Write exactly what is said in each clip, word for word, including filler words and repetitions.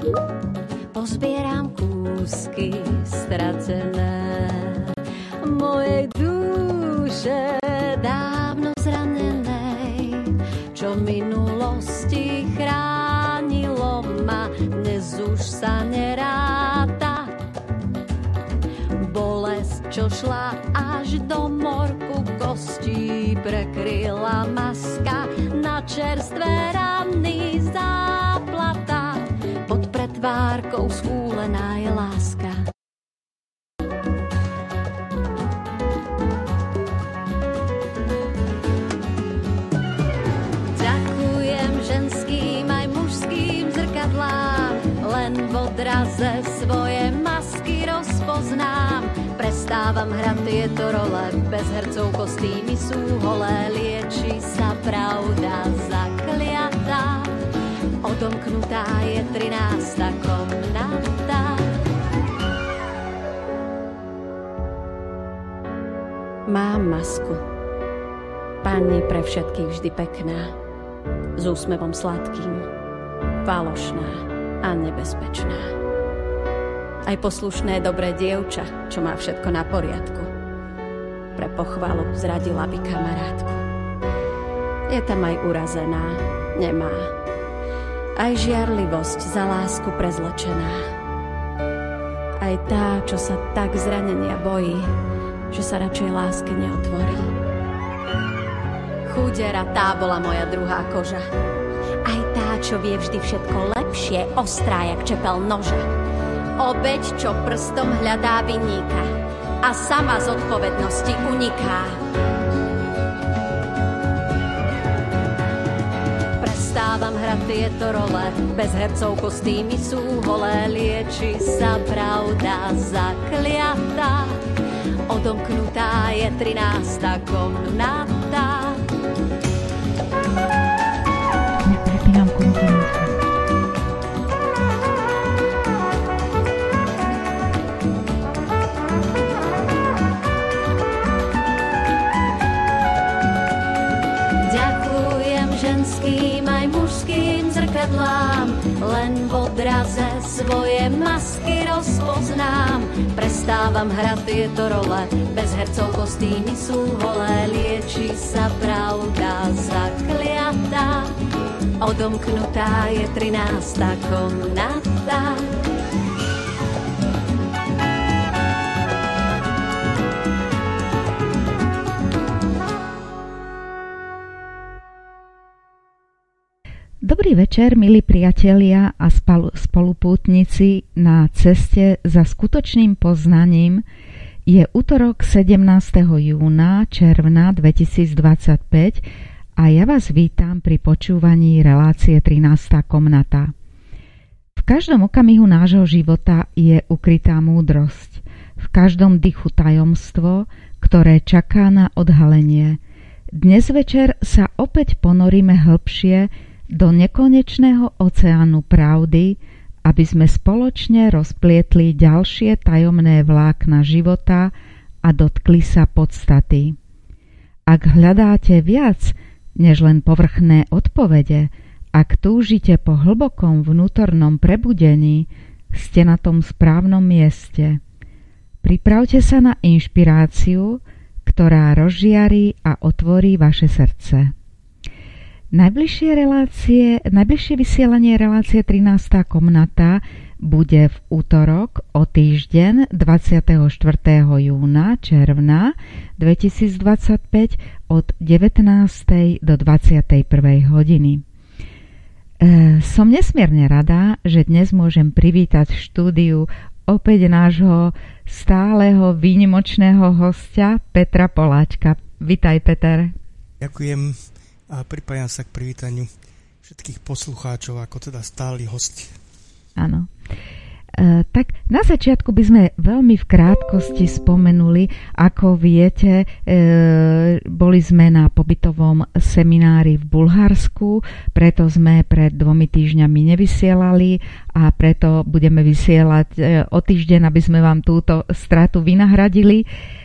pozbieram kúsky stratené mojej duše dávno zranenej, čo v minulosti chránilo ma, dnes už sa neráta. Bolesť, čo šla až do morku kostí, prekryla maska na čerstvé rany záplata. Pod pretvárkou schúlená je láska. Ďakujem ženským aj mužským zrkadlám, len v odraze svoje masky rozpoznám. Prestávam hrať tieto role, bez hercov kostýmy sú holé, lieči sa pravda zakliatá. Odomknutá je trinásta komnata. Mám masku, Pani pre všetkých vždy pekná, s úsmevom sladkým, falošná a nebezpečná. Aj poslušné dobré dievča, čo má všetko na poriadku, pre pochvalu zradila by kamarátku. Je tam aj urazená, nemá, aj žiarlivosť za lásku prezločená. Aj tá, čo sa tak zranenia bojí, že sa radšej láske neotvorí. Chudera, tá bola moja druhá koža. Aj tá, čo vie vždy všetko lepšie, ostrá jak čepel noža. Obeť, čo prstom hľadá vinníka a sama z odpovednosti uniká. Prestávam hrať tieto role, bez hercov kostýmy sú holé, lieči sa pravda zakliatá. Odomknutá je trinásta komnata. Prepínam kontinent. Ďakujem ženským aj mužským zrkadlám, len v odraze svoje masky rozpoznám. Prestávam hrať tieto role, bez hercov kostýmy sú holé, lieči sa pravda zakliatá. Odomknutá je trinásta komnata. Dobrý večer, milí priatelia a spolupútnici na ceste za skutočným poznaním. Je utorok sedemnásteho júna června dvetisícdvadsaťpäť a ja vás vítam pri počúvaní relácie trinásta komnata. V každom okamihu nášho života je ukrytá múdrosť. V každom dychu tajomstvo, ktoré čaká na odhalenie. Dnes večer sa opäť ponoríme hlbšie do nekonečného oceánu pravdy, aby sme spoločne rozplietli ďalšie tajomné vlákna života a dotkli sa podstaty. Ak hľadáte viac než len povrchné odpovede, ak túžite po hlbokom vnútornom prebudení, ste na tom správnom mieste. Pripravte sa na inšpiráciu, ktorá rozžiarí a otvorí vaše srdce. Najbližšie relácie, najbližšie vysielanie relácie trinásta komnata bude v útorok o týždeň dvadsiateho štvrtého júna června dvetisícdvadsaťpäť od devätnástej do dvadsiatej prvej hodiny. E, som nesmierne rada, že dnes môžem privítať v štúdiu opäť nášho stáleho výnimočného hostia Petra Poláčka. Vitaj, Peter. Ďakujem. A pripájam sa k privítaniu všetkých poslucháčov ako teda stály hosti. Áno. E, tak na začiatku by sme veľmi v krátkosti spomenuli, ako viete, e, boli sme na pobytovom seminári v Bulharsku, preto sme pred dvomi týždňami nevysielali a preto budeme vysielať e, o týždeň, aby sme vám túto stratu vynahradili.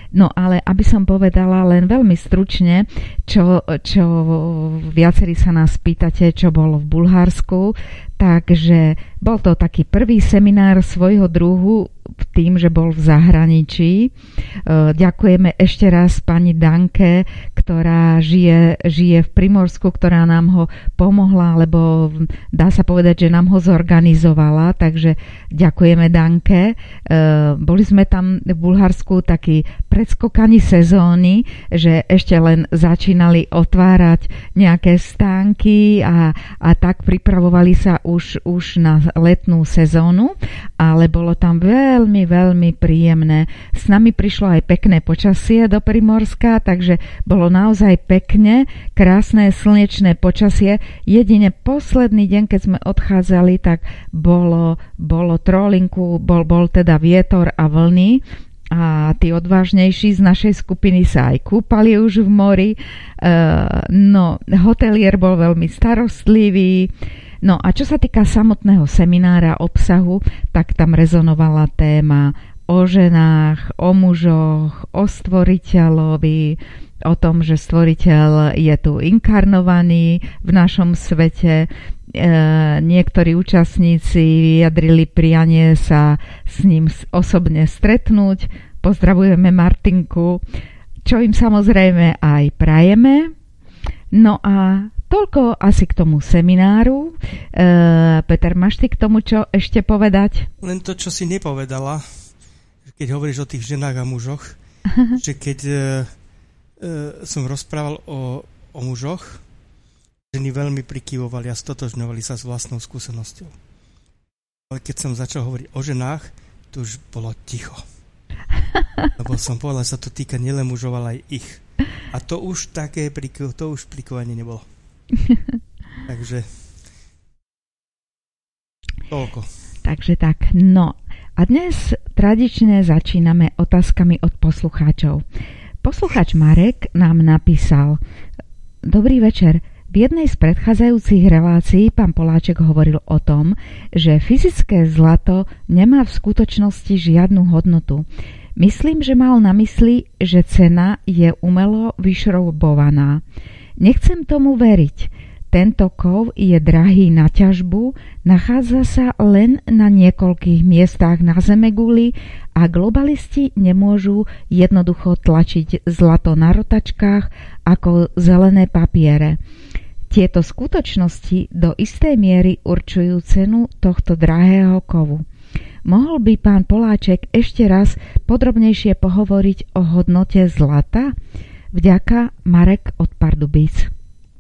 No ale aby som povedala len veľmi stručne, čo, čo viacerí sa nás pýtate, čo bolo v Bulharsku, takže bol to taký prvý seminár svojho druhu tým, že bol v zahraničí. Ďakujeme ešte raz pani Danke, ktorá žije, žije v Primorsku, ktorá nám ho pomohla, lebo dá sa povedať, že nám ho zorganizovala, takže ďakujeme Danke. Boli sme tam v Bulharsku takí predskokaní sezóny, že ešte len začínali otvárať nejaké stánky a, a tak pripravovali sa už, už na letnú sezónu, ale bolo tam veľmi, veľmi príjemné. S nami prišlo aj pekné počasie do Primorska, takže bolo naozaj pekne, krásne slnečné počasie. Jedine posledný deň, keď sme odchádzali, tak bolo, bolo trolinku, bol, bol teda vietor a vlny. A tí odvážnejší z našej skupiny sa aj kúpali už v mori. E, no, hotelier bol veľmi starostlivý. No a čo sa týka samotného seminára obsahu, tak tam rezonovala téma o ženách, o mužoch, o stvoriteľovi, o tom, že stvoriteľ je tu inkarnovaný v našom svete. E, niektorí účastníci vyjadrili prianie sa s ním osobne stretnúť. Pozdravujeme Martinku, čo im samozrejme aj prajeme. No a toľko asi k tomu semináru. E, Peter, máš ty k tomu čo ešte povedať? Len to, čo si nepovedala, keď hovoríš o tých ženách a mužoch, že keď e, e, som rozprával o, o mužoch, ženy veľmi prikyvovali a stotožňovali sa s vlastnou skúsenosťou. Ale keď som začal hovoriť o ženách, to už bolo ticho. Lebo som povedal, že sa to týka nielen mužov, ale aj ich. A to už také priky, to už prikovanie nebolo. Takže toľko. Takže tak, no. A dnes tradične začíname otázkami od poslucháčov. Poslucháč Marek nám napísal: Dobrý večer. V jednej z predchádzajúcich relácií pán Poláček hovoril o tom, že fyzické zlato nemá v skutočnosti žiadnu hodnotu. Myslím, že mal na mysli, že cena je umelo vyšroubovaná. Nechcem tomu veriť. Tento kov je drahý na ťažbu, nachádza sa len na niekoľkých miestach na zemeguli a globalisti nemôžu jednoducho tlačiť zlato na rotačkách ako zelené papiere. Tieto skutočnosti do istej miery určujú cenu tohto drahého kovu. Mohol by pán Poláček ešte raz podrobnejšie pohovoriť o hodnote zlata? Vďaka, Marek od Pardubíc.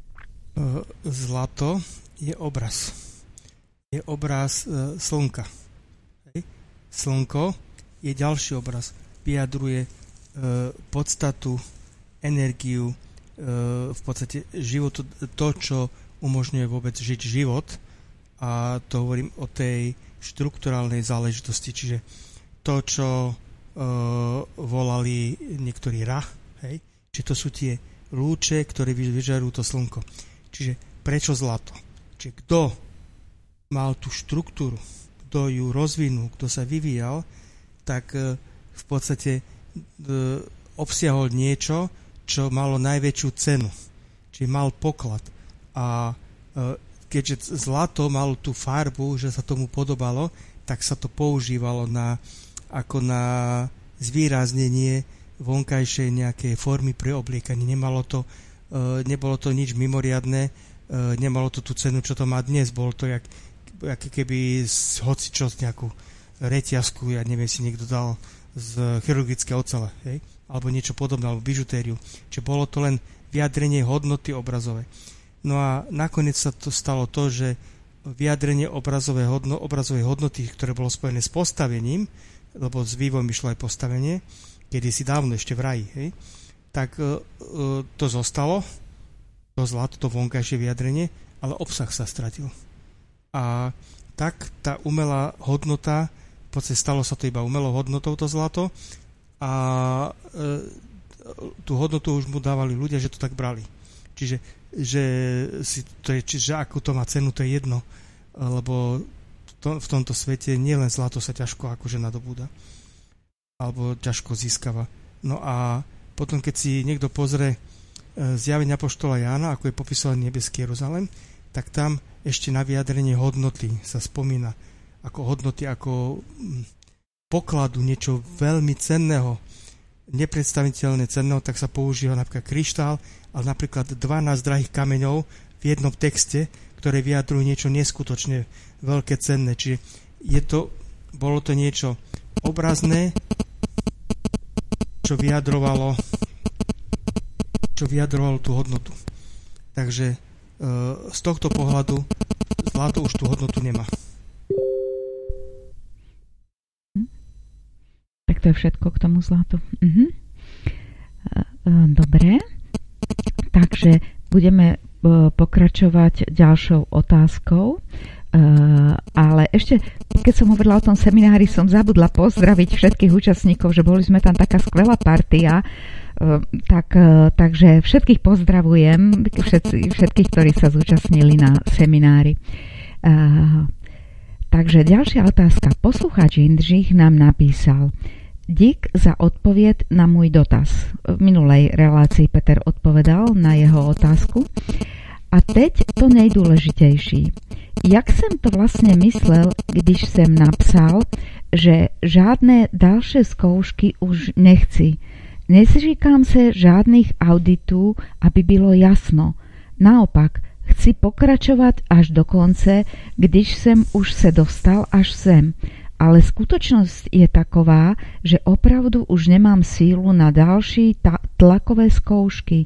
Zlato je obraz. Je obraz e, slnka. Hej. Slnko je ďalší obraz. Vyjadruje e, podstatu, energiu, v podstate životu, to, čo umožňuje vôbec žiť život, a to hovorím o tej štrukturálnej záležitosti, čiže to, čo uh, volali niektorí Ra, hej, či to sú tie lúče, ktoré vyžarujú to slnko. Čiže prečo zlato? Čiže kto mal tú štruktúru, kto ju rozvinul, kto sa vyvíjal, tak uh, v podstate uh, obsiahol niečo, čo malo najväčšiu cenu, čiže mal poklad. A e, keďže zlato malo tú farbu, že sa tomu podobalo, tak sa to používalo na, ako na zvýraznenie vonkajšej nejakej formy pre obliekanie. Nemalo to, e, nebolo to nič mimoriadne, e, nemalo to tú cenu, čo to má dnes. Bolo to jak, jak keby z hocičo nejakú reťazku, ja neviem, si niekto dal z chirurgické ocele, hej? Alebo niečo podobné, alebo bižutériu. Čiže bolo to len vyjadrenie hodnoty obrazovej. No a nakoniec sa to stalo to, že vyjadrenie obrazovej, hodno, obrazovej hodnoty, ktoré bolo spojené s postavením, lebo s vývojom išlo aj postavenie, kedy si dávno ešte v raji, hej, tak e, to zostalo, to zlato, to vonkajšie vyjadrenie, ale obsah sa stratil. A tak tá umelá hodnota, v podstate stalo sa to iba umelou hodnotou to zlato, a e, tú hodnotu už mu dávali ľudia, že to tak brali. Čiže že si, to je, čiže ako to má cenu, to je jedno, lebo to, v tomto svete nielen zlato sa ťažko akože nadobúda alebo ťažko získava. No a potom, keď si niekto pozrie zjavenia apoštola Jána, ako je popisovaný nebeský Jeruzalém, tak tam ešte na vyjadrenie hodnoty sa spomína. Ako hodnoty, ako pokladu niečo veľmi cenného, nepredstaviteľne cenného, tak sa používa napríklad kryštál, ale napríklad dvanásť drahých kameňov v jednom texte, ktoré vyjadrujú niečo neskutočne veľké cenné. Čiže je to, bolo to niečo obrazné, čo vyjadrovalo čo vyjadrovalo tú hodnotu. Takže e, z tohto pohľadu zlato už tú hodnotu nemá. Tak to je všetko k tomu zlatu. Mhm. E, e, dobre. Takže budeme e, pokračovať ďalšou otázkou. Uh, ale ešte, keď som hovorila o tom seminári, som zabudla pozdraviť všetkých účastníkov, že boli sme tam taká skvelá partia, uh, tak, uh, takže všetkých pozdravujem, všetci, všetkých, ktorí sa zúčastnili na seminári. Uh, takže ďalšia otázka. Poslucháč Jindřich nám napísal: dík za odpověď na môj dotaz. V minulej relácii Peter odpovedal na jeho otázku. A teď to nejdůležitější. Jak jsem to vlastně myslel, když jsem napsal, že žádné další zkoušky už nechci. Nezříkám se žádných auditů, aby bylo jasno. Naopak, chci pokračovat až do konce, když jsem už se dostal až sem. Ale skutečnost je taková, že opravdu už nemám sílu na další ta- tlakové zkoušky.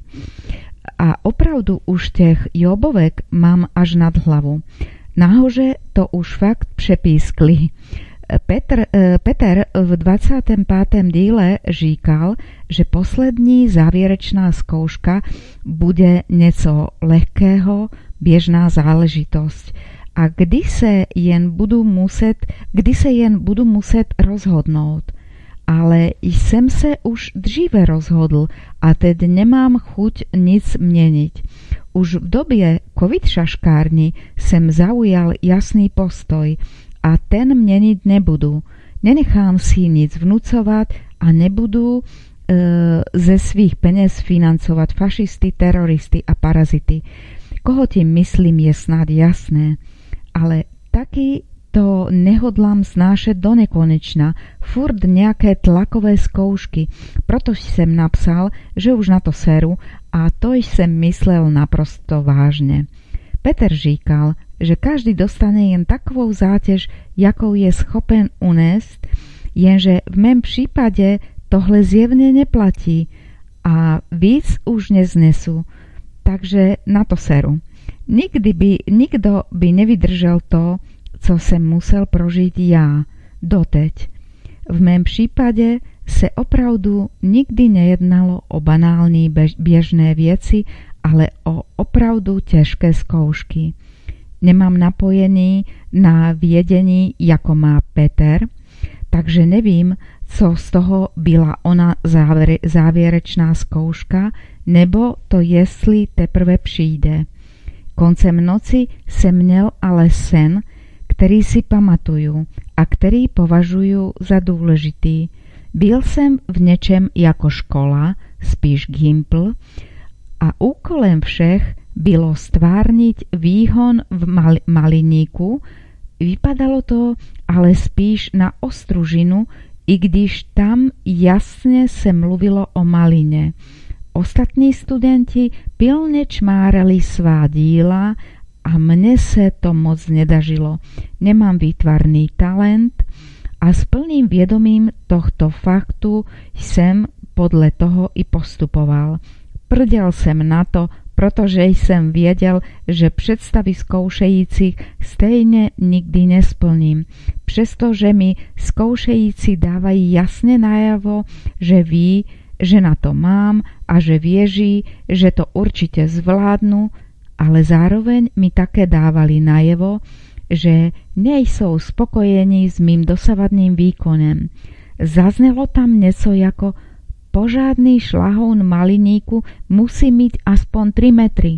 A opravdu už těch jobovek mám až nad hlavu. Nahoře to už fakt přepískli. Petr, Peter v dvacátém pátém díle říkal, že poslední závěrečná zkouška bude něco lehkého, běžná záležitost. A kdy se jen budu muset, kdy se jen budu muset rozhodnout. Ale jsem se už dříve rozhodl a teď nemám chuť nic měnit. Už v době covid šaškárny jsem zaujal jasný postoj a ten měnit nebudu. Nenechám si nic vnucovat a nebudu e, ze svých peněz financovat fašisty, teroristy a parazity. Koho tím myslím, je snad jasné, ale taky to nehodlám znášet do nekonečna, furt nějaké tlakové zkoušky. Proto jsem napsal, že už na to seru a to jsem myslel naprosto vážně. Petr říkal, že každý dostane jen takovou zátěž, jakou je schopen unést, jenže v mém případě tohle zjevně neplatí a víc už neznesu, takže na to seru. Nikdy by, nikdo by nevydržel to, co jsem musel prožít já doteď. V mém případě se opravdu nikdy nejednalo o banální běžné věci, ale o opravdu těžké zkoušky. Nemám napojený na vědění, jako má Peter, takže nevím, co z toho byla ona závěr, závěrečná zkouška, nebo to jestli teprve přijde. Koncem noci jsem měl ale sen, který si pamatuju a který považuju za důležitý. Byl jsem v něčem jako škola, spíš Gimpl, a úkolem všech bylo stvárnit výhon v mal- Maliníku. Vypadalo to ale spíš na Ostružinu, i když tam jasně se mluvilo o Malině. Ostatní studenti pilně čmárali svá díla a mne se to moc nedažilo. Nemám výtvarný talent a s plným vědomím tohto faktu jsem podle toho i postupoval. Prděl jsem na to, protože jsem věděl, že představy zkoušejících stejně nikdy nesplním. Přestože mi zkoušející dávají jasně najavo, že ví, že na to mám a že věří, že to určitě zvládnu, ale zároveň mi také dávali najevo, že nejsou spokojení s mým dosavadným výkonem. Zaznělo tam něco jako požádný šlahoun Maliníku musí mít aspoň tři metry.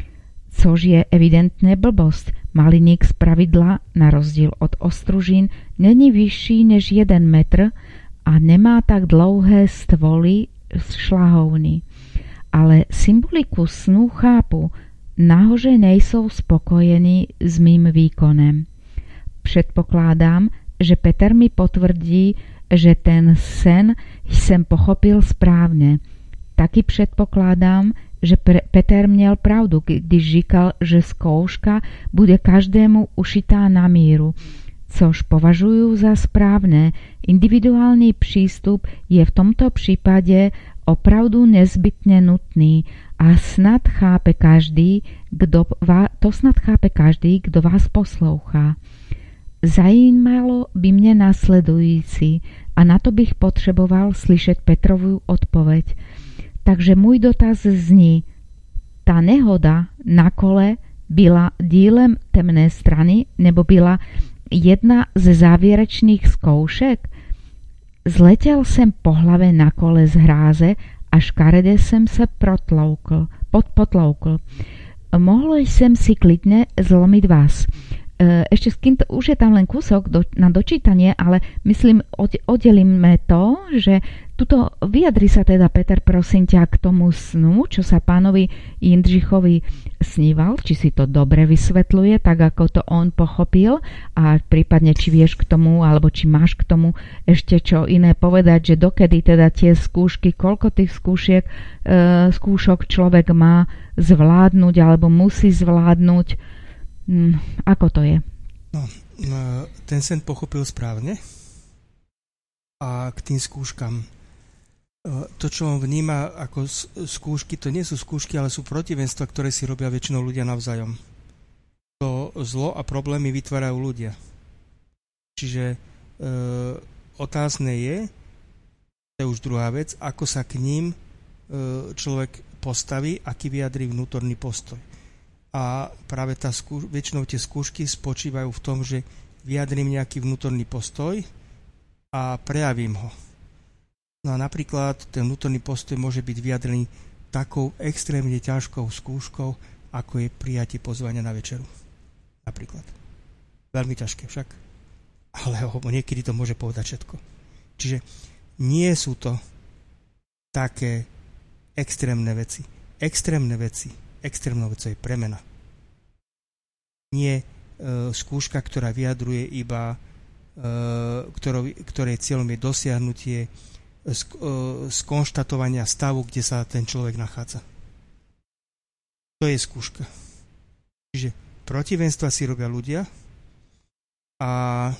Což je evidentně blbost. Maliník zpravidla, na rozdíl od Ostružin, není vyšší než jeden metr a nemá tak dlouhé stvoly šlahovny. Ale symboliku snu chápu, nahoře nejsou spokojení s mým výkonem. Předpokládám, že Peter mi potvrdí, že ten sen jsem pochopil správně. Taky předpokládám, že Peter měl pravdu, když říkal, že zkouška bude každému ušitá na míru, což považuji za správné. Individuální přístup je v tomto případě opravdu nezbytně nutný a snad chápe každý, kdo vás, to snad chápe každý, kdo vás poslouchá. Zajímalo by mě následující a na to bych potřeboval slyšet Petrovu odpověď. Takže můj dotaz zní, ta nehoda na kole byla dílem temné strany nebo byla jedna ze závěrečných zkoušek? Zletěl jsem po hlavě na kole z hráze a škaredě jsem se protloukl, podpotloukl. Mohlo jsem si klidně zlomit vás. Ešte s kým to, už je tam len kúsok do, na dočítanie, ale myslím, od, oddelíme to, že tuto vyjadri sa teda Peter, prosím ťa, k tomu snu, čo sa pánovi Jindřichovi sníval, či si to dobre vysvetľuje, tak ako to on pochopil a prípadne či vieš k tomu, alebo či máš k tomu ešte čo iné povedať, že dokedy teda tie skúšky, koľko tých skúšiek, e, skúšok človek má zvládnuť alebo musí zvládnuť. Hmm, ako to je? No, ten sen pochopil správne a k tým skúškam. To, čo on vníma ako skúšky, to nie sú skúšky, ale sú protivenstva, ktoré si robia väčšinou ľudia navzájom. To zlo a problémy vytvárajú ľudia. Čiže e, otázne je, to je už druhá vec, ako sa k ním e, človek postaví, aký vyjadrí vnútorný postoj. A práve tá skúš- väčšinou tie skúšky spočívajú v tom, že vyjadrím nejaký vnútorný postoj a prejavím ho. No a napríklad ten vnútorný postoj môže byť vyjadrený takou extrémne ťažkou skúškou, ako je prijatie pozvania na večeru. Napríklad. Veľmi ťažké však. Ale niekedy to môže povedať všetko. Čiže nie sú to také extrémne veci. Extrémne veci Extrémnou vecou je premena. Nie e, skúška, ktorá vyjadruje iba, e, ktorou, ktorej cieľom je dosiahnutie sk, e, skonštatovania stavu, kde sa ten človek nachádza. To je skúška. Čiže protivenstva si robia ľudia a e,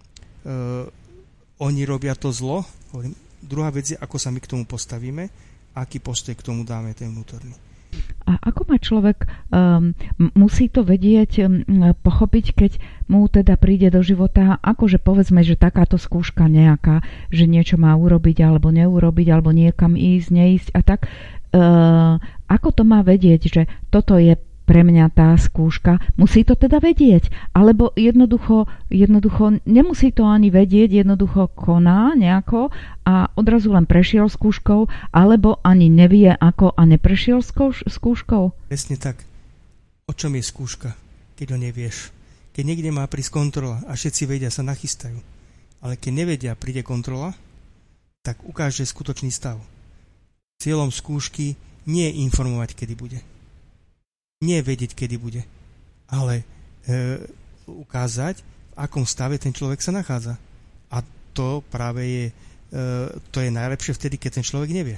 oni robia to zlo. Hovorím, druhá vec je, ako sa my k tomu postavíme, aký postoj k tomu dáme, ten vnútorný. A ako má človek, um, musí to vedieť, um, pochopiť, keď mu teda príde do života, akože povedzme, že takáto skúška nejaká, že niečo má urobiť alebo neurobiť, alebo niekam ísť, neísť a tak. Uh, ako to má vedieť, že toto je pre mňa tá skúška? Musí to teda vedieť? Alebo jednoducho, jednoducho nemusí to ani vedieť, jednoducho koná nejako a odrazu len prešiel skúškou, alebo ani nevie ako a neprešiel skúškou? Presne tak. O čom je skúška, keď ho nevieš? Keď niekde má prísť kontrola a všetci vedia, sa nachystajú. Ale keď nevedia, príde kontrola, tak ukáže skutočný stav. Cieľom skúšky nie je informovať, kedy bude. Nie vedieť, kedy bude, ale e, ukázať, v akom stave ten človek sa nachádza. A to práve je, e, to je najlepšie vtedy, keď ten človek nevie.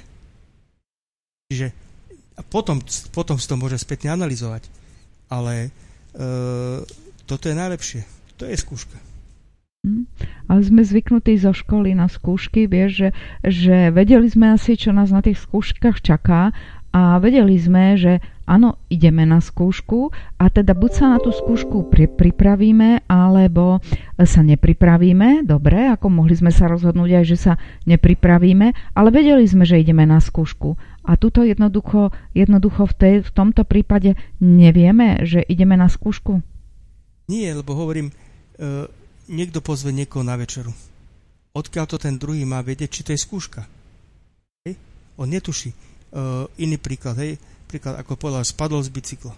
Čiže a potom, potom si to môže spätne analyzovať. Ale e, toto je najlepšie. To je skúška. Hmm. Ale sme zvyknutí zo školy na skúšky, vieš, že, že vedeli sme asi, čo nás na tých skúškach čaká a vedeli sme, že áno, ideme na skúšku a teda buď sa na tú skúšku pri, pripravíme, alebo sa nepripravíme. Dobre, ako mohli sme sa rozhodnúť aj, že sa nepripravíme, ale vedeli sme, že ideme na skúšku. A tuto jednoducho, jednoducho v, tej, v tomto prípade nevieme, že ideme na skúšku. Nie, lebo hovorím, e, niekto pozve niekoho na večeru. Odkiaľ to ten druhý má vedieť, či to je skúška? Hej? On netuší. Uh, iný príklad, hej, príklad, ako povedal, spadol z bicykla.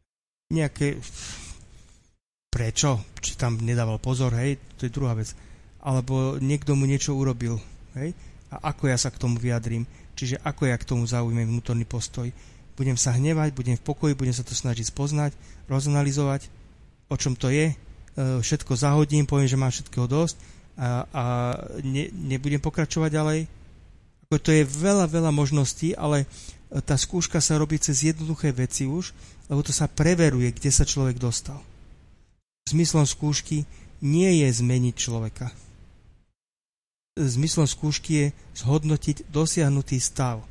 Nejaké, prečo? Či tam nedával pozor, hej, to je druhá vec. alebo niekto mu niečo urobil. Hej? A ako ja sa k tomu vyjadrím? Čiže ako ja k tomu zaujmem vnútorný postoj? Budem sa hnevať, budem v pokoji, budem sa to snažiť spoznať, rozanalizovať, o čom to je, všetko zahodím, poviem, že mám všetkého dosť a, a ne, nebudem pokračovať ďalej. To je veľa, veľa možností, ale tá skúška sa robí cez jednoduché veci už, lebo to sa preveruje, kde sa človek dostal. Zmyslom skúšky nie je zmeniť človeka. Zmyslom skúšky je zhodnotiť dosiahnutý stav.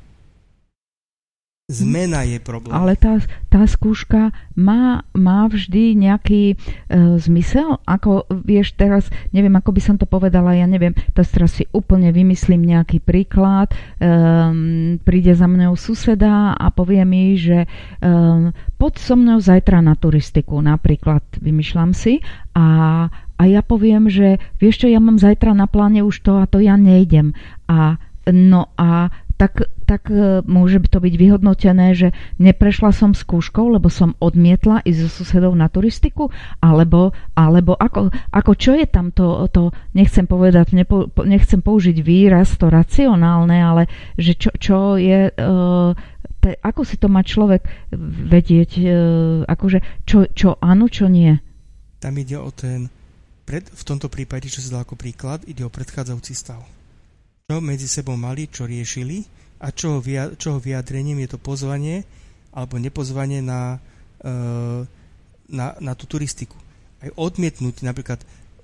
Zmena je problém. Ale tá, tá skúška má, má vždy nejaký e, zmysel? Ako, vieš, teraz, neviem, ako by som to povedala, ja neviem, to teraz si úplne vymyslím nejaký príklad. E, príde za mnou suseda a povie mi, že e, poď so mnou zajtra na turistiku, napríklad, vymýšľam si, a, a ja poviem, že vieš čo, ja mám zajtra na pláne už to a to, ja nejdem. A no a tak, tak môže to byť vyhodnotené, že neprešla som skúškou, lebo som odmietla ísť so susedou na turistiku, alebo, alebo ako, ako čo je tam to, to nechcem povedať, nepo, nechcem použiť výraz to racionálne, ale že čo, čo je, uh, te, ako si to má človek vedieť, uh, akože čo, čo áno, čo nie. Tam ide o ten, pred, v tomto prípade, čo si dal ako príklad, ide o predchádzajúci stav. Čo medzi sebou mali, čo riešili a čoho, via, čoho vyjadrením je to pozvanie alebo nepozvanie na, e, na, na tú turistiku. Aj odmietnutie, napríklad e,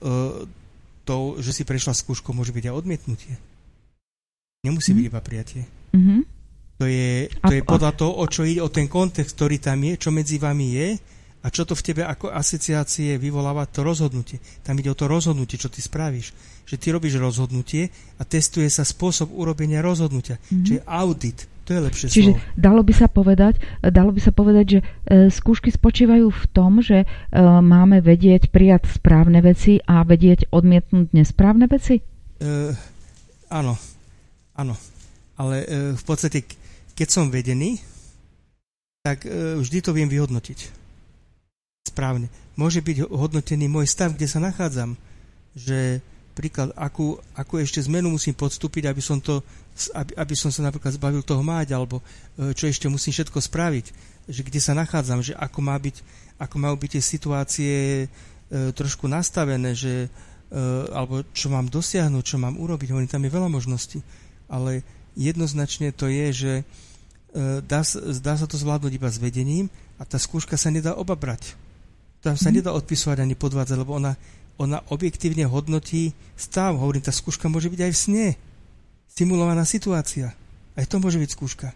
to, že si prešla skúšku, môže byť aj odmietnutie. Nemusí mm. byť iba prijatie. Mm-hmm. To je, to je podľa toho, o čo ide, o ten kontext, ktorý tam je, čo medzi vami je a čo to v tebe ako asociácie vyvoláva to rozhodnutie. Tam ide o to rozhodnutie, čo ty spravíš. Že ty robíš rozhodnutie a testuje sa spôsob urobenia rozhodnutia. Mm-hmm. Čiže audit, to je lepšie Čiže slovo. Čiže dalo by sa povedať, dalo by sa povedať, že e, skúšky spočívajú v tom, že e, máme vedieť prijať správne veci a vedieť odmietnúť nesprávne veci? E, áno, áno. Ale e, v podstate, keď som vedený, tak e, vždy to viem vyhodnotiť. Správne. Môže byť hodnotený môj stav, kde sa nachádzam. Že príklad, akú, akú ešte zmenu musím podstúpiť, aby som, to, aby, aby som sa napríklad zbavil toho máť, alebo čo ešte musím všetko spraviť. Že kde sa nachádzam, že ako, má byť, ako majú byť tie situácie e, trošku nastavené, že, e, alebo čo mám dosiahnuť, čo mám urobiť. Hovorím, tam je veľa možností. Ale jednoznačne to je, že e, dá, dá sa to zvládnuť iba s vedením a tá skúška sa nedá obabrať. Tam sa nedá odpisovať ani podvádzať, lebo ona, ona objektívne hodnotí stav. Hovorím, tá skúška môže byť aj v sne. Simulovaná situácia. Aj to môže byť skúška.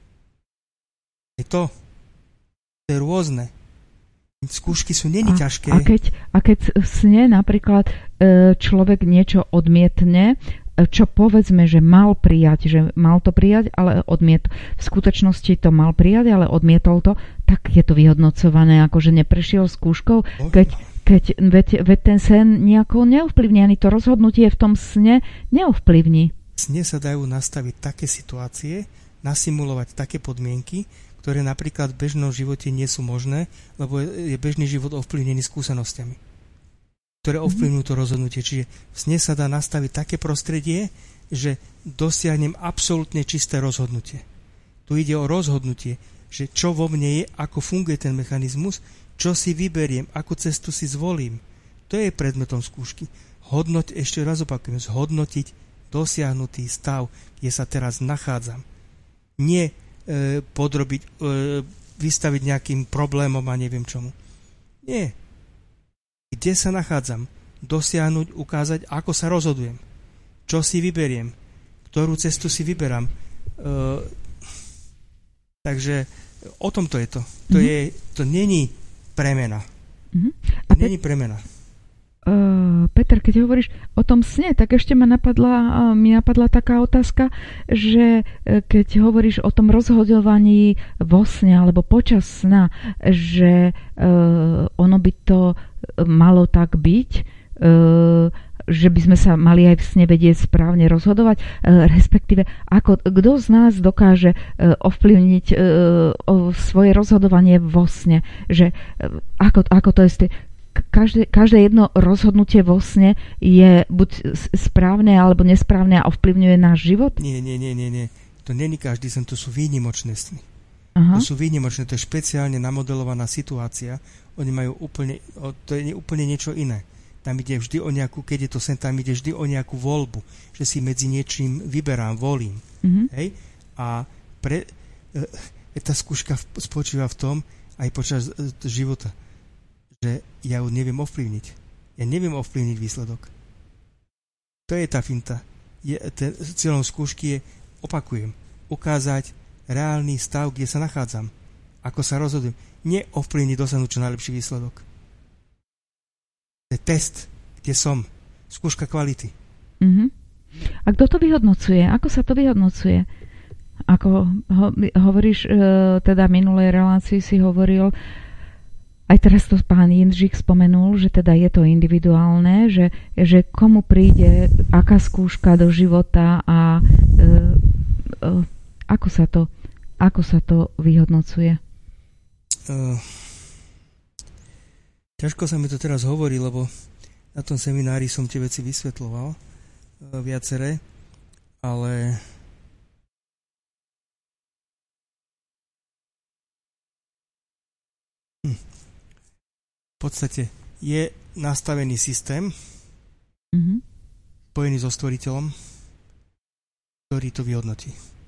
Aj to. To je rôzne. Skúšky sú není ťažké. A keď, a keď v sne napríklad človek niečo odmietne, čo povedzme, že mal prijať, že mal to prijať, ale odmietol. V skutočnosti to mal prijať, ale odmietol to, tak je to vyhodnocované, ako že neprešiel skúškou, keď, keď veď, veď ten sen nejako neovplyvní, ani to rozhodnutie v tom sne neovplyvní. V sne sa dajú nastaviť také situácie, nasimulovať také podmienky, ktoré napríklad v bežnom živote nie sú možné, lebo je bežný život ovplyvnený skúsenosťami, ktoré ovplyvňujú to rozhodnutie. Čiže v sne sa dá nastaviť také prostredie, že dosiahnem absolútne čisté rozhodnutie. Tu ide o rozhodnutie, že čo vo mne je, ako funguje ten mechanizmus, čo si vyberiem, akú cestu si zvolím. To je predmetom skúšky. Hodnoť, ešte raz opakujem, zhodnotiť dosiahnutý stav, kde sa teraz nachádzam. Nie e, podrobiť, e, vystaviť nejakým problémom a neviem čomu. Nie. Kde sa nachádzam? Dosiahnuť, ukázať, ako sa rozhodujem. Čo si vyberiem? Ktorú cestu si vyberám? E, takže o tom to je to. To, mm-hmm. je, to není premena. Mm-hmm. To pe- není premena. Uh, Peter, keď hovoríš o tom sne, tak ešte ma napadla, uh, mi napadla taká otázka, že uh, keď hovoríš o tom rozhodovaní vo sne alebo počas sna, že uh, ono by to malo tak byť, uh, že by sme sa mali aj v sne vedieť správne rozhodovať, uh, respektíve ako, kto z nás dokáže uh, ovplyvniť uh, svoje rozhodovanie vo sne, že uh, ako, ako to je každé, každé jedno rozhodnutie vo sne je buď správne alebo nesprávne a ovplyvňuje náš život? Nie, nie, nie, nie, nie. To není každý sen, to sú výnimočné sny. Aha. To sú výnimočné, to je špeciálne namodelovaná situácia. Oni majú úplne, to je úplne niečo iné. Tam ide vždy o nejakú, keď je to sen, tam ide vždy o nejakú voľbu, že si medzi niečím vyberám, volím. Mm-hmm. Hej? A pre, e, tá skúška spočíva v tom, aj počas e, života, že ja ju neviem ovplyvniť. Ja neviem ovplyvniť výsledok. To je tá finta. Je, ten, cieľom skúšky je, opakujem, ukázať reálny stav, kde sa nachádzam. Ako sa rozhodujem. Neovplyvniť dosiahnuť čo najlepší výsledok. To je test, kde som. Skúška kvality. Mm-hmm. A kto to vyhodnocuje? Ako sa to vyhodnocuje? Ako ho, hovoríš, e, teda minulej relácii si hovoril, aj teraz to pán Jindřich spomenul, že teda je to individuálne, že, že komu príde aká skúška do života a e, e, Ako sa to, ako sa to vyhodnocuje? Uh, ťažko sa mi to teraz hovorí, lebo na tom seminári som tie veci vysvetľoval uh, viaceré, ale hm. v podstate je nastavený systém mm-hmm. spojený so stvoriteľom, ktorý to vyhodnotí.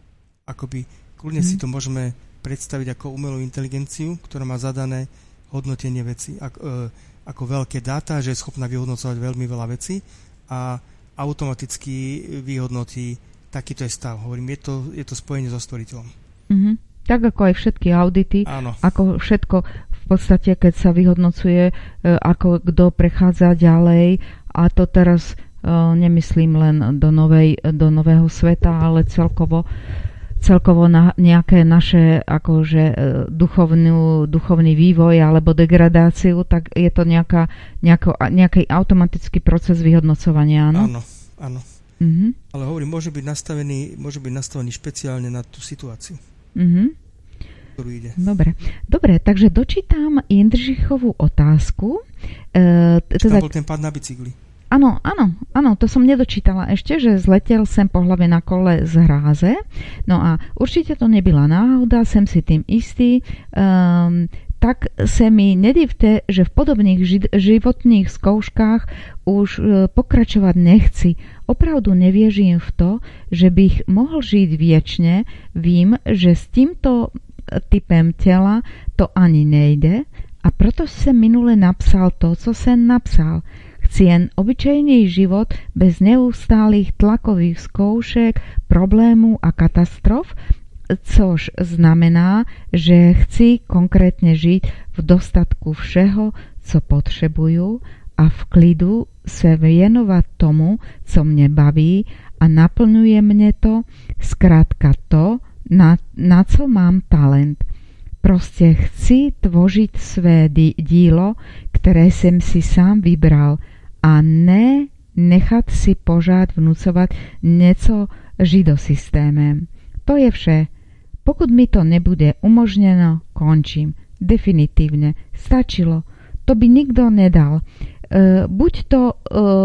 Akoby kľudne hmm. si to môžeme predstaviť ako umelú inteligenciu, ktorá má zadané hodnotenie veci ako, e, ako veľké dáta, že je schopná vyhodnocovať veľmi veľa vecí a automaticky vyhodnotí takýto je stav. Hovorím, je to, je to spojenie so stvoriteľom. Mm-hmm. Tak ako aj všetky audity, áno. Ako všetko v podstate, keď sa vyhodnocuje, e, ako kto prechádza ďalej, a to teraz e, nemyslím len do, novej, do nového sveta, ale celkovo celkovo na nejaké naše akože duchovnú, duchovný vývoj alebo degradáciu, tak je to nejaká, nejako, nejaký automatický proces vyhodnocovania, áno? Áno, áno. Mm-hmm. Ale hovorím, môže byť nastavený, môže byť nastavený špeciálne na tú situáciu, mm-hmm. ktorú ide. Dobre, Dobre, takže dočítam Jindřichovú otázku. E, teda... Tam bol ten pád na bicykli. Áno, áno, áno, to som nedočítala ešte, že zletel sem po hlave na kole z hráze. No a určite to nebyla náhoda, som si tým istý. Um, tak sa mi nedivte, že v podobných ži- životných skúškách už uh, pokračovať nechci. Opravdu neviežím v to, že bych mohol žiť viečne. Vím, že s týmto typem tela to ani nejde a proto som minule napsal to, co som napsal. Chcien obyčejný život bez neustálých tlakových skúšek, problémů a katastrof, což znamená, že chci konkrétne žiť v dostatku všeho, co potřebujú a v klidu se věnovat tomu, co mne baví a naplňuje mne to, zkrátka to, na, na co mám talent. Proste chci tvořiť své dílo, ktoré som si sám vybral, a ne nechat si pořád vnucovat něco židosystémem. To je vše. Pokud mi to nebude umožněno, končím. Definitivně. Stačilo. To by nikdo nedal. E, buď to e,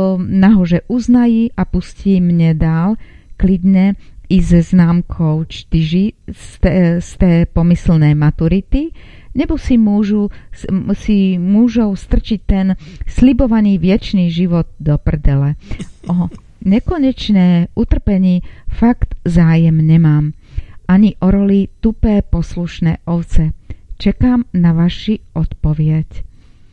nahoře uznají a pustí mne dál, klidne i se známkou čtyři z té, z té pomyslné maturity, nebo si môžu si môžou strčiť ten slibovaný viečný život do prdele. O nekonečné utrpení fakt zájem nemám. Ani o roli tupé poslušné ovce. Čekám na vaši odpoveď.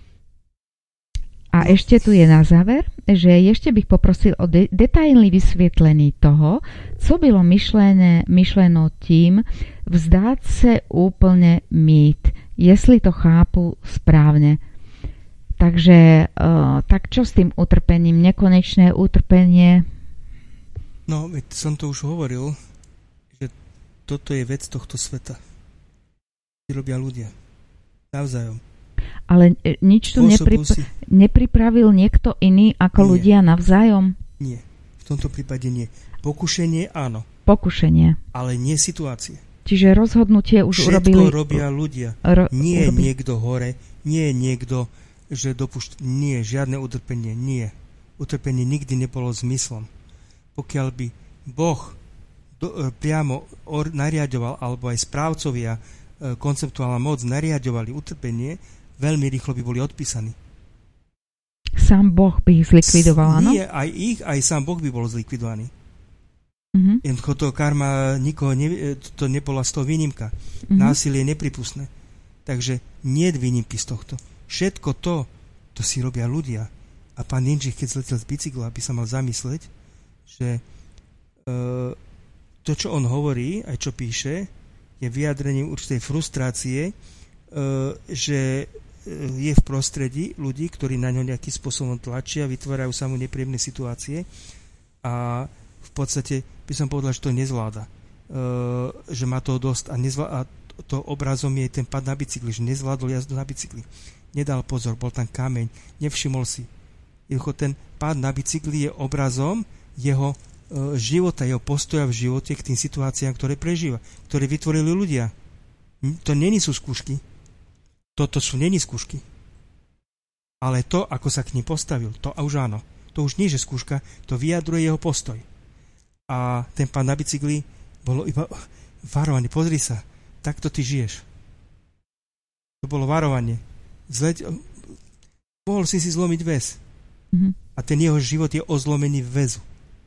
A ešte tu je na záver, že ešte bych poprosil o de- detailný vysvietlení toho, co bylo myšlené, myšleno tím vzdát se úplne mýt, jestli to chápu správne. Takže, uh, tak čo s tým utrpením? Nekonečné utrpenie? No, veď som to už hovoril, že toto je vec tohto sveta. Čo robia ľudia. Navzájom. Ale nič tu neprip- si... nepripravil niekto iný ako nie. Ľudia navzájom? Nie. V tomto prípade nie. Pokušenie áno. Pokušenie. Ale nie situácie. Čiže rozhodnutie už všetko urobili... robia ľudia. Ro- nie je urobi... niekto hore, nie je niekto že dopušť... Nie, žiadne utrpenie, nie. Utrpenie nikdy nebolo zmyslom. Pokiaľ by Boh do, priamo or, nariadoval, alebo aj správcovia, e, konceptuálna moc nariadovali utrpenie, veľmi rýchlo by boli odpísaní. Sám Boh by ich zlikvidoval, áno? Nie, aj ich, aj sám Boh by bol zlikvidovaný. Uh-huh. Jednoducho to karma, nikoho ne, to nebola z toho výnimka. Uh-huh. Násilie je nepripustné. Takže nie je výnimky z tohto. Všetko to, to si robia ľudia. A pán Jindřich, keď zletel z bicykla, by sa mal zamysleť, že e, to, čo on hovorí, aj čo píše, je vyjadrením určitej frustrácie, e, že je v prostredí ľudí, ktorí na ňo nejakým spôsobom tlačia, vytvárajú sa mu nepríjemné situácie a v podstate by som povedal, že to nezvláda. E, že má toho dosť a, nezvláda, a to obrazom je ten pad na bicykli, že nezvládol jazdu na bicykli. Nedal pozor, bol tam kameň, nevšimol si. Jednoducho ten pád na bicykli je obrazom jeho e, života, jeho postoja v živote k tým situáciám, ktoré prežíva, ktoré vytvorili ľudia. To není sú skúšky. Toto sú není skúšky. Ale to, ako sa k ním postavil, to už áno. To už nie je skúška, to vyjadruje jeho postoj. A ten pád na bicykli bolo iba varovanie, pozri sa, takto ty žiješ. To bolo varovanie. Zleť, mohol si si zlomiť väz. Mm-hmm. A ten jeho život je o zlomení väzu.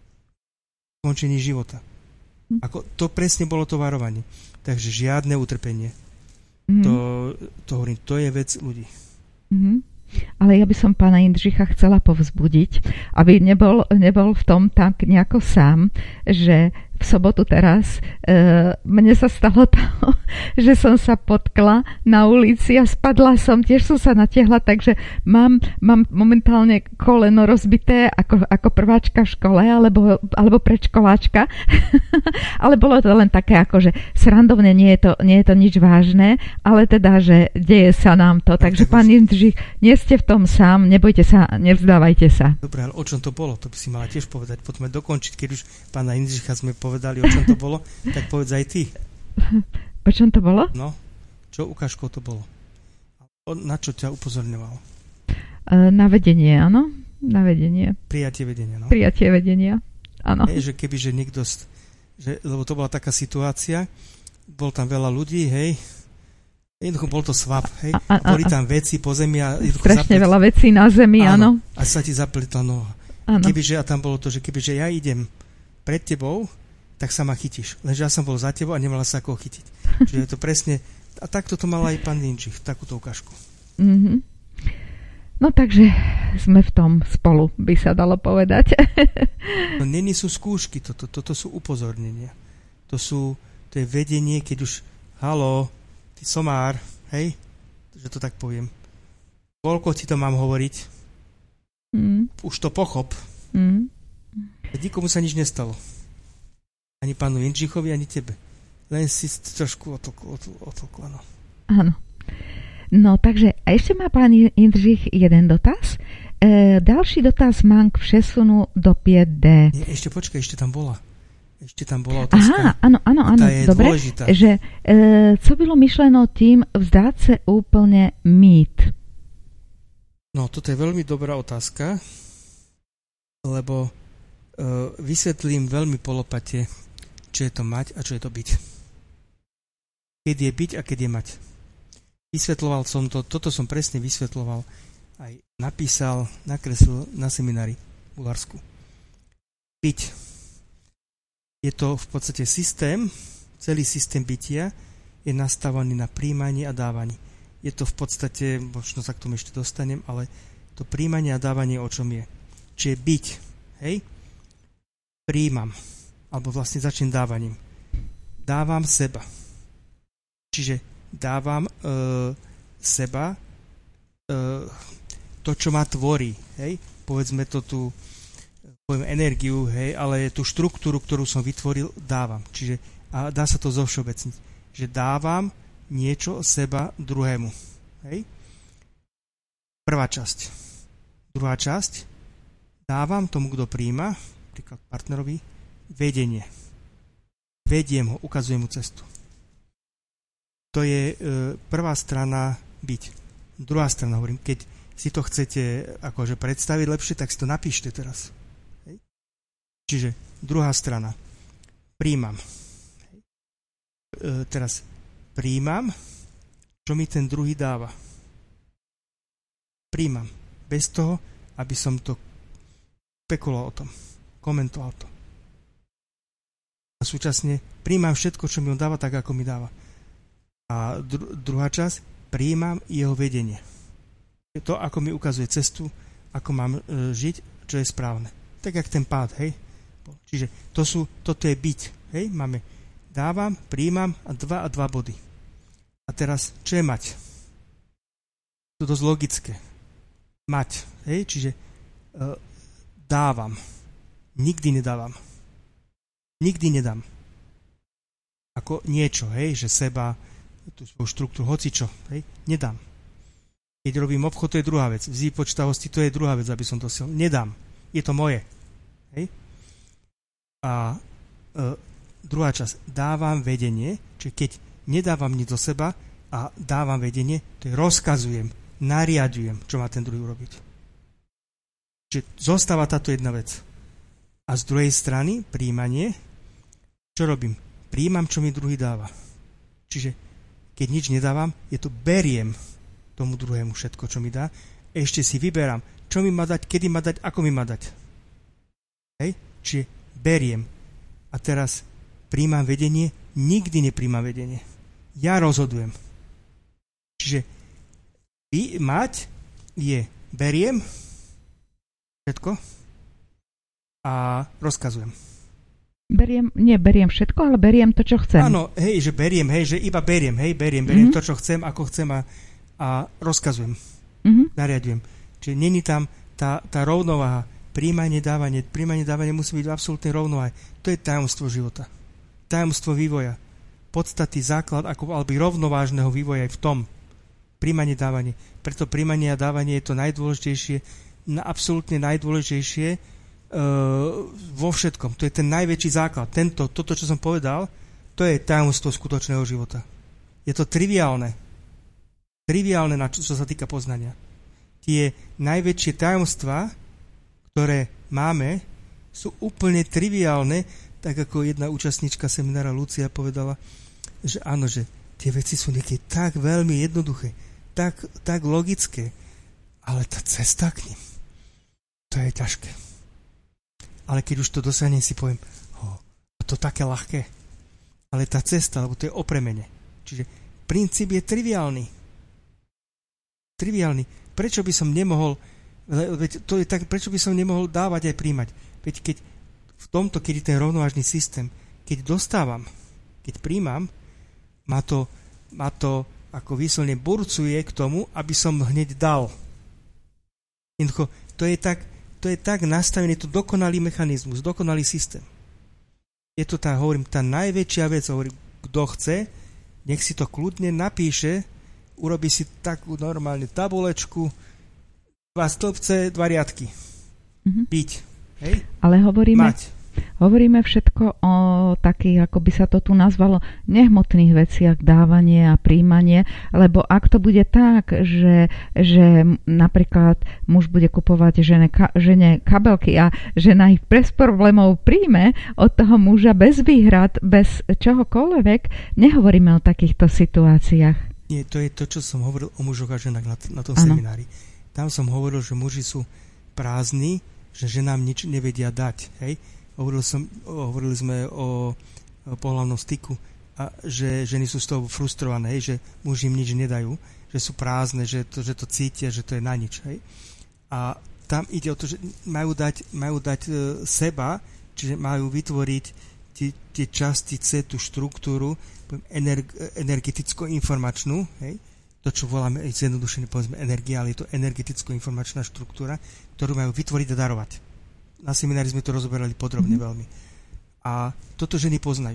Končení života. Mm-hmm. Ako, to presne bolo to varovanie. Takže žiadne utrpenie. Mm-hmm. To, to hovorím, to je vec ľudí. Mm-hmm. Ale ja by som pána Jindřicha chcela povzbudiť, aby nebol, nebol v tom tak nejako sám, že v sobotu teraz e, mne sa stalo to, že som sa potkla na ulici a spadla som, tiež som sa natiahla, takže mám, mám momentálne koleno rozbité ako, ako prváčka v škole alebo, alebo predškoláčka. Ale bolo to len také akože srandovné, nie je, to, nie je to nič vážne, ale teda, že deje sa nám to. Takže pán Jindřich, nie ste v tom sám, nebojte sa, nevzdávajte sa. Dobre, ale o čom to bolo? To by si mala tiež povedať. Poďme dokončiť, keď už pána Jindřicha sme povedali, povedali, o čom to bolo, tak povedz aj ty. O čom to bolo? No, čo ukážkou to bolo? Na čo ťa upozorňoval? Na vedenie, áno. Na vedenie. Prijatie vedenia, no. Prijatie vedenia, áno. Hej, že keby, že niekto, že, lebo to bola taká situácia, bol tam veľa ľudí, hej, jednoducho bol to svap, hej, a, a, a boli tam veci po zemi a strašne zaplet... veľa vecí na zemi, áno. áno. A sa ti zapletla noha. Kebyže, a tam bolo to, že kebyže ja idem pred tebou, tak sa ma chytíš. Lenže ja som bol za tebou a nemala sa ako chytiť. Čiže je to presne... A takto to mal aj pán Jindřich, takúto ukážku. Mm-hmm. No takže sme v tom spolu, by sa dalo povedať. To není sú skúšky, toto, toto sú upozornenia. To sú, to je vedenie, keď už haló, ty somár, hej, že to tak poviem. Koľko ti to mám hovoriť? Mm. Už to pochop. Mm. Nikomu sa nič nestalo. Ani pánu Jindřichovi, ani tebe. Len si trošku otlkla, no. Áno. No, takže a ešte má pán Jindřich jeden dotaz. E, další dotaz mám k přesunu do päť dé. Nie, ešte počkaj, ešte tam bola. Ešte tam bola otázka. Aha, áno, áno, áno. Dobre, dôležitá. Že e, co bylo myšleno tým vzdať sa úplne mýt? No, toto je veľmi dobrá otázka, lebo e, vysvetlím veľmi polopate, čo je to mať a čo je to byť. Keď je byť a keď je mať. Vysvetloval som to, toto som presne vysvetloval, aj napísal, nakreslil na seminári v Bulharsku. Byť. Je to v podstate systém, celý systém bytia je nastavený na príjmanie a dávanie. Je to v podstate, možno sa k tomu ešte dostanem, ale to príjmanie a dávanie o čom je. Čiže byť, hej, príjmam. Alebo vlastne začnem dávaním. Dávam seba. Čiže dávam e, seba e, to, čo ma tvorí. Hej? Povedzme to tú poviem energiu, hej, ale tú štruktúru, ktorú som vytvoril, dávam. Čiže a dá sa to zovšeobecniť. Že dávam niečo seba druhému. Hej? Prvá časť. Druhá časť. Dávam tomu, kto príjma, napríklad partnerovi, vedenie. Vediem ho, ukazujem mu cestu. To je e, prvá strana byť. Druhá strana, hovorím, keď si to chcete akože predstaviť lepšie, tak si to napíšte teraz. Hej. Čiže druhá strana. Príjmam. Hej. E, teraz príjmam, čo mi ten druhý dáva. Príjmam. Bez toho, aby som to spekuloval o tom. Komentoval to. A súčasne príjmam všetko, čo mi on dáva, tak ako mi dáva. A dru- druhá časť, príjmam jeho vedenie. Je to, ako mi ukazuje cestu, ako mám e, žiť, čo je správne. Tak, jak ten pád, hej. Čiže to sú, toto je byť, hej. Máme dávam, príjmam a dva a dva body. A teraz, čo je mať? To je dosť logické. Mať, hej, čiže e, dávam. Nikdy nedávam. Nikdy nedám. Ako niečo, hej, že seba, tú svoju štruktúru, hocičo, hej, nedám. Keď robím obchod, to je druhá vec. V výpočtavosti, to je druhá vec, aby som to sil. Nedám. Je to moje. Hej. A e, druhá časť. Dávam vedenie, čiže keď nedávam nič do seba a dávam vedenie, to je rozkazujem, nariadujem, čo má ten druhý urobiť. Čiže zostáva táto jedna vec. A z druhej strany, príjmanie, čo robím? Príjmam, čo mi druhý dáva. Čiže keď nič nedávam, je to beriem tomu druhému všetko, čo mi dá. Ešte si vyberám, čo mi má dať, kedy má dať, ako mi má dať. Hej? Čiže beriem. A teraz príjmam vedenie, nikdy nepríjmam vedenie. Ja rozhodujem. Čiže mať je beriem všetko a rozkazujem. Beriem, nie beriem všetko, ale beriem to, čo chcem. Áno, hej, že beriem, hej, že iba beriem, hej, beriem, beriem mm-hmm. to, čo chcem, ako chcem a, a rozkazujem. Mm-hmm. Nariadujem. Čiže není tam tá, tá rovnováha. Príjmanie, dávanie. Príjmanie, dávanie musí byť v absolútnej rovnováhe. To je tajomstvo života. Tajomstvo vývoja. Podstatný základ, ako alebo rovnovážneho vývoja aj v tom. Príjmanie, dávanie. Preto príjmanie a dávanie je to najdôležitejšie, na absolútne najdôležitejšie vo všetkom. To je ten najväčší základ. Tento, toto, čo som povedal, to je tajomstvo skutočného života. Je to triviálne. Triviálne, na čo, čo sa týka poznania. Tie najväčšie tajomstvá, ktoré máme, sú úplne triviálne, tak ako jedna účastnička seminára Lucia povedala, že áno, že tie veci sú niekedy tak veľmi jednoduché, tak, tak logické, ale tá cesta k nim, to je ťažké. Ale keď už to dosiahnem, si poviem, oh, to také ľahké. Ale tá cesta, lebo to je opremenie. Čiže princíp je triviálny. Triviálny. Prečo by som nemohol, veď to je tak, prečo by som nemohol dávať aj príjmať? Veď keď v tomto, keď je ten rovnovážny systém, keď dostávam, keď príjmam, ma to, ma to ako výslovne burcuje k tomu, aby som hneď dal. Jednoducho, to je tak, to je tak nastavený, to dokonalý mechanizmus, dokonalý systém. Je to tá, hovorím, tá najväčšia vec, hovorím, kto chce, nech si to kľudne napíše, urobí si takú normálne tabulečku, dva stĺpce, dva riadky. Mm-hmm. Byť. Hej? Ale hovoríme, Mať. hovoríme všetko o takých, ako by sa to tu nazvalo, nehmotných veciach, dávanie a príjmanie, lebo ak to bude tak, že, že napríklad muž bude kupovať žene, ka, žene kabelky a žena ich bez problémov príjme od toho muža bez výhrad, bez čohokoľvek, nehovoríme o takýchto situáciách. Nie, to je to, čo som hovoril o mužoch a ženách na, na tom ano. seminári. Tam som hovoril, že muži sú prázdni, že ženám nič nevedia dať. Hej? Hovoril som, hovorili sme o, o pohlavnom styku a že ženy sú z toho frustrované, hej? Že muži im nič nedajú, že sú prázdne, že to, že to cítia, že to je na nič. Hej? A tam ide o to, že majú dať, majú dať e, seba, čiže majú vytvoriť tie, tie častice, tú štruktúru energ, energeticko-informačnú, hej? To, čo voláme zjednodušene, povedzme energia, ale je to energeticko-informačná štruktúra, ktorú majú vytvoriť a darovať. Na seminári sme to rozoberali podrobne mm. veľmi. A toto ženy poznajú.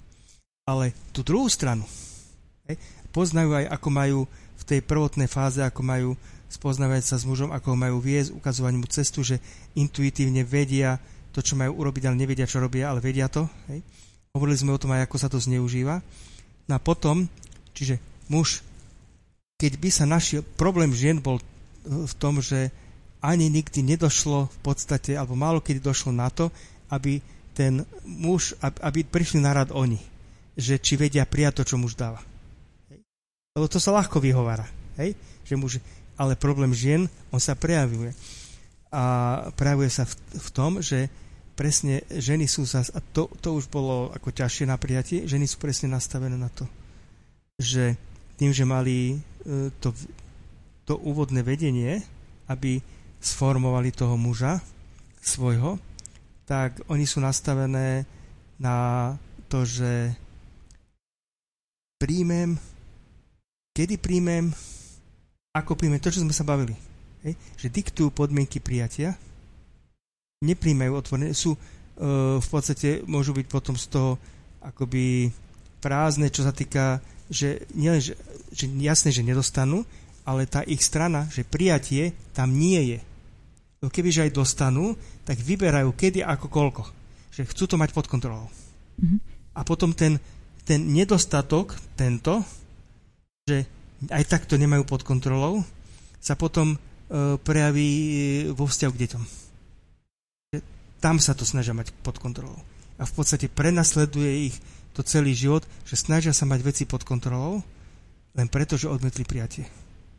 Ale tú druhú stranu hej, poznajú aj, ako majú v tej prvotnej fáze, ako majú spoznávať sa s mužom, ako ho majú viesť, ukazovať mu cestu, že intuitívne vedia to, čo majú urobiť, ale nevedia, čo robia, ale vedia to. Hej. Hovorili sme o tom aj, ako sa to zneužíva. No a potom, čiže muž, keď by sa našiel, problém žien bol v tom, že ani nikdy nedošlo v podstate, alebo málo kedy došlo na to, aby ten muž, aby prišli na rad oni, že či vedia prijať to, čo muž dáva. Hej. Lebo to sa ľahko vyhovára. Hej? Že muž, ale problém žien, on sa prejavuje. A prejavuje sa v, v tom, že presne ženy sú zas, a to, to už bolo ako ťažšie na prijatie, ženy sú presne nastavené na to, že tým, že mali to, to úvodné vedenie, aby sformovali toho muža svojho, tak oni sú nastavené na to, že príjmem, kedy príjmem, ako príjmem, to, čo sme sa bavili. Hej? Že diktujú podmienky prijatia, nepríjmajú otvorené, sú uh, v podstate, môžu byť potom z toho akoby prázdne, čo sa týka, že, nie, že, že jasné, že nedostanú, ale tá ich strana, že prijatie tam nie je. Kebyže aj dostanú, tak vyberajú kedy, ako, koľko. Že chcú to mať pod kontrolou. Mm-hmm. A potom ten, ten nedostatok, tento, že aj takto nemajú pod kontrolou, sa potom e, prejaví vo vzťahu k deťom. Že tam sa to snažia mať pod kontrolou. A v podstate prenasleduje ich to celý život, že snažia sa mať veci pod kontrolou, len preto, že odmietli prijatie.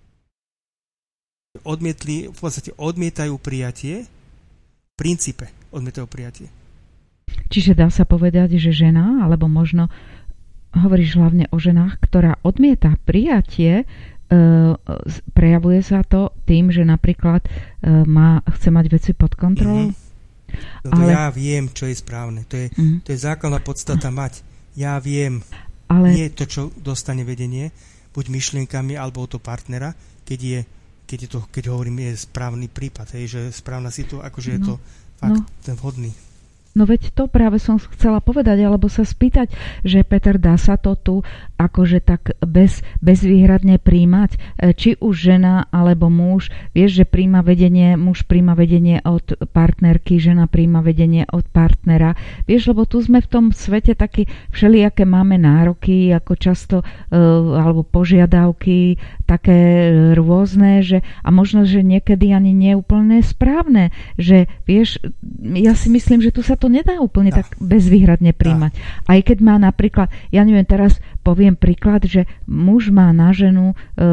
Odmietli, v podstate odmietajú prijatie, v princípe odmietajú prijatie. Čiže dá sa povedať, že žena, alebo možno hovoríš hlavne o ženách, ktorá odmieta prijatie, e, prejavuje sa to tým, že napríklad e, má, chce mať veci pod kontrolou? Mm-hmm. No to ale... ja viem, čo je správne. To je, mm-hmm. to je základná podstata mať. Ja viem. Ale... Nie to, čo dostane vedenie, buď myšlienkami, alebo od toho partnera, keď je keď, je to, keď hovorím, je správny prípad, hej, že správna situácia, akože je no, to fakt no. ten vhodný. No veď to práve som chcela povedať, alebo sa spýtať, že Peter, dá sa to tu akože tak bez, bezvýhradne príjmať, či už žena alebo muž, vieš, že príjma vedenie, muž príjma vedenie od partnerky, žena príjma vedenie od partnera, vieš, lebo tu sme v tom svete takí všelijaké máme nároky, ako často, alebo požiadavky, také rôzne, že a možno, že niekedy ani nie úplne správne, že vieš, ja si myslím, že tu sa to nedá úplne no. tak bezvýhradne príjmať. No. Aj keď má napríklad, ja neviem, teraz poviem príklad, že muž má na ženu e,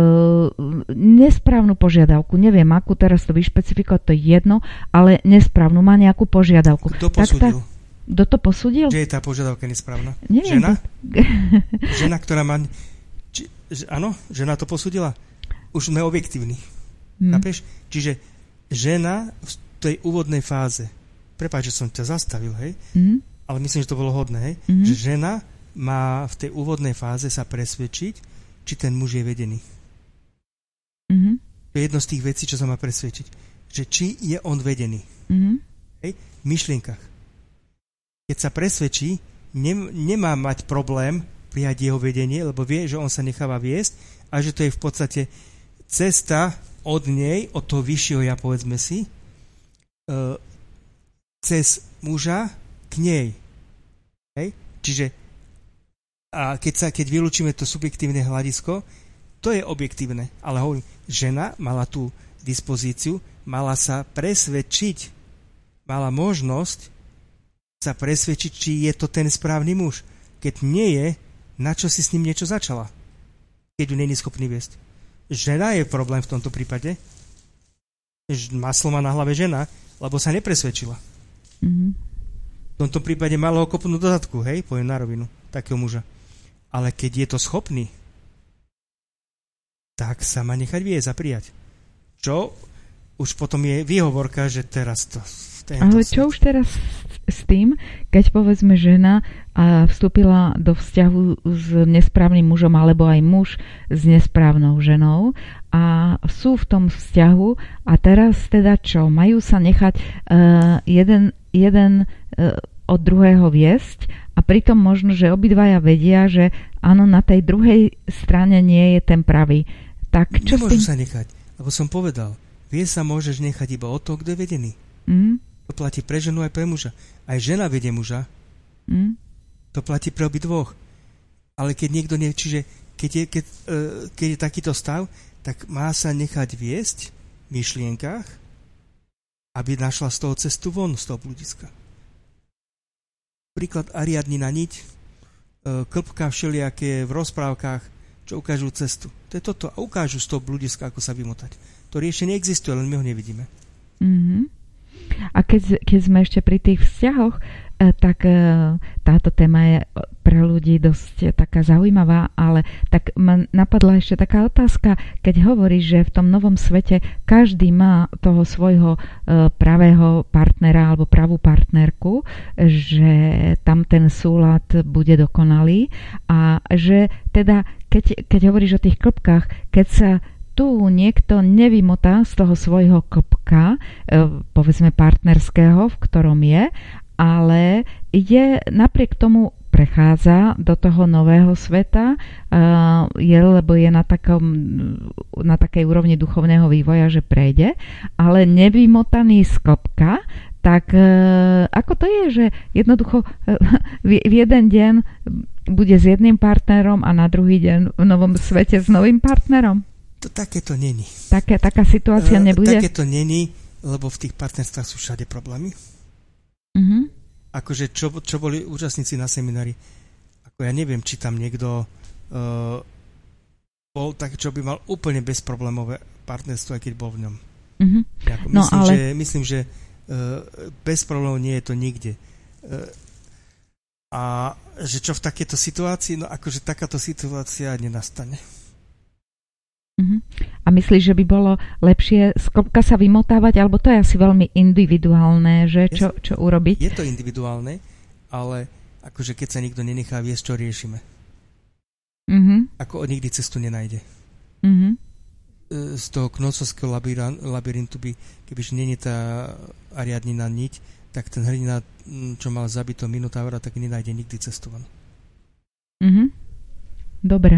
nesprávnu požiadavku. Neviem, akú teraz to vyšpecifikovať, to je jedno, ale nesprávnu, má nejakú požiadavku. Kto posúdil? Kto to posúdil? Že je tá požiadavka nesprávna? Neviem. Žena? Žena, ktorá má... Či, že, áno, žena to posúdila? Už sme objektívni. Hmm. Chápeš? Čiže žena v tej úvodnej fáze, prepáč, že som ťa zastavil, hej, mm. ale myslím, že to bolo hodné, hej, mm. že žena má v tej úvodnej fáze sa presvedčiť, či ten muž je vedený. Mm. To je jedno z tých vecí, čo sa má presvedčiť. Že či je on vedený. Mm. Hej, v myšlienkach. Keď sa presvedčí, nem, nemá mať problém prijať jeho vedenie, lebo vie, že on sa necháva viesť a že to je v podstate cesta od nej, od toho vyššieho ja, povedzme si, uh, cez muža k nej. Hej? Čiže a keď, sa, keď vylúčime to subjektívne hľadisko, to je objektívne. Ale hovorím, žena mala tú dispozíciu, mala sa presvedčiť, mala možnosť sa presvedčiť, či je to ten správny muž. Keď nie je, na čo si s ním niečo začala? Keď ju nie je schopný viesť. Žena je problém v tomto prípade. Maslo má na hlave žena, lebo sa nepresvedčila. Mm-hmm. V tomto prípade malo ho kopnúť do zadku, hej, poviem na rovinu, takého muža. Ale keď je to schopný, tak sa má nechať viesť a prijať. Čo už potom je výhovorka, že teraz to... Ale čo už teraz s tým, keď povedzme žena a vstúpila do vzťahu s nesprávnym mužom alebo aj muž s nesprávnou ženou a sú v tom vzťahu a teraz teda čo? Majú sa nechať uh, jeden, jeden uh, od druhého viesť a pritom možno, že obidvaja vedia, že áno, na tej druhej strane nie je ten pravý. Tak čo Nemôžu s tým? sa nechať, lebo som povedal, vie sa môžeš nechať iba od toho, kto je vedený. Mm. To platí pre ženu aj pre muža. Aj žena vedie muža. Mm. To platí pre obi dvoch. Ale keď niekto nie... Čiže keď je, keď, uh, keď je takýto stav, tak má sa nechať viesť myšlienkách, aby našla z toho cestu von, z toho bludiska. Príklad Ariadnina niť, klpka všelijaké v rozprávkach, čo ukážu cestu. To je toto. A ukážu z toho bludiska, ako sa vymotať. To riešenie existuje, len my ho nevidíme. Mm-hmm. A keď, keď sme ešte pri tých vzťahoch, tak táto téma je pre ľudí dosť taká zaujímavá, ale tak ma napadla ešte taká otázka, keď hovoríš, že v tom novom svete každý má toho svojho pravého partnera alebo pravú partnerku, že tam ten súlad bude dokonalý a že teda, keď, keď hovoríš o tých klpkách, keď sa tu niekto nevymotá z toho svojho klpka, povedzme partnerského, v ktorom je, ale je napriek tomu prechádza do toho nového sveta, je, lebo je na, takom, na takej úrovni duchovného vývoja, že prejde, ale nevymotaný z klpka, tak ako to je, že jednoducho v jeden deň bude s jedným partnerom a na druhý deň v novom svete s novým partnerom? To takéto není. Také, taká situácia nebude? Takéto není, lebo v tých partnerstvách sú všade problémy. Mm-hmm. Akože čo, čo boli účastníci na seminári, ako ja neviem, či tam niekto uh, bol tak, čo by mal úplne bezproblémové partnerstvo, aj keď bol v ňom. Mm-hmm. Jako, myslím, no, ale... že, myslím, že uh, bez problémov nie je to nikde. Uh, a že čo v takéto situácii, no akože takáto situácia nenastane. Uh-huh. A myslíš, že by bolo lepšie z klpka sa vymotávať, alebo to je asi veľmi individuálne, že čo, čo urobiť? Je to individuálne, ale akože keď sa nikto nenechá viesť, čo riešime. Uh-huh. Ako od nikdy cestu nenájde. Uh-huh. Z toho knocovského labyrintu by, kebyže nie je tá Ariadnina niť, tak ten hrdina, čo mal zabito Minotaura, tak nenájde nikdy cestu von. Uh-huh. Dobre.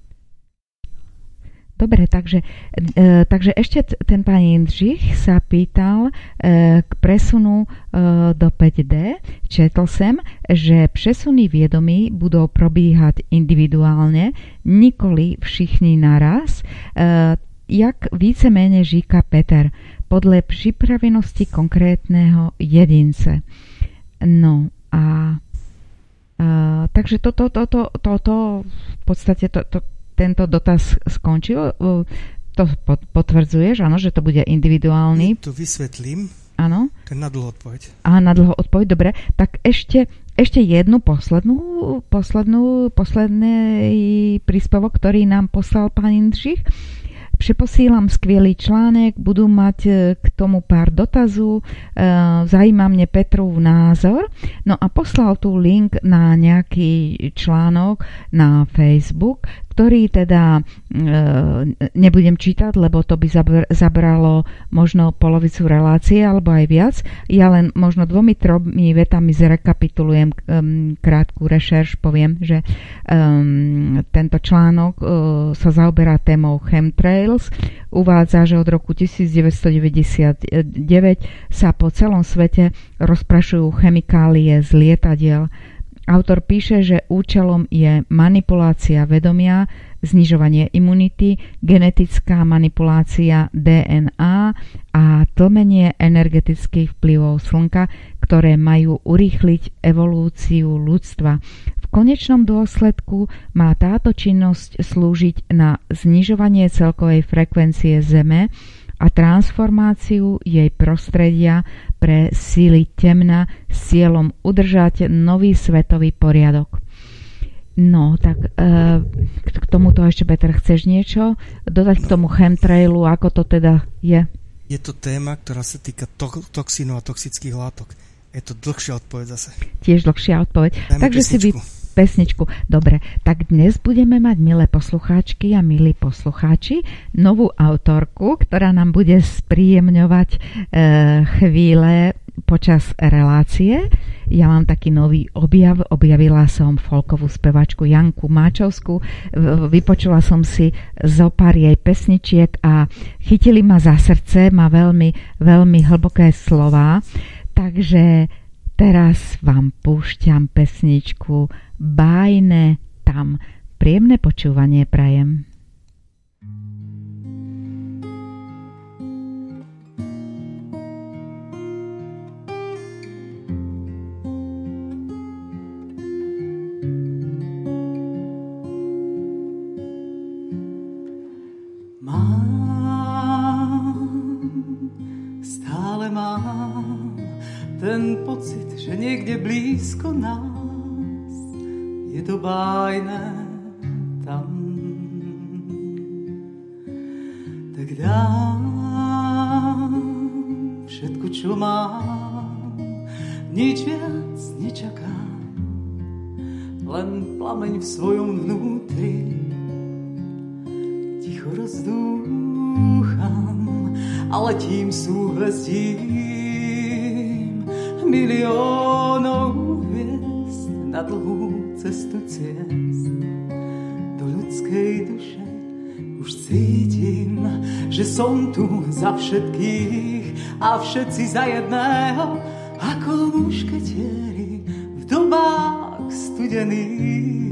Dobre, takže, e, takže ešte t- ten pán Jindřich sa pýtal e, k presunu e, do päť dé. Četl som, že přesuny vědomí budou probíhat individuálne, nikoli všichni naraz, e, jak víceméně říká Peter, podle připravenosti konkrétného jedince. No a e, takže toto to, to, to, to, v podstate to, to tento dotaz skončil. To potvrdzuješ, áno, že to bude individuálny? To vysvetlím. Áno. To je na dlhú odpoveď. Á, na dlhú odpoveď, dobre. Tak ešte, ešte jednu poslednú, poslednú, posledný príspevok, ktorý nám poslal pán Jindřich. Přeposílám skvělý článek, budu mať k tomu pár dotazů, zajímá mě Petrův názor. No a poslal tu link na nejaký článok na Facebook, ktorý teda e, nebudem čítať, lebo to by zabr- zabralo možno polovicu relácie, alebo aj viac. Ja len možno dvomi, tromi vetami zrekapitulujem um, krátku rešerš, poviem, že um, tento článok uh, sa zaoberá témou chemtrails. Uvádza, že od roku devätnásťstodeväťdesiatdeväť sa po celom svete rozprašujú chemikálie z lietadiel. Autor píše, že účelom je manipulácia vedomia, znižovanie imunity, genetická manipulácia dé en á a tlmenie energetických vplyvov slnka, ktoré majú urýchliť evolúciu ľudstva. V konečnom dôsledku má táto činnosť slúžiť na znižovanie celkovej frekvencie Zeme a transformáciu jej prostredia pre síly temna s cieľom udržať nový svetový poriadok. No, tak e, k tomuto ešte, Peter, chceš niečo dodať k tomu chemtrailu, ako to teda je? Je to téma, ktorá sa týka to- toxínov a toxických látok. Je to dlhšia odpoveď zase. Tiež dlhšia odpoveď. Dajme Takže pesničku. si vy pesničku. Dobre, tak dnes budeme mať, milé poslucháčky a milí poslucháči, novú autorku, ktorá nám bude spríjemňovať e, chvíle počas relácie. Ja mám taký nový objav. Objavila som folkovú spevačku Janku Máčovskú. Vypočula som si zo pár jej pesničiek a chytili ma za srdce, má veľmi, veľmi hlboké slová. Takže teraz vám púšťam pesničku Bájne tam. Príjemné počúvanie prajem. že niekde blízko nás je to bájne tam. Tak dám všetko, čo mám, nič viac nečakám, len plameň v svojom vnútri ticho rozdúcham a letím súhvezdím miliónov hviezd na dlhú cestu ciest do ľudskej duše. Už cítim, že som tu za všetkých a všetci za jedného, ako mušketieri v dobách studených.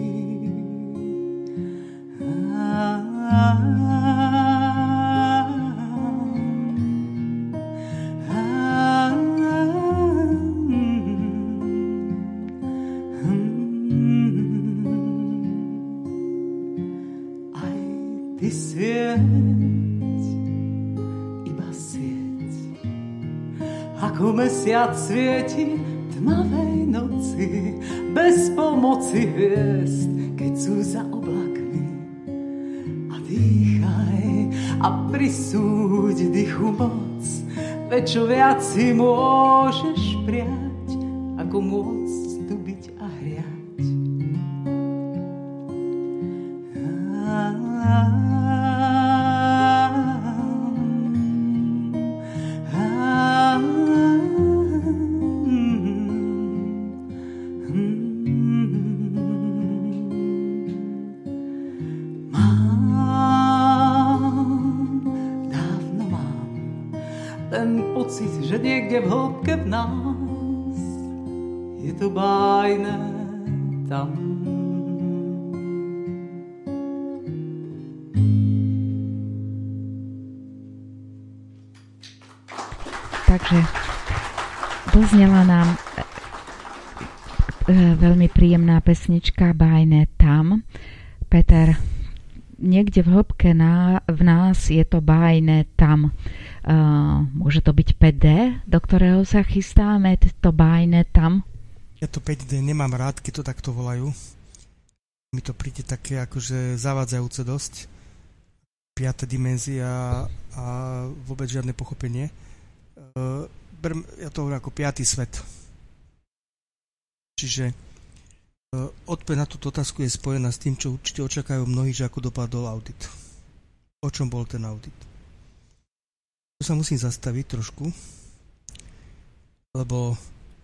Mesiac svieti tmavej noci, bez pomoci hviezd, keď sú za oblakmi. A dýchaj a prisúď dychu moc, veď čo viac si môžeš prijať, ako môcť tu byť a hriať. Že niekde v hĺbke v nás je to bájne tam. Takže doznela nám e, veľmi príjemná pesnička Bájne tam. Peter, niekde v hĺbke ná, v nás je to bájne tam. Uh, môže to byť päť dé, do ktorého sa chystáme, to bájne tam? Ja to päť dé nemám rád, keď to takto volajú. Mi to príde také akože zavádzajúce dosť. Piata dimenzia a vôbec žiadne pochopenie. Uh, berm, ja to hovorím ako piatý svet. Čiže uh, odpoveď na túto otázku je spojená s tým, čo určite očakajú mnohí, že ako dopadol audit. O čom bol ten audit? Tu sa musím zastaviť trošku, lebo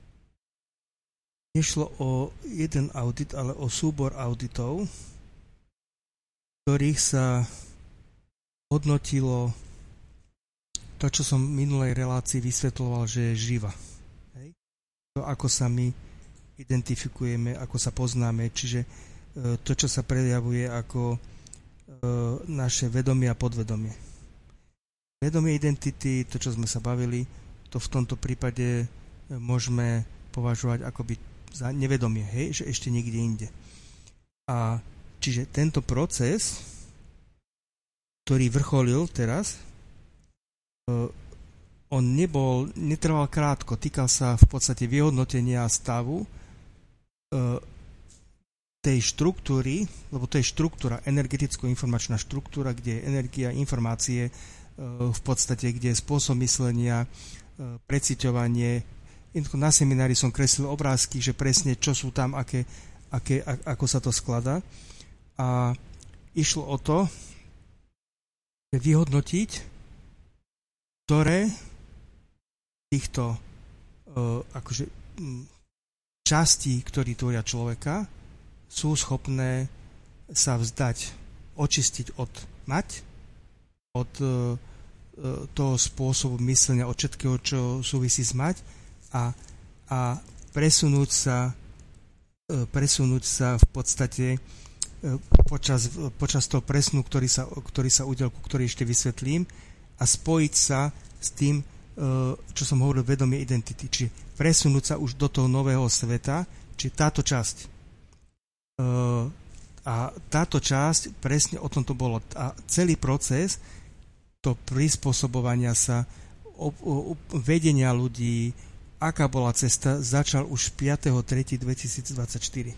nešlo o jeden audit, ale o súbor auditov, ktorých sa hodnotilo to, čo som v minulej relácii vysvetľoval, že je živa. Hej? To, ako sa my identifikujeme, ako sa poznáme, čiže to, čo sa prejavuje ako naše vedomie a podvedomie. Vedomie identity, to, čo sme sa bavili, to v tomto prípade môžeme považovať akoby za nevedomie, hej, že ešte niekde inde. A čiže tento proces, ktorý vrcholil teraz, on nebol, netrval krátko, týkal sa v podstate vyhodnotenia stavu tej štruktúry, lebo to je štruktúra, energeticko-informačná štruktúra, kde je energia, informácie, v podstate, kde je spôsob myslenia, preciťovanie. Na seminári som kreslil obrázky, že presne čo sú tam, aké, aké, ako sa to skladá. A išlo o to, vyhodnotiť, ktoré týchto akože, častí, ktorí tvoria človeka, sú schopné sa vzdať, očistiť od mať, od toho spôsobu myslenia, od všetkého, čo súvisí s mať a, a presunúť sa presunúť sa v podstate počas, počas toho presnu, ktorý sa, ktorý sa udial, ktorý ešte vysvetlím, a spojiť sa s tým, čo som hovoril, vedomie identity, čiže presunúť sa už do toho nového sveta, čiže táto časť. A táto časť, presne o tom to bolo. A celý proces to prispôsobovania sa, vedenia ľudí, aká bola cesta, začal už piateho tretieho dvetisícdvadsaťštyri.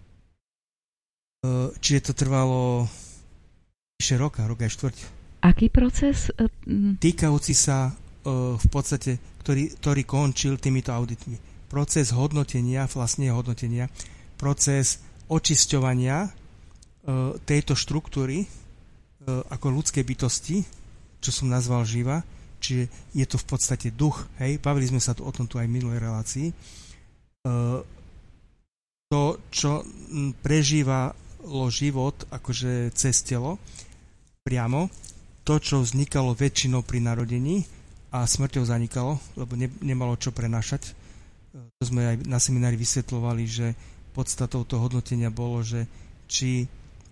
Čiže to trvalo vyše roka, rok aj štvrť. Aký proces? Týkajúci sa v podstate, ktorý, ktorý končil týmito auditmi. Proces hodnotenia, vlastne hodnotenia, proces očisťovania tejto štruktúry ako ľudskej bytosti, čo som nazval živa, čiže je to v podstate duch, hej, bavili sme sa tu o tom tu aj v minulej relácii. To, čo prežívalo život akože cez telo, priamo, to, čo vznikalo väčšinou pri narodení a smrťou zanikalo, lebo ne, nemalo čo prenášať. To sme aj na seminári vysvetľovali, že podstatou toho hodnotenia bolo, že či e,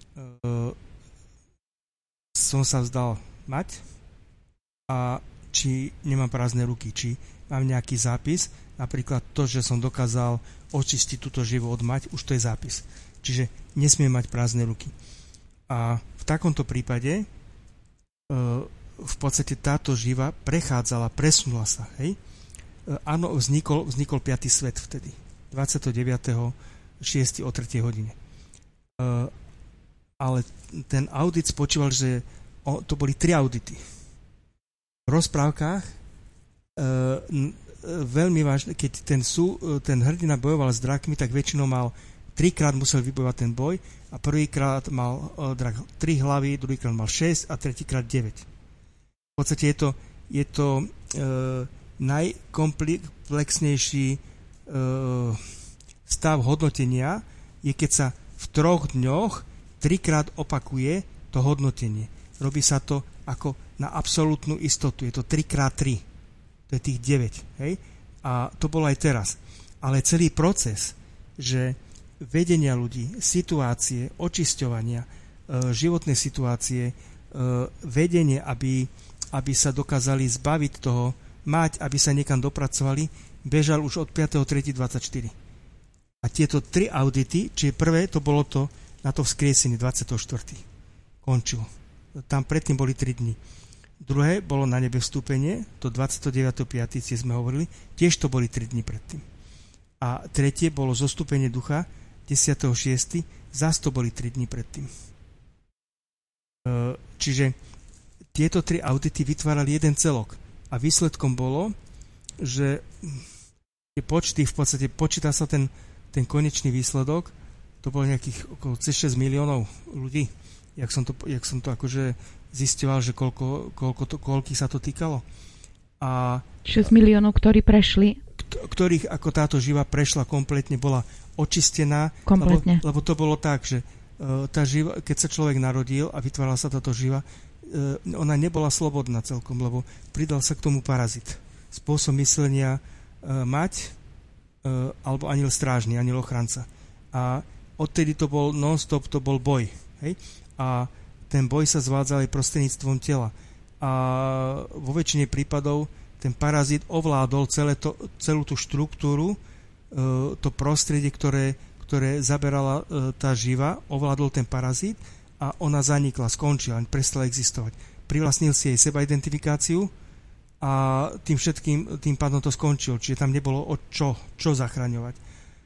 som sa vzdal mať a či nemám prázdne ruky, či mám nejaký zápis, napríklad to, že som dokázal očistiť túto živu od mať, už to je zápis. Čiže nesmiem mať prázdne ruky. A v takomto prípade v podstate táto živa prechádzala, presunula sa, hej? Áno, vznikol, vznikol piaty svet vtedy, dvadsiateho deviateho šiesteho o tretej hodine. Ale ten audit spočíval, že to boli tri audity. V rozprávkach veľmi vážne, keď ten, sú, ten hrdina bojoval s drakmi, tak väčšinou mal trikrát musel vybojovať ten boj a prvýkrát mal uh, drak tri hlavy, druhýkrát mal šesť a tretíkrát deväť. V podstate je to, je to uh, najkomplexnejší uh, stav hodnotenia, je keď sa v troch dňoch trikrát opakuje to hodnotenie. Robí sa to ako na absolútnu istotu. Je to tri krát tri. To je tých deväť. Hej? A to bolo aj teraz. Ale celý proces, že vedenia ľudí, situácie, očisťovania, e, životné situácie, e, vedenie, aby, aby sa dokázali zbaviť toho, mať, aby sa niekam dopracovali, bežal už od piateho tretieho dvadsaťštyri. A tieto tri audity, čiže prvé, to bolo to na to vzkriesenie dvadsiateho štvrtého končilo. Tam predtým boli tri dni. Druhé bolo na nebe vstúpenie, to dvadsiateho deviateho piateho sme hovorili, tiež to boli tri dni predtým. A tretie bolo zostúpenie ducha, desiateho šiesteho zás to boli tri dni predtým. Čiže tieto tri audity vytvárali jeden celok. A výsledkom bolo, že tie počty, v podstate počíta sa ten, ten konečný výsledok, to bolo nejakých okolo cez šesť miliónov ľudí. Jak som to, jak som to akože zisťoval, že koľko, koľko to, koľkých sa to týkalo. A šesť miliónov, ktorí prešli? Ktorých ako táto živa prešla kompletne, bola očistená. Kompletne. Lebo, lebo to bolo tak, že uh, tá živa, keď sa človek narodil a vytvárala sa táto živa, uh, ona nebola slobodná celkom, lebo pridal sa k tomu parazit. Spôsob myslenia uh, mať uh, alebo aniel strážny, aniel ochranca. A odtedy to bol non-stop, to bol boj. Hej? A ten boj sa zvádzal aj prostredníctvom tela. A vo väčšine prípadov ten parazit ovládol celé to, celú tú štruktúru, to prostredie, ktoré, ktoré zaberala tá živa, ovládol ten parazit a ona zanikla, skončila, prestala existovať. Privlastnil si jej sebaidentifikáciu a tým všetkým, tým pádom to skončilo. Čiže tam nebolo o čo, čo zachraňovať.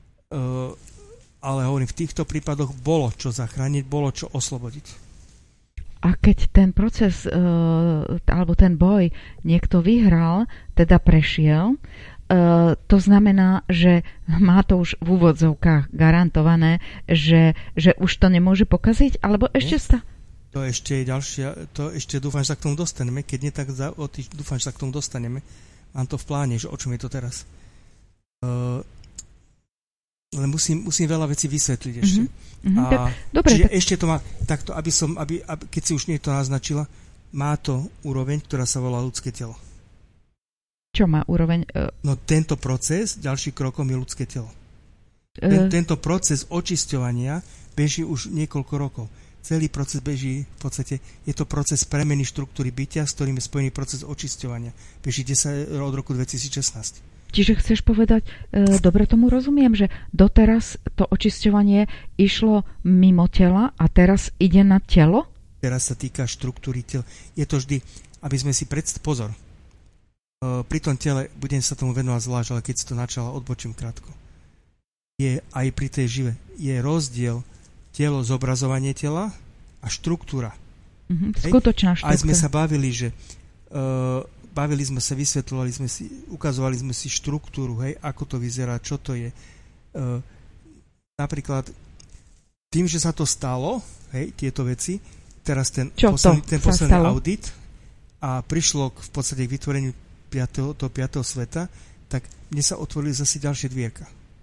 Ale hovorím, v týchto prípadoch bolo čo zachrániť, bolo čo oslobodiť. A keď ten proces e, alebo ten boj niekto vyhral, teda prešiel, e, to znamená, že má to už v úvodzovkách garantované, že, že už to nemôže pokaziť, alebo ešte sa... To ešte je ďalšia, to ešte dúfam, že sa k tomu dostaneme. Keď nie, tak za, dúfam, že sa k tomu dostaneme. Mám to v pláne, že o čom je to teraz. E, ale musím, musím veľa vecí vysvetliť ešte. Mm-hmm. A dobre, čiže tak... ešte to má takto, aby som, aby, aby, keď si už niekto naznačila, má to úroveň, ktorá sa volá ľudské telo. Čo má úroveň? Uh... No tento proces, ďalší krokom je ľudské telo. Ten, uh... Tento proces očisťovania beží už niekoľko rokov. Celý proces beží, v podstate je to proces premeny štruktúry bytia, s ktorým je spojený proces očisťovania. Beží desať, od roku dvetisícšestnásť. Čiže chceš povedať, e, dobre tomu rozumiem, že doteraz to očisťovanie išlo mimo tela a teraz ide na telo? Teraz sa týka štruktúry tela. Je to vždy, aby sme si predstavili, pozor, pri tom tele, budem sa tomu venovať zvlášť, ale keď si to načala, odbočím krátko. Je aj pri tej žive, je rozdiel telo, zobrazovanie tela a štruktúra. Mm-hmm, skutočná štruktúra. Aj sme sa bavili, že uh, bavili sme sa, vysvetľovali sme si, ukazovali sme si štruktúru, hej, ako to vyzerá, čo to je. Uh, napríklad tým, že sa to stalo, hej, tieto veci, teraz ten čo posledný, ten posledný stalo? audit a prišlo k, v podstate k vytvoreniu piateho, toho piateho sveta, tak mne sa otvorili zase ďalšie dvierka.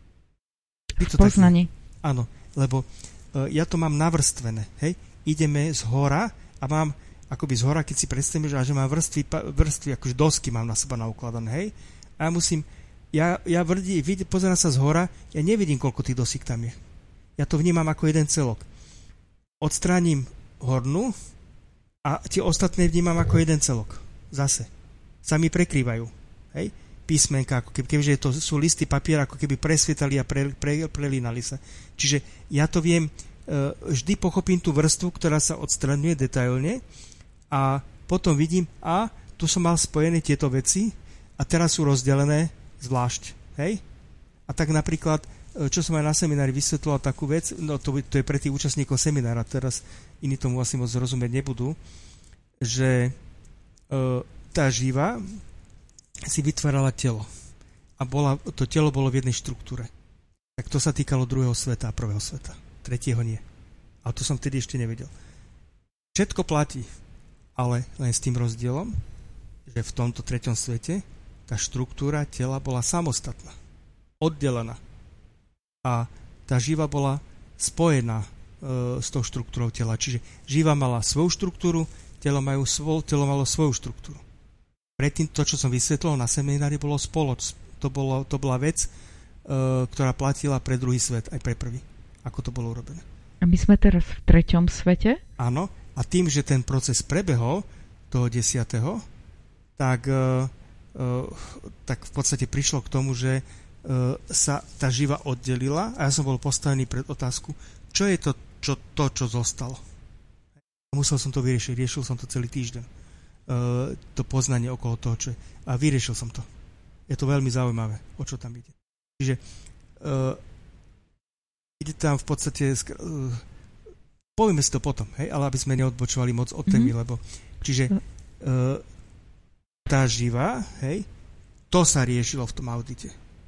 Poznaní. Áno, lebo uh, ja to mám navrstvené, hej, ideme z hora a mám akoby z hora, keď si predstavím, že, že mám vrstvy, vrstvy, akože dosky mám na seba naukladané, hej, a ja musím, ja, ja vrdí, vid, pozerám sa z hora, ja nevidím, koľko tých dosík tam je. Ja to vnímam ako jeden celok. Odstránim hornú a tie ostatné vnímam ako jeden celok. Zase. Sa mi prekrývajú. Hej? Písmenka, ako keby, kebyže to sú listy papiera, ako keby presvietali a pre, pre, prelínali sa. Čiže ja to viem, vždy pochopím tú vrstvu, ktorá sa odstraňuje detailne a potom vidím, a tu som mal spojené tieto veci a teraz sú rozdelené zvlášť. Hej? A tak napríklad, čo som aj na seminári vysvetloval takú vec, no to, to je pre tých účastníkov seminára, teraz iní tomu asi moc rozumieť nebudú, že e, tá živa si vytvárala telo a bola, to telo bolo v jednej štruktúre. Tak to sa týkalo druhého sveta a prvého sveta. Tretieho nie. Ale to som vtedy ešte nevedel. Všetko platí, ale len s tým rozdielom, že v tomto treťom svete tá štruktúra tela bola samostatná, oddelená. A tá živa bola spojená e, s tou štruktúrou tela. Čiže živa mala svoju štruktúru, telo, majú svoj, telo malo svoju štruktúru. Predtým to, čo som vysvetlil na seminári, bolo spoloč. To, bolo, to bola vec, e, ktorá platila pre druhý svet, aj pre prvý. Ako to bolo urobené. A my sme teraz v treťom svete? Áno. A tým, že ten proces prebehol toho desiatého, tak, e, e, tak v podstate prišlo k tomu, že sa tá živa oddelila a ja som bol postavený pred otázku, čo je to, čo, to, čo zostalo. Musel som to vyriešiť, riešil som to celý týždeň. Uh, to poznanie okolo toho, čo je. A vyriešil som to. Je to veľmi zaujímavé, o čo tam ide. Čiže uh, ide tam v podstate uh, povieme si to potom, hej, ale aby sme neodbočovali moc od témy, mm-hmm. lebo čiže uh, tá živa, hej, to sa riešilo v tom audite.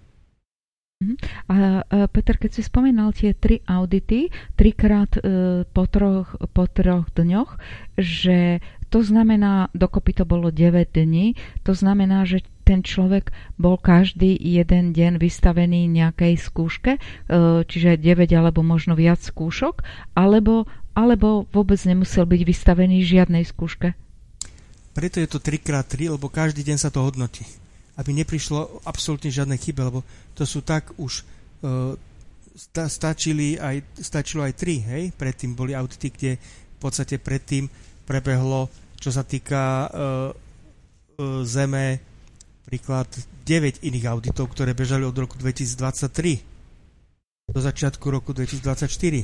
A Peter, keď si spomínal tie tri audity, trikrát e, po, troch, po troch dňoch, že to znamená, dokopy to bolo deväť dní, to znamená, že ten človek bol každý jeden deň vystavený nejakej skúške, e, čiže deväť alebo možno viac skúšok, alebo, alebo vôbec nemusel byť vystavený žiadnej skúške? Preto je to tri krát tri, lebo každý deň sa to hodnotí. Aby neprišlo absolútne žiadne chyby, lebo to sú tak už uh, sta- stačili aj, stačilo aj tri, hej? Predtým boli audity, kde v podstate predtým prebehlo, čo sa týka uh, uh, Zeme, príklad deväť iných auditov, ktoré bežali od roku dvetisícdvadsaťtri do začiatku roku dvetisícdvadsaťštyri.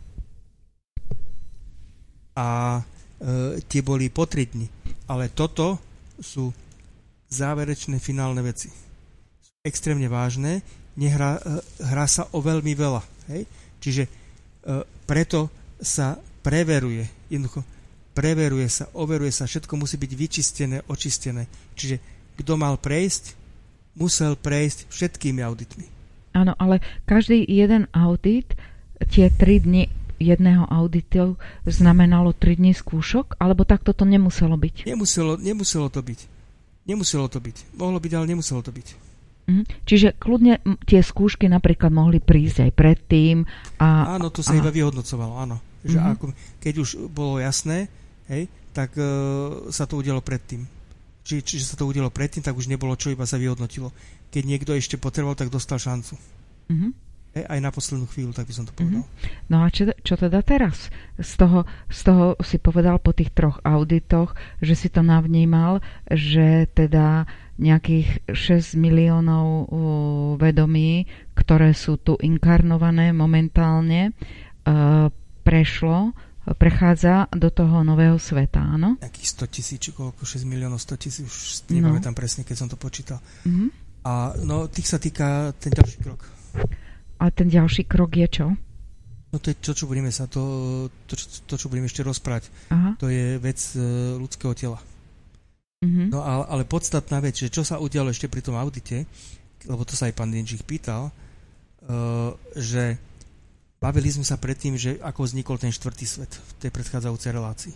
A uh, tie boli po tri dni. Ale toto sú záverečné finálne veci. Sú extrémne vážne, nehrá, hrá sa o veľmi veľa. Hej? Čiže e, preto sa preveruje, jednoducho preveruje sa, overuje sa, všetko musí byť vyčistené, očistené. Čiže kto mal prejsť, musel prejsť všetkými auditmi. Áno, ale každý jeden audit, tie tri dni jedného auditu znamenalo tri dni skúšok, alebo takto to nemuselo byť? Nemuselo, nemuselo to byť. Nemuselo to byť. Mohlo byť, ale nemuselo to byť. Mm, čiže kľudne tie skúšky napríklad mohli prísť aj predtým. A, áno, to sa a... iba vyhodnocovalo, áno. Že mm-hmm. ako, keď už bolo jasné, hej, tak uh, sa to udialo predtým. Či, čiže sa to udialo predtým, tak už nebolo čo, iba sa vyhodnotilo. Keď niekto ešte potreboval, tak dostal šancu. Mm-hmm. Hej, aj na poslednú chvíľu, tak by som to povedal. Mm-hmm. No a čo, čo teda teraz? Z toho, z toho si povedal po tých troch auditoch, že si to navnímal, že teda nejakých šesť miliónov uh, vedomí, ktoré sú tu inkarnované momentálne, uh, prešlo prechádza do toho nového sveta, áno? Nejakých sto tisíc, či koľko, šesť miliónov, sto tisíc, už nepamätám no. presne, keď som to počítal. Mm-hmm. A no, tých sa týka ten ďalší krok. A ten ďalší krok je čo? No to je to, čo budeme sa, to, to, to čo budeme ešte rozprávať. Aha. To je vec uh, ľudského tela. Mm-hmm. No ale, ale podstatná vec, že čo sa udialo ešte pri tom audite, lebo to sa aj pán Dienčík pýtal, uh, že bavili sme sa predtým, že ako vznikol ten štvrtý svet v tej predchádzajúcej relácii.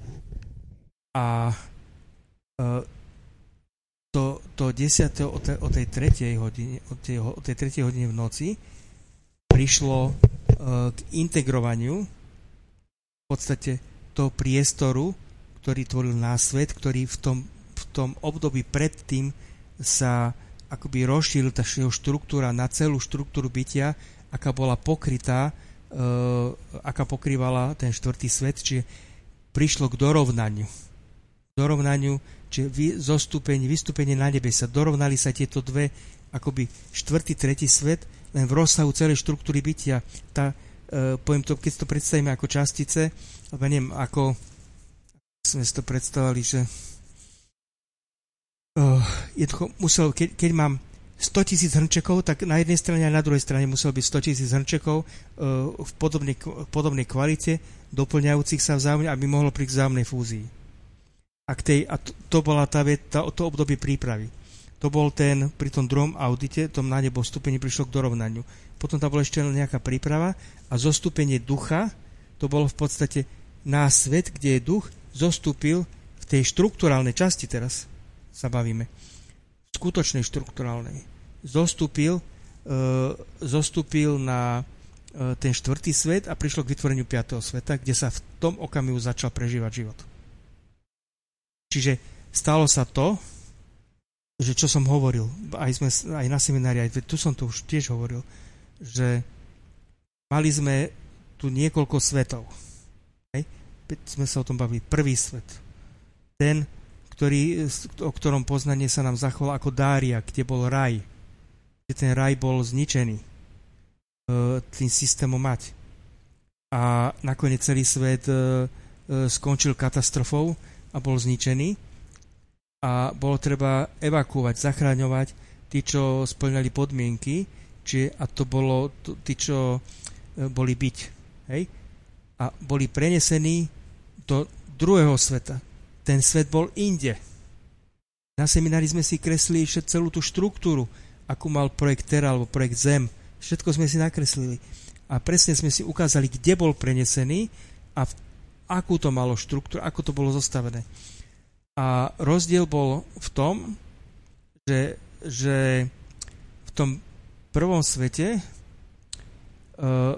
A uh, to, to desiateho o, te, o tej tretej hodine, o tej, o tej tretej hodine v noci prišlo uh, k integrovaniu v podstate toho priestoru, ktorý tvoril náš svet, ktorý v tom, v tom období predtým sa akoby rozšíril tá jeho štruktúra na celú štruktúru bytia, aká bola pokrytá, uh, aká pokrývala ten štvrtý svet, čiže prišlo k dorovnaniu. Dorovnaniu, čiže vy, zostúpenie, vystúpenie na nebe sa dorovnali sa tieto dve, akoby štvrtý, tretí svet, len v rozsahu celej štruktúry bytia. Tá, uh, poviem to, keď to predstavíme ako častice, alebo neviem, ako sme si to predstavili, že uh, jednoducho musel, keď, keď mám sto tisíc hrnčekov, tak na jednej strane a na druhej strane muselo byť sto tisíc hrnčekov uh, v podobnej, podobnej kvalite, doplňajúcich sa vzájomne, aby mohlo prísť k vzájomnej fúzii. A, k tej, a to, to bola tá, tá, to obdobie prípravy. To bol ten, pri tom druhom audite, tom na nebo stupení prišlo k dorovnaniu. Potom tam bola ešte nejaká príprava a zostúpenie ducha, to bolo v podstate náš svet, kde je duch, zostúpil v tej štruktúrálnej časti, teraz sa bavíme, skutočnej štruktúrálnej, zostúpil, e, zostúpil na e, ten štvrtý svet a prišlo k vytvoreniu piateho sveta, kde sa v tom okamihu začal prežívať život. Čiže stalo sa to, že čo som hovoril, aj, sme, aj na seminári, aj tu som to už tiež hovoril, že mali sme tu niekoľko svetov. Hej? Sme sa o tom bavili. Prvý svet. Ten, ktorý, o ktorom poznanie sa nám zachoval ako Dária, kde bol raj. Kde ten raj bol zničený e, tým systémom mať. A nakoniec celý svet e, e, skončil katastrofou a bol zničený. A bolo treba evakuovať, zachraňovať tí, čo spĺňali podmienky, či, a to bolo to, tí, čo e, boli byť. Hej? A boli prenesení do druhého sveta. Ten svet bol inde. Na seminári sme si kreslili celú tú štruktúru, akú mal projekt Terra alebo projekt Zem. Všetko sme si nakreslili. A presne sme si ukázali, kde bol prenesený a v, akú to malo štruktúru, ako to bolo zostavené. A rozdiel bol v tom, že, že v tom prvom svete uh,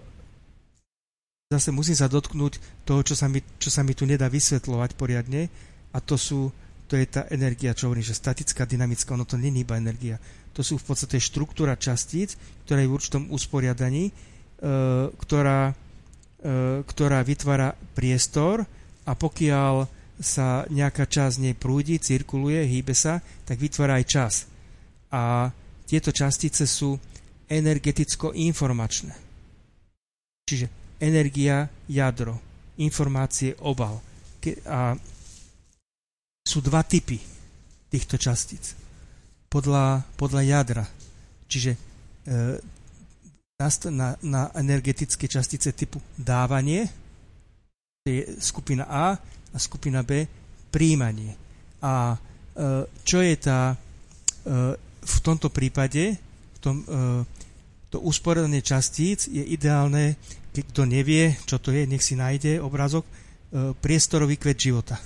zase musím sa dotknúť toho, čo sa mi, čo sa mi tu nedá vysvetľovať poriadne, a to sú, to je tá energia, čo hovorím, že statická, dynamická, ono to nie je iba energia. To sú v podstate štruktúra častíc, ktorá je v určitom usporiadaní, uh, ktorá, uh, ktorá vytvára priestor, a pokiaľ sa nejaká časť nej prúdi, cirkuluje, hýbe sa, tak vytvára aj čas. A tieto častice sú energeticko-informačné. Čiže energia, jadro, informácie, obal. A sú dva typy týchto častíc. Podľa, podľa jadra. Čiže e, na, na energetické častice typu dávanie, to je skupina A, a skupina B, príjmanie. A e, čo je tá e, v tomto prípade v tom, e, to usporiadanie častíc je ideálne, keď kto nevie, čo to je, nech si nájde obrázok, e, priestorový kvet života.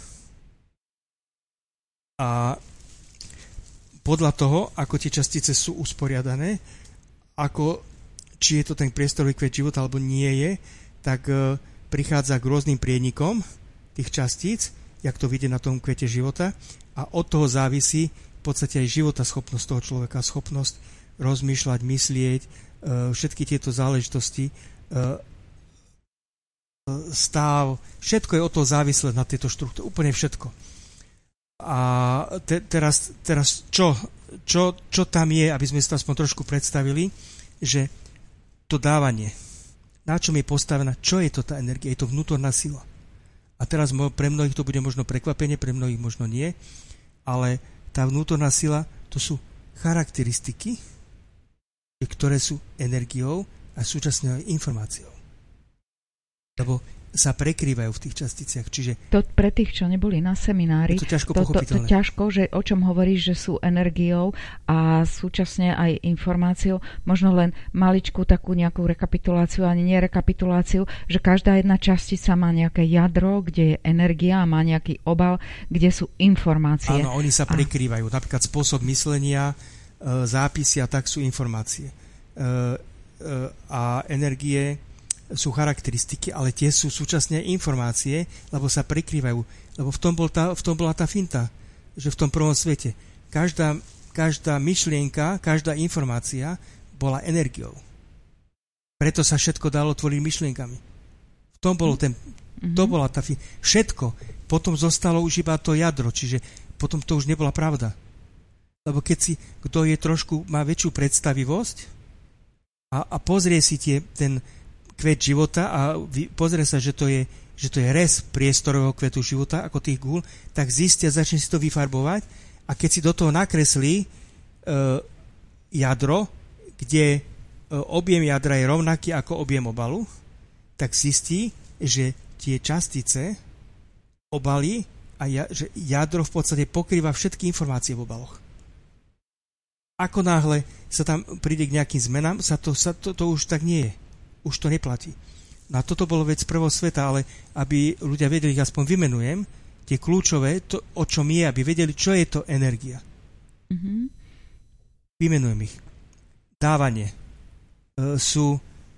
A podľa toho, ako tie častice sú usporiadané, ako, či je to ten priestorový kvet života alebo nie je, tak e, prichádza k rôznym prienikom tých častíc, jak to vidie na tom kvete života, a od toho závisí v podstate aj životaschopnosť toho človeka, schopnosť rozmýšľať, myslieť, všetky tieto záležitosti, stav, všetko je od toho závislé na tejto štruktúre, úplne všetko. A te, teraz, teraz čo, čo, čo tam je, aby sme si to aspoň trošku predstavili, že to dávanie, na čom je postavená, čo je to tá energia, je to vnútorná sila. A teraz pre mnohých to bude možno prekvapenie, pre mnohých možno nie, ale tá vnútorná sila, to sú charakteristiky, ktoré sú energiou a súčasne aj informáciou. Lebo sa prekrývajú v tých časticiach. Čiže to pre tých, čo neboli na seminári, je to ťažko to, pochopiteľné. To, to ťažko, že o čom hovoríš, že sú energiou a súčasne aj informáciou, možno len maličku takú nejakú rekapituláciu, ani nie rekapituláciu, že každá jedna častica má nejaké jadro, kde je energia a má nejaký obal, kde sú informácie. Áno, oni sa prekrývajú. A... Napríklad spôsob myslenia, zápisy a tak sú informácie. A energie sú charakteristiky, ale tie sú súčasne informácie, lebo sa prekrývajú. Lebo v tom, bol tá, v tom bola tá finta, že v tom prvom svete každá, každá myšlienka, každá informácia bola energiou. Preto sa všetko dalo tvoriť myšlienkami. V tom bolo ten, mm-hmm. to bola tá finta. Všetko. Potom zostalo už iba to jadro, čiže potom to už nebola pravda. Lebo keď si, kto je trošku, má väčšiu predstavivosť a, a pozrie si tie, ten kvet života a pozrie sa, že to je, že to je rez priestorového kvetu života, ako tých gúľ, tak zistia, začne si to vyfarbovať a keď si do toho nakreslí e, jadro, kde e, objem jadra je rovnaký ako objem obalu, tak zistí, že tie častice, obaly a ja, že jadro v podstate pokrýva všetky informácie v obaloch. Ako náhle sa tam príde k nejakým zmenám, sa to, sa to, to už tak nie je. Už to neplatí. No a toto bolo vec prvého sveta, ale aby ľudia vedeli, ich aspoň vymenujem, tie kľúčové, to, o čom je, aby vedeli, čo je to energia. Mm-hmm. Vymenujem ich. Dávanie. E, sú e,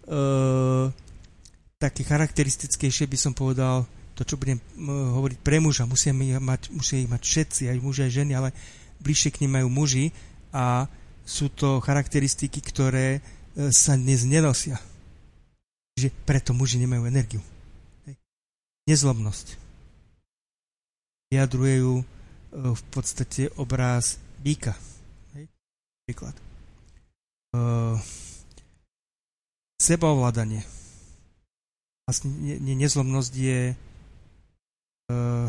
také charakteristickejšie, by som povedal, to, čo budem e, hovoriť pre muža. Musia ich mať, musia ich mať všetci, aj muži, aj ženy, ale bližšie k nim majú muži a sú to charakteristiky, ktoré e, sa dnes nenosia. Že preto muži nemajú energiu. Hej. Nezlobnosť. Vyjadruje ju v podstate obráz býka. Hej. Príklad. Uh, sebaovládanie. Vlastne ne, ne, nezlobnosť je uh,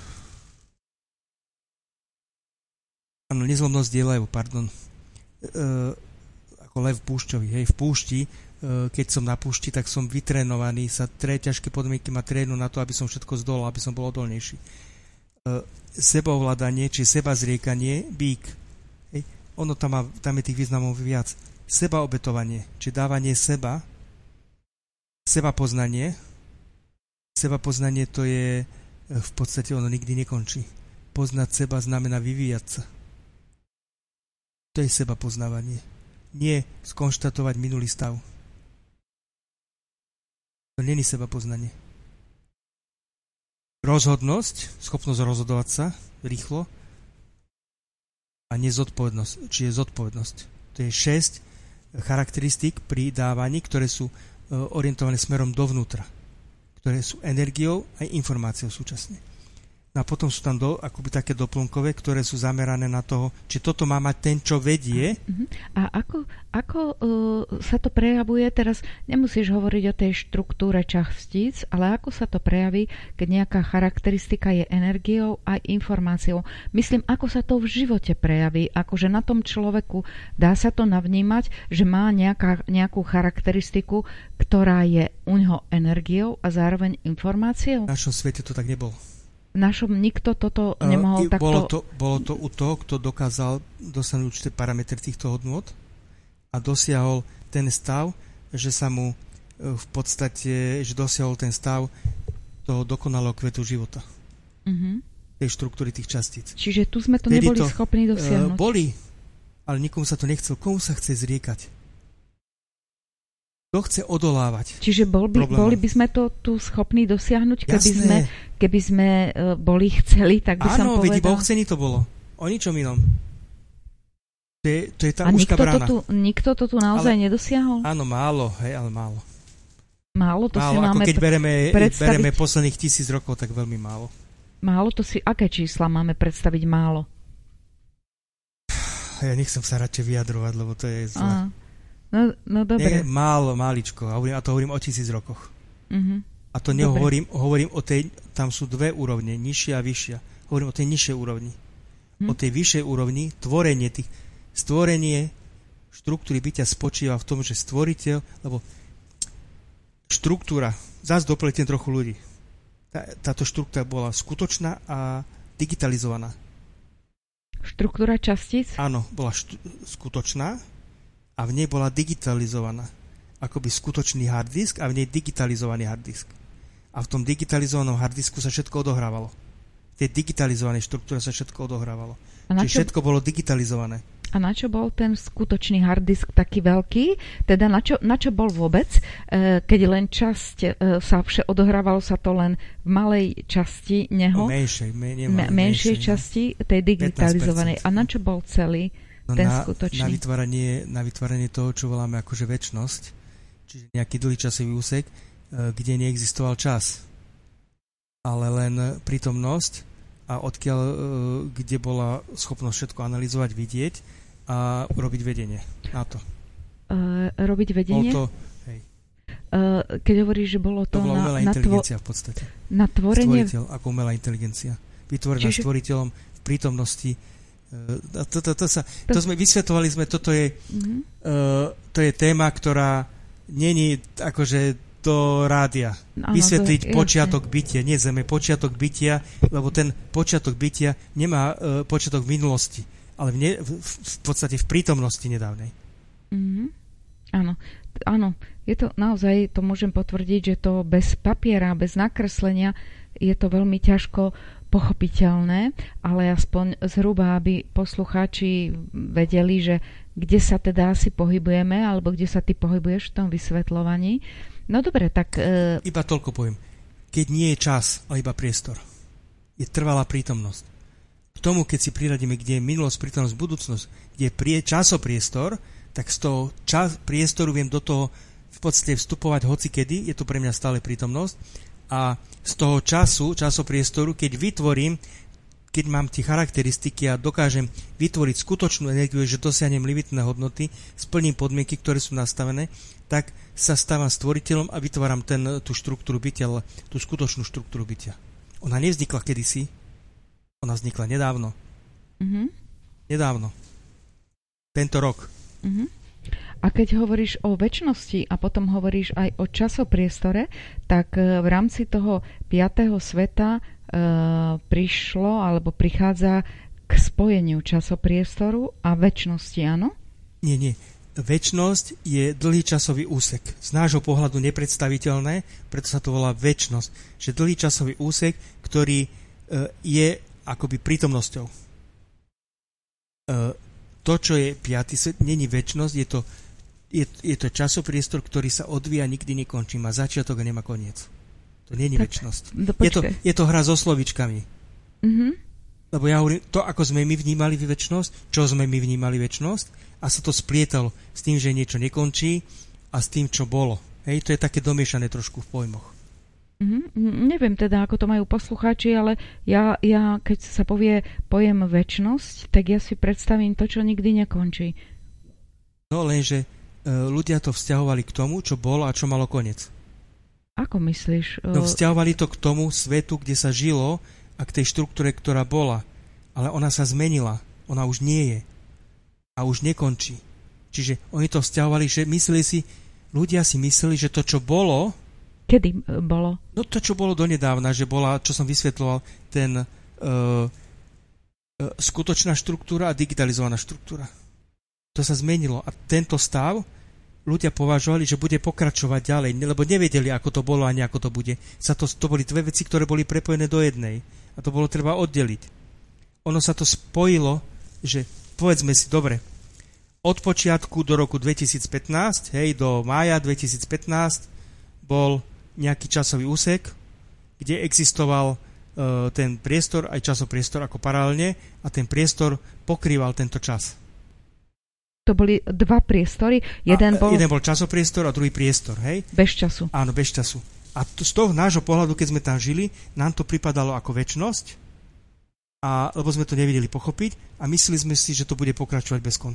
áno, nezlobnosť je lev, pardon. Uh, ako lev púšťový. Hej, v púšti keď som na púšti, tak som vytrénovaný, sa tre ťažké podmienky ma trénu na to, aby som všetko zdolal, aby som bol odolnejší. E, sebaovládanie, či seba zriekanie, bík. Hej. Ono tam, má, tam je tých významov viac. Sebaobetovanie, či dávanie seba, seba poznanie. Seba poznanie to je, v podstate ono nikdy nekončí. Poznať seba znamená vyvíjať sa. To je seba poznávanie. Nie skonštatovať minulý stav. To není seba poznanie. Rozhodnosť, schopnosť rozhodovať sa rýchlo a nezodpovednosť, čiže zodpovednosť. To je šesť charakteristík pri dávaní, ktoré sú orientované smerom dovnútra, ktoré sú energiou a informáciou súčasne. A potom sú tam do, akoby také doplnkové, ktoré sú zamerané na toho, či toto má mať ten, čo vedie. A ako, ako uh, sa to prejavuje, teraz nemusíš hovoriť o tej štruktúre častíc, ale ako sa to prejaví, keď nejaká charakteristika je energiou a informáciou. Myslím, ako sa to v živote prejaví, akože na tom človeku dá sa to navnímať, že má nejaká, nejakú charakteristiku, ktorá je u ňoho energiou a zároveň informáciou. V našom svete to tak nebolo. V našom nikto toto nemohol uh, takto... Bolo to, bolo to u toho, kto dokázal dosiahnuť určité parametre týchto hodnôt a dosiahol ten stav, že sa mu v podstate, že dosiahol ten stav toho dokonalého kvetu života. Uh-huh. Tej štruktúry tých častíc. Čiže tu sme to Tedy neboli to, schopní dosiahnuť. Uh, boli, ale nikomu sa to nechcel. Komu sa chce zriekať? Kto chce odolávať? Čiže bol by, boli by sme to tu schopní dosiahnuť, keby sme, keby sme uh, boli chceli, tak by Áno, som povedal. Áno, veď iba chcení to bolo. O ničom inom. To je, to je tá A úzka nikto brána. To tu, nikto to tu naozaj ale, nedosiahol? Áno, málo, hej, ale málo. Málo, to málo, si máme ako keď bereme, predstaviť... bereme posledných tisíc rokov, tak veľmi málo. Málo, to si, aké čísla máme predstaviť málo? Ja nechcem sa radšej vyjadrovať, lebo to je zle. Á. No, no dobre. Nie, málo, máličko. A to hovorím o tisíc rokoch. Uh-huh. A to nehovorím, hovorím o tej, tam sú dve úrovne, nižšia a vyššia. Hovorím o tej nižšej úrovni. Hm. O tej vyššej úrovni, tvorenie tých, stvorenie štruktúry bytia spočíva v tom, že stvoriteľ, lebo štruktúra, zás doplňujem trochu ľudí, tá, táto štruktúra bola skutočná a digitalizovaná. Štruktúra častíc? Áno, bola št- skutočná a v nej bola digitalizovaná. Akoby skutočný hard disk a v nej digitalizovaný hard disk. A v tom digitalizovanom hard disku sa všetko odohrávalo. V tej digitalizovanej štruktúre sa všetko odohrávalo. Čiže čo... všetko bolo digitalizované. A na čo bol ten skutočný hard disk taký veľký? Teda na čo, na čo bol vôbec? E, keď len časť e, sa vše odohrávalo sa to len v malej časti neho? No, menšej, menej, me, menšej, menšej časti tej digitalizovanej. A na čo bol celý no ten na, skutočný? Na vytváranie, na vytváranie toho, čo voláme akože večnosť. Čiže nejaký dlhý časový úsek, kde neexistoval čas, ale len prítomnosť a odkiaľ, kde bola schopnosť všetko analyzovať, vidieť a robiť vedenie na to. Uh, robiť vedenie? Bol to, hej. Uh, keď hovoríš, že bolo to, to bola umelá na, inteligencia na tvo- v podstate. Na tvorenie... Stvoriteľ ako umelá inteligencia. Vytvorená Čiže... stvoriteľom v prítomnosti. Uh, to, to, to, sa, to... to sme vysvetovali, sme, toto je, uh-huh. uh, to je téma, ktorá není akože do rádia. Ano, vysvetliť to, počiatok bytia. Nie zeme, počiatok bytia, lebo ten počiatok bytia nemá uh, počiatok v minulosti, ale v, ne, v, v podstate v prítomnosti nedávnej. Mm-hmm. Áno, áno. Je to naozaj, to môžem potvrdiť, že to bez papiera, bez nakreslenia je to veľmi ťažko pochopiteľné, ale aspoň zhruba, aby poslucháči vedeli, že kde sa teda asi pohybujeme, alebo kde sa ty pohybuješ v tom vysvetľovaní. No dobre, tak... E... Iba toľko poviem. Keď nie je čas, ale iba priestor. Je trvalá prítomnosť. K tomu, keď si priradíme, kde je minulosť, prítomnosť, budúcnosť, kde je prie, časopriestor, tak z toho čas, priestoru viem do toho v podstate vstupovať hocikedy, je to pre mňa stále prítomnosť. A z toho času, časopriestoru, keď vytvorím, keď mám tie charakteristiky a dokážem vytvoriť skutočnú energiu, že dosiahnem limitné hodnoty, splním podmienky, ktoré sú nastavené, tak sa stávam stvoriteľom a vytváram ten, tú štruktúru bytia, tú skutočnú štruktúru bytia. Ona nevznikla kedysi, ona vznikla nedávno. Mm-hmm. Nedávno. Tento rok. Mm-hmm. A keď hovoríš o večnosti a potom hovoríš aj o časopriestore, tak v rámci toho piatého sveta e, prišlo alebo prichádza k spojeniu časopriestoru a večnosti, áno? Nie, nie. Večnosť je dlhý časový úsek. Z nášho pohľadu nepredstaviteľné, preto sa to volá večnosť. Že dlhý časový úsek, ktorý e, je akoby prítomnosťou. E, to, čo je piaty svet, není večnosť, je to Je, je to časopriestor, ktorý sa odvíja, nikdy nekončí. Má začiatok a nemá koniec. To nie je večnosť. Je to, je to hra so slovíčkami. Mm-hmm. Lebo ja hovorím, to, ako sme my vnímali večnosť, čo sme my vnímali večnosť, a sa to splietalo s tým, že niečo nekončí a s tým, čo bolo. Hej, to je také domiešané trošku v pojmoch. Mm-hmm. Neviem teda, ako to majú poslucháči, ale ja, ja, keď sa povie pojem večnosť, tak ja si predstavím to, čo nikdy nekončí. No, lenže ľudia to vzťahovali k tomu, čo bolo a čo malo koniec. Ako myslíš? No, vzťahovali to k tomu svetu, kde sa žilo a k tej štruktúre, ktorá bola. Ale ona sa zmenila. Ona už nie je. A už nekončí. Čiže oni to vzťahovali, že mysleli si, ľudia si mysleli, že to, čo bolo... Kedy bolo? No to, čo bolo donedávna, že bola, čo som vysvetľoval, ten uh, uh, skutočná štruktúra a digitalizovaná štruktúra. To sa zmenilo. A tento stav ľudia považovali, že bude pokračovať ďalej, lebo nevedeli, ako to bolo ani ako to bude. Sa to, to boli dve veci, ktoré boli prepojené do jednej. A to bolo treba oddeliť. Ono sa to spojilo, že povedzme si, dobre, od počiatku do roku dvetisícpätnásť, hej, do mája dvetisícpätnásť bol nejaký časový úsek, kde existoval uh, ten priestor, aj časopriestor ako paralelne, a ten priestor pokrýval tento čas. To boli dva priestory. Jeden, a, bol... jeden bol časopriestor a druhý priestor, hej? Bez času. Áno, bez času. A to, z toho nášho pohľadu, keď sme tam žili, nám to pripadalo ako večnosť, a, lebo sme to nevedeli pochopiť a mysleli sme si, že to bude pokračovať bez konca.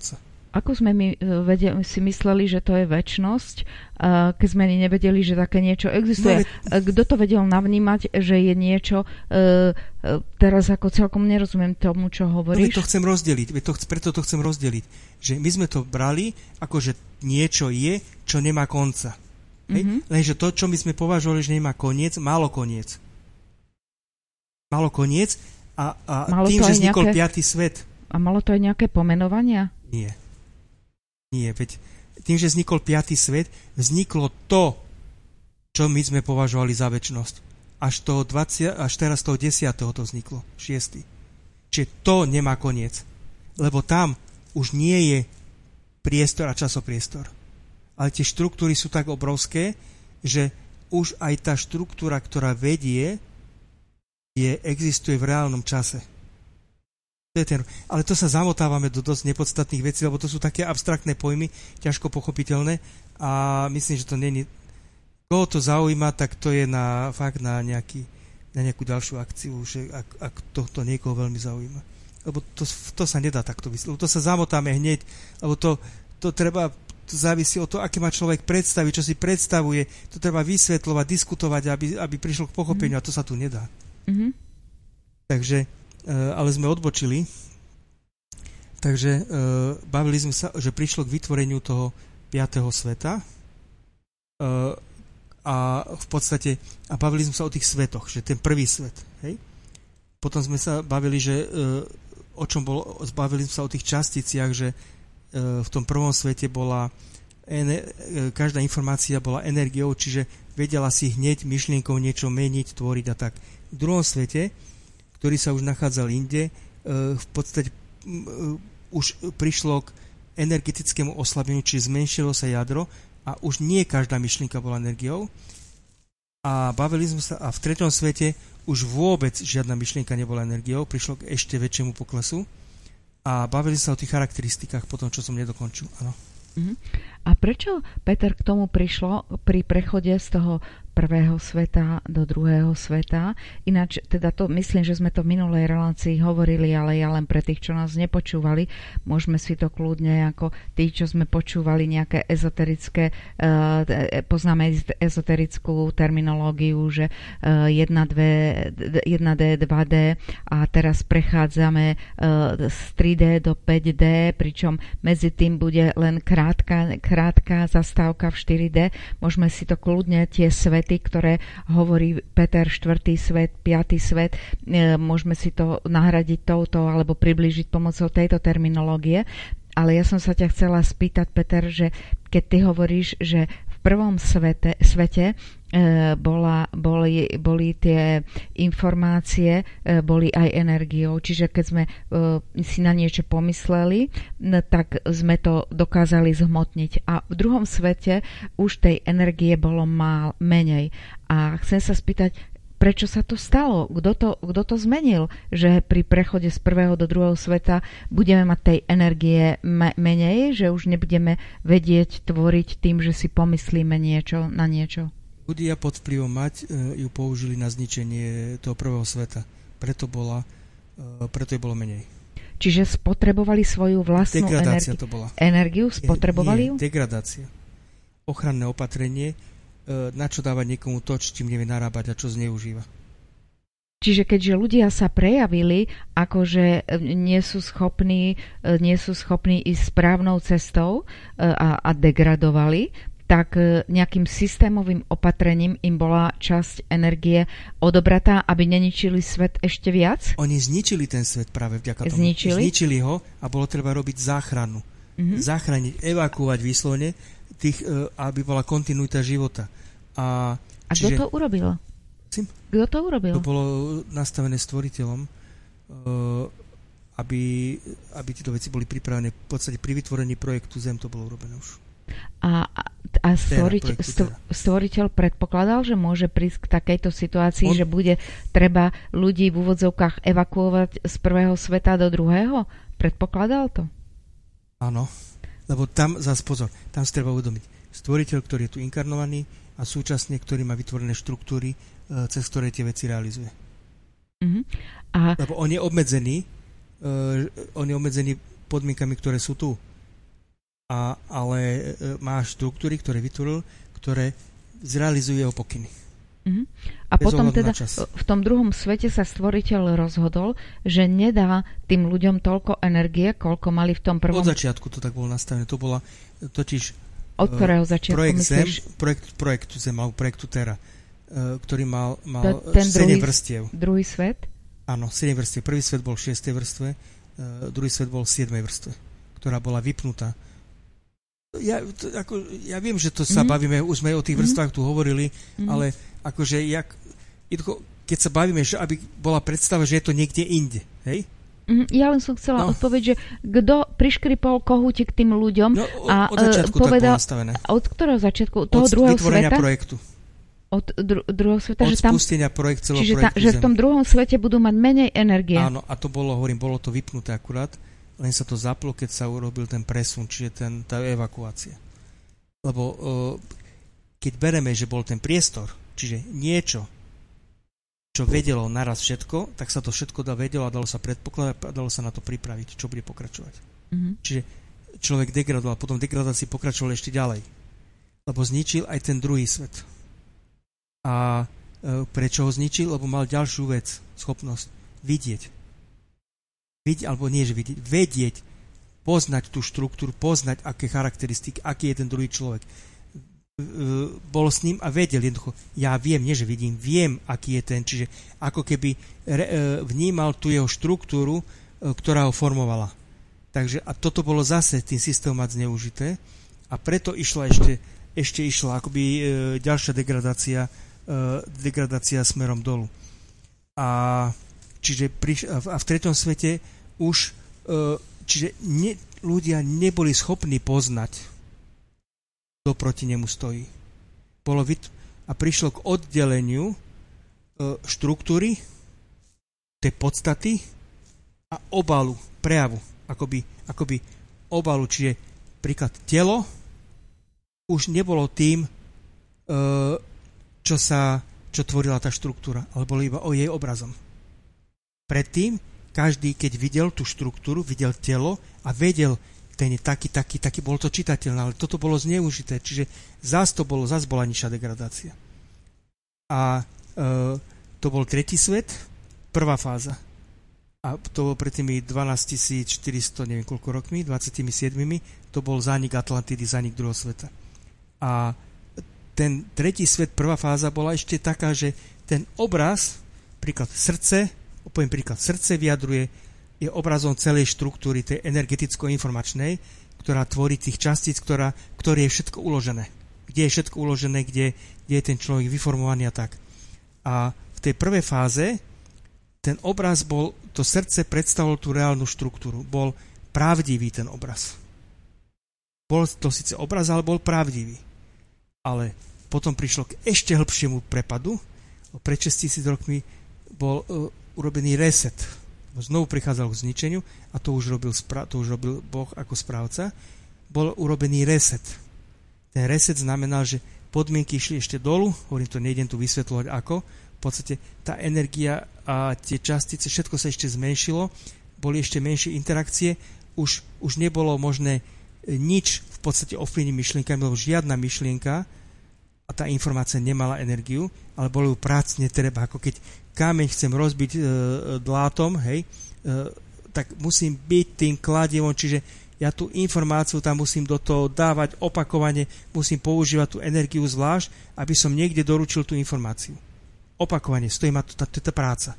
Ako sme my vedeli, si mysleli, že to je večnosť, keď sme nevedeli, že také niečo existuje? No, kto to vedel navnímať, že je niečo, teraz ako celkom nerozumiem tomu, čo hovoríš? No, to chcem rozdeliť, to, preto to chcem rozdeliť, že my sme to brali, ako že niečo je, čo nemá konca. Mm-hmm. Lenže to, čo my sme považovali, že nemá koniec, malo koniec. Malo koniec a, a malo tým, že vznikol nejaké... piatý svet. A malo to aj nejaké pomenovania? Nie. Nie, veď tým, že vznikol piatý svet, vzniklo to, čo my sme považovali za večnosť. Až, toho dvadsať, až teraz toho desiateho to vzniklo, šiestý. Čiže to nemá koniec. Lebo tam už nie je priestor a časopriestor. Ale tie štruktúry sú tak obrovské, že už aj tá štruktúra, ktorá vedie, je, existuje v reálnom čase. Ale to sa zamotávame do dosť nepodstatných vecí, lebo to sú také abstraktné pojmy, ťažko pochopiteľné a myslím, že to nie je... Koho to zaujíma, tak to je na, fakt na, nejaký, na nejakú ďalšiu akciu, že ak, ak to, to niekoho veľmi zaujíma. Lebo to, to sa nedá takto vysvetliť, lebo to sa zamotáme hneď, lebo to, to treba, to závisí od toho, aké má človek predstavy, čo si predstavuje, to treba vysvetľovať, diskutovať, aby, aby prišlo k pochopeniu, mm. a to sa tu nedá. Mm-hmm. Takže ale sme odbočili, takže uh, bavili sme sa, že prišlo k vytvoreniu toho piateho sveta uh, a v podstate a bavili sme sa o tých svetoch, že ten prvý svet, hej? Potom sme sa bavili, že uh, o čom bolo, bavili sme sa o tých časticiach, že uh, v tom prvom svete bola ene, uh, každá informácia bola energiou, čiže vedela si hneď myšlienkou niečo meniť, tvoriť a tak. V druhom svete, ktorý sa už nachádzal inde, v podstate už prišlo k energetickému oslabeniu, čiže zmenšilo sa jadro a už nie každá myšlienka bola energiou. A bavili sme sa, a v treťom svete už vôbec žiadna myšlienka nebola energiou, prišlo k ešte väčšiemu poklesu a bavili sa o tých charakteristikách potom, čo som nedokončil. Áno. Uh-huh. A prečo, Peter, k tomu prišlo pri prechode z toho prvého sveta do druhého sveta? Ináč, teda to myslím, že sme to v minulej relácii hovorili, ale ja len pre tých, čo nás nepočúvali, môžeme si to kľudne, ako tí, čo sme počúvali nejaké ezoterické, uh, poznáme ezoterickú terminológiu, že uh, jedna dé, dva dé a teraz prechádzame uh, z tri dé do päť dé, pričom medzi tým bude len krátka, krátka zastávka v štyri dé. Môžeme si to kľudne tie svety, ktoré hovorí Peter, štvrtý svet, piatý svet, e, môžeme si to nahradiť touto alebo priblížiť pomocou tejto terminológie. Ale ja som sa ťa chcela spýtať, Peter, že keď ty hovoríš, že v prvom svete, svete e, bola, boli, boli tie informácie, e, boli aj energiou. Čiže keď sme e, si na niečo pomysleli, no, tak sme to dokázali zhmotniť. A v druhom svete už tej energie bolo mál, menej. A chcem sa spýtať, prečo sa to stalo? Kto to, kto to zmenil? Že pri prechode z prvého do druhého sveta budeme mať tej energie me- menej? Že už nebudeme vedieť tvoriť tým, že si pomyslíme niečo na niečo? Ľudia pod vplyvom mať ju použili na zničenie toho prvého sveta. Preto, bola, preto je bolo menej. Čiže spotrebovali svoju vlastnú degradácia energi- to bola. energiu? Spotrebovali ju? Nie, degradácia. Ochranné opatrenie, na čo dávať niekomu to, s čím nevie narábať a čo zneužíva. Čiže keďže ľudia sa prejavili, akože nie sú schopní, nie sú schopní ísť správnou cestou a, a degradovali, tak nejakým systémovým opatrením im bola časť energie odobratá, aby neničili svet ešte viac? Oni zničili ten svet práve vďaka tomu. Zničili? Zničili ho a bolo treba robiť záchranu. Mm-hmm. Zachrániť, evakuovať výslovne, tých, aby bola kontinuita života. A, a čiže, kto to urobil? Sim, kto to urobil? To bolo nastavené stvoriteľom, aby, aby tieto veci boli pripravené. V podstate pri vytvorení projektu Zem to bolo urobené už. A, a stvoriteľ, stvoriteľ predpokladal, že môže prísť k takejto situácii, On... že bude treba ľudí v úvodzovkách evakuovať z prvého sveta do druhého? Predpokladal to? Áno, lebo tam, zás pozor, tam si treba uvedomiť. Stvoriteľ, ktorý je tu inkarnovaný a súčasne, ktorý má vytvorené štruktúry, cez ktoré tie veci realizuje. Uh-huh. A... Lebo on je obmedzený, uh, on je obmedzený podmienkami, ktoré sú tu. a, ale má štruktúry, ktoré vytvoril, ktoré zrealizujú jeho pokyny. Uh-huh. A Bez potom teda čas. v tom druhom svete sa stvoriteľ rozhodol, že nedá tým ľuďom toľko energie, koľko mali v tom prvom. Od začiatku to tak bolo nastavené. To bola totiž od ktorého začiatku projekt myslíš? Zem, projekt, projektu Zem, alebo projektu Terra, ktorý mal, mal ten sedem druhý, vrstiev. Druhý svet? Áno, sedem vrstiev. Prvý svet bol v šiestej vrstve, druhý svet bol v siedmej vrstve, ktorá bola vypnutá. Ja, to, ako, ja viem, že to sa mm-hmm. bavíme, už sme o tých vrstvách mm-hmm. tu hovorili, mm-hmm. ale akože jak, keď sa bavíme, že aby bola predstava, že je to niekde inde, hej? Mm-hmm. Ja len som chcela no. odpovedť, že kto priškripol kohútik tým ľuďom no, od, a od začiatku uh, povedal, tak bolo nastavené. Od ktorého začiatku? Toho od druhého vytvorenia sveta? projektu. Od dru- druhého sveta? Od že tam, spustenia projekt, celého čiže projektu ta, že v tom druhom svete budú mať menej energie. Áno, a to bolo, hovorím, bolo to vypnuté akurát, len sa to zaplo, keď sa urobil ten presun, čiže ten, tá evakuácia. Lebo uh, keď bereme, že bol ten priestor, čiže niečo, čo vedelo naraz všetko, tak sa to všetko dá vedelo a dalo sa predpokladať a dalo sa na to pripraviť, čo bude pokračovať. Mm-hmm. Čiže človek degradoval, potom degradácii pokračoval ešte ďalej. Lebo zničil aj ten druhý svet. A uh, prečo ho zničil? Lebo mal ďalšiu vec, schopnosť vidieť. Vidieť, alebo nie, že vidieť, vedieť, poznať tú štruktúru, poznať, aké charakteristiky, aký je ten druhý človek. Bol s ním a vedel jednoducho, ja viem, nie že vidím, viem, aký je ten, čiže ako keby vnímal tú jeho štruktúru, ktorá ho formovala. Takže a toto bolo zase tým systémom mať zneužité a preto išla ešte, ešte išla akoby ďalšia degradácia, degradácia smerom dolu. A čiže priš, a v treťom svete už čiže ne, ľudia neboli schopní poznať, kto proti nemu stojí. Bolo vyt- a prišlo k oddeleniu e, štruktúry, tej podstaty a obalu, prejavu. Akoby, akoby obalu, čiže príklad telo už nebolo tým, e, čo sa, čo tvorila tá štruktúra, ale bolo iba o jej obrazom. Predtým každý, keď videl tú štruktúru, videl telo a vedel, ten je taký, taký, taký, bolo to čitateľné, ale toto bolo zneužité, čiže zás to bolo, zás bola nižšia degradácia. A e, to bol tretí svet, prvá fáza. A to bolo pred tými dvanásťtisícštyristo, neviem koľko rokmi, dvadsaťsedem, to bol zánik Atlantidy, zánik druhého sveta. A ten tretí svet, prvá fáza bola ešte taká, že ten obraz, príklad srdce, poviem príklad, srdce vyjadruje, je obrazom celej štruktúry tej energeticko-informačnej, ktorá tvorí tých častíc, ktorá, ktoré je všetko uložené. Kde je všetko uložené, kde, kde je ten človek vyformovaný a tak. A v tej prvej fáze ten obraz bol, to srdce predstavilo tú reálnu štruktúru. Bol pravdivý ten obraz. Bol to síce obraz, ale bol pravdivý. Ale potom prišlo k ešte hĺbšiemu prepadu. Pred šesťtisíc rokmi bol uh, urobený reset. Znovu prichádzal k zničeniu a to už robil, spra- to už robil Boh ako správca. Bol urobený reset. Ten reset znamenal, že podmienky išli ešte dolu, hovorím to, nejdem tu vysvetľovať ako, v podstate tá energia a tie častice, všetko sa ešte zmenšilo, boli ešte menšie interakcie, už, už nebolo možné nič v podstate ovplyvniť myšlienkami, lebo žiadna myšlienka a tá informácia nemala energiu, ale bolo ju prácne treba, ako keď kameň chcem rozbiť e, dlátom, hej, e, tak musím byť tým kladievom, čiže ja tú informáciu tam musím do toho dávať opakovane, musím používať tú energiu zvlášť, aby som niekde doručil tú informáciu. Opakovane, stojí ma to, tá, tá práca.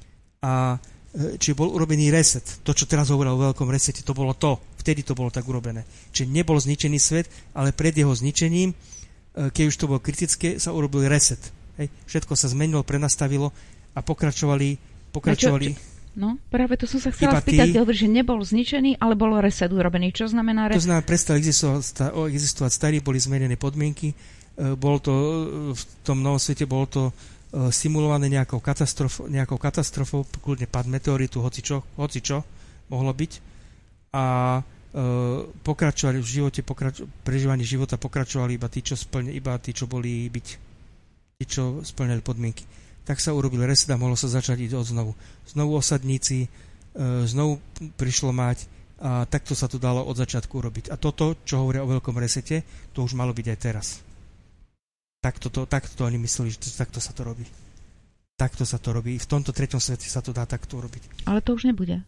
A e, čiže bol urobený reset. To, čo teraz hovoril o veľkom resete, to bolo to. Vtedy to bolo tak urobené. Čiže nebol zničený svet, ale pred jeho zničením, e, keď už to bolo kritické, sa urobil reset. Hej. Všetko sa zmenilo, prenastavilo a pokračovali, pokračovali... Čo, čo, no, práve to som sa chcela spýtať, ty... že nebol zničený, ale bol reset urobený. Čo znamená reset? To znamená, prestal existovať, existovať starý, boli zmenené podmienky, bolo to v tom novom svete, bolo to simulované nejakou katastrofou, nejakou katastrofou, kľudne pad meteoritu, hocičo, hocičo mohlo byť. A e, pokračovali v živote, pokrač, prežívanie života pokračovali iba tí, čo splňali, iba tí, čo boli byť, tí, čo splňali podmienky. Tak sa urobil reset a mohlo sa začať ísť od znovu. Znovu osadníci, e, znovu prišlo mať A takto sa to dalo od začiatku urobiť. A toto, čo hovoria o veľkom resete, to už malo byť aj teraz. Takto to, takto to oni mysleli, že takto sa to robí. Takto sa to robí. V tomto treťom svete sa to dá takto urobiť. Ale to už nebude.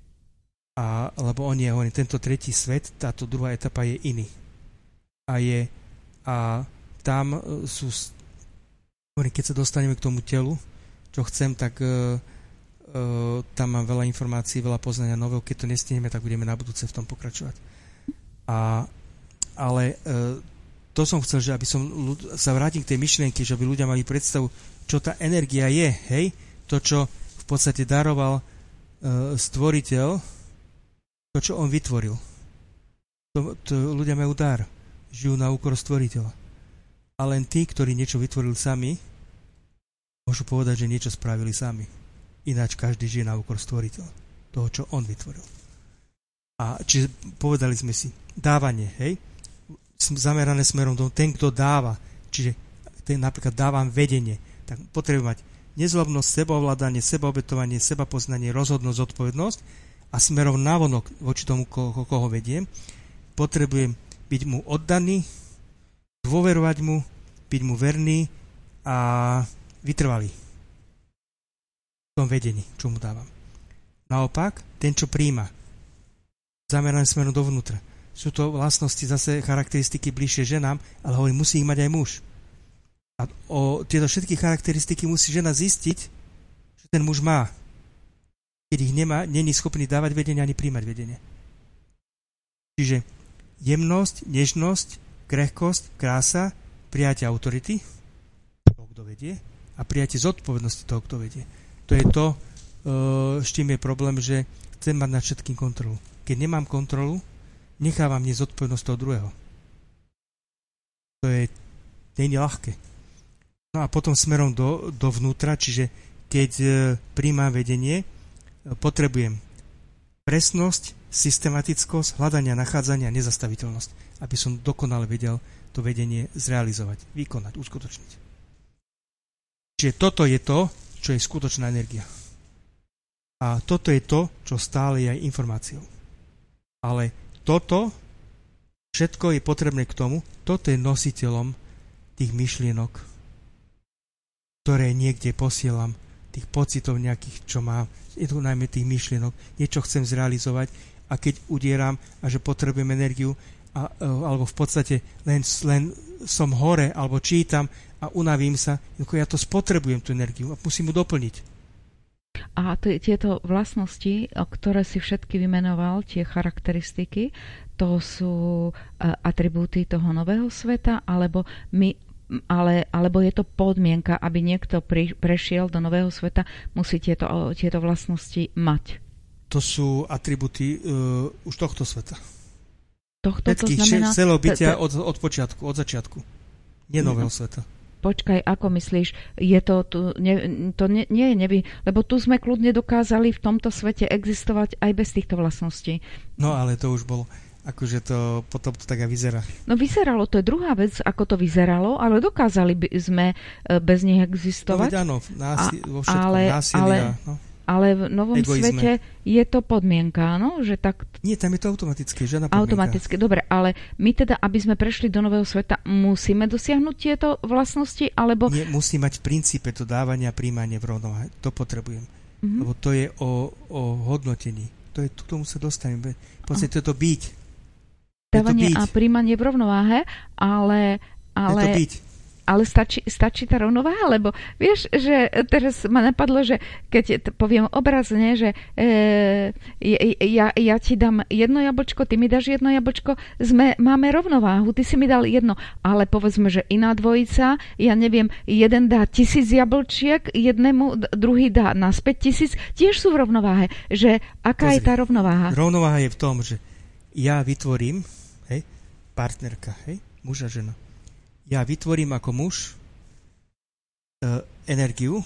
A, lebo oni hovorí, tento tretí svet, táto druhá etapa je iný. A je a tam sú hovorím, keď sa dostaneme k tomu telu, čo chcem, tak uh, uh, tam mám veľa informácií, veľa poznania nového. Keď to nestihneme, tak budeme na budúce v tom pokračovať. A, ale uh, to som chcel, že aby som ľud- sa vrátil k tej myšlienke, že aby ľudia mali predstavu, čo tá energia je, hej? To, čo v podstate daroval uh, stvoriteľ, to, čo on vytvoril. To, to ľudia majú dar. Žijú na úkor stvoriteľa. A len tí, ktorí niečo vytvorili sami, môžu povedať, že niečo spravili sami. Ináč každý žije na úkor stvoriteľa. Toho, čo on vytvoril. A čiže povedali sme si, dávanie, hej? Zamerané smerom do ten, kto dáva. Čiže ten napríklad dávam vedenie. Tak potrebujem mať nezlobnosť, sebaovládanie, sebaobetovanie, sebapoznanie, rozhodnosť, zodpovednosť a smerom navonok voči tomu, koho, koho vediem. Potrebujem byť mu oddaný, dôverovať mu, byť mu verný a vytrvalý v tom vedení, čo mu dávam. Naopak, ten, čo príjma, zameraný smerom dovnútra. Sú to vlastnosti zase charakteristiky bližšie ženám, ale hovorí, musí ich mať aj muž. A o tieto všetky charakteristiky musí žena zistiť, že ten muž má. Keď ich nemá, není schopný dávať vedenie ani príjmať vedenie. Čiže jemnosť, nežnosť, krehkosť, krása, prijatie autority, toho, kto vedie, a prijatie zodpovednosti toho, kto vedie. To je to, s čím je problém, že chcem mať nad všetkým kontrolu. Keď nemám kontrolu, nechávam nezodpovednosť toho druhého. To je nie je ľahké. No a potom smerom do, dovnútra, čiže keď e, príjmam vedenie, e, potrebujem presnosť, systematickosť, hľadania, nachádzania, nezastaviteľnosť, aby som dokonale vedel to vedenie zrealizovať, vykonať, uskutočniť. Čiže toto je to, čo je skutočná energia. A toto je to, čo stále je aj informáciou. Ale toto všetko je potrebné k tomu, toto je nositeľom tých myšlienok, ktoré niekde posielam, tých pocitov nejakých, čo mám, je to najmä tých myšlienok, niečo chcem zrealizovať a keď udieram a že potrebujem energiu, a, alebo v podstate len, len som hore, alebo čítam a unavím sa, ako ja to spotrebujem, tú energiu a musím ju doplniť. A t- tieto vlastnosti, ktoré si všetky vymenoval, tie charakteristiky, to sú uh, atribúty toho nového sveta, alebo my Ale, alebo je to podmienka, aby niekto pri, prešiel do nového sveta, musí tieto, tieto vlastnosti mať? To sú atributy uh, už tohto sveta. Tohto to znamená... celého bytia od, od počiatku, od začiatku. Nie nového no. sveta. Počkaj, ako myslíš? Je to, tu, ne, to nie, nie je nevy... Lebo tu sme kľudne dokázali v tomto svete existovať aj bez týchto vlastností. No, ale to už bolo... Akože to potom to tak aj vyzerá. No vyzeralo, to je druhá vec, ako to vyzeralo, ale dokázali by sme bez nich existovať. No veď áno, nási- vo všetkom, ale, násilia. Ale, no. ale v novom Egoizme. Svete je to podmienka, no? Že tak... Nie, tam je to automatické, žiadna podmienka. Automatické, dobre, ale my teda, aby sme prešli do nového sveta, musíme dosiahnuť tieto vlastnosti, alebo... Nie, musí mať v princípe to dávanie a príjmanie v rovnováhe. To potrebujem. Mm-hmm. Lebo to je o, o hodnotení. To je, k tomu sa dostaneme. V podstate to je to byť. Dávanie a príjmanie v rovnováhe, ale, ale, ale stačí, stačí tá rovnováha, lebo vieš, že teraz ma napadlo, že keď poviem obrazne, že e, ja, ja ti dám jedno jablčko, ty mi dáš jedno jablčko, sme, máme rovnováhu, ty si mi dal jedno, ale povedzme, že iná dvojica, ja neviem, jeden dá tisíc jablčiek, jednému druhý dá naspäť tisíc, tiež sú v rovnováhe, že aká Pozri, je tá rovnováha? Rovnováha je v tom, že ja vytvorím, hej, partnerka, hej, muž a žena. Ja vytvorím ako muž e, energiu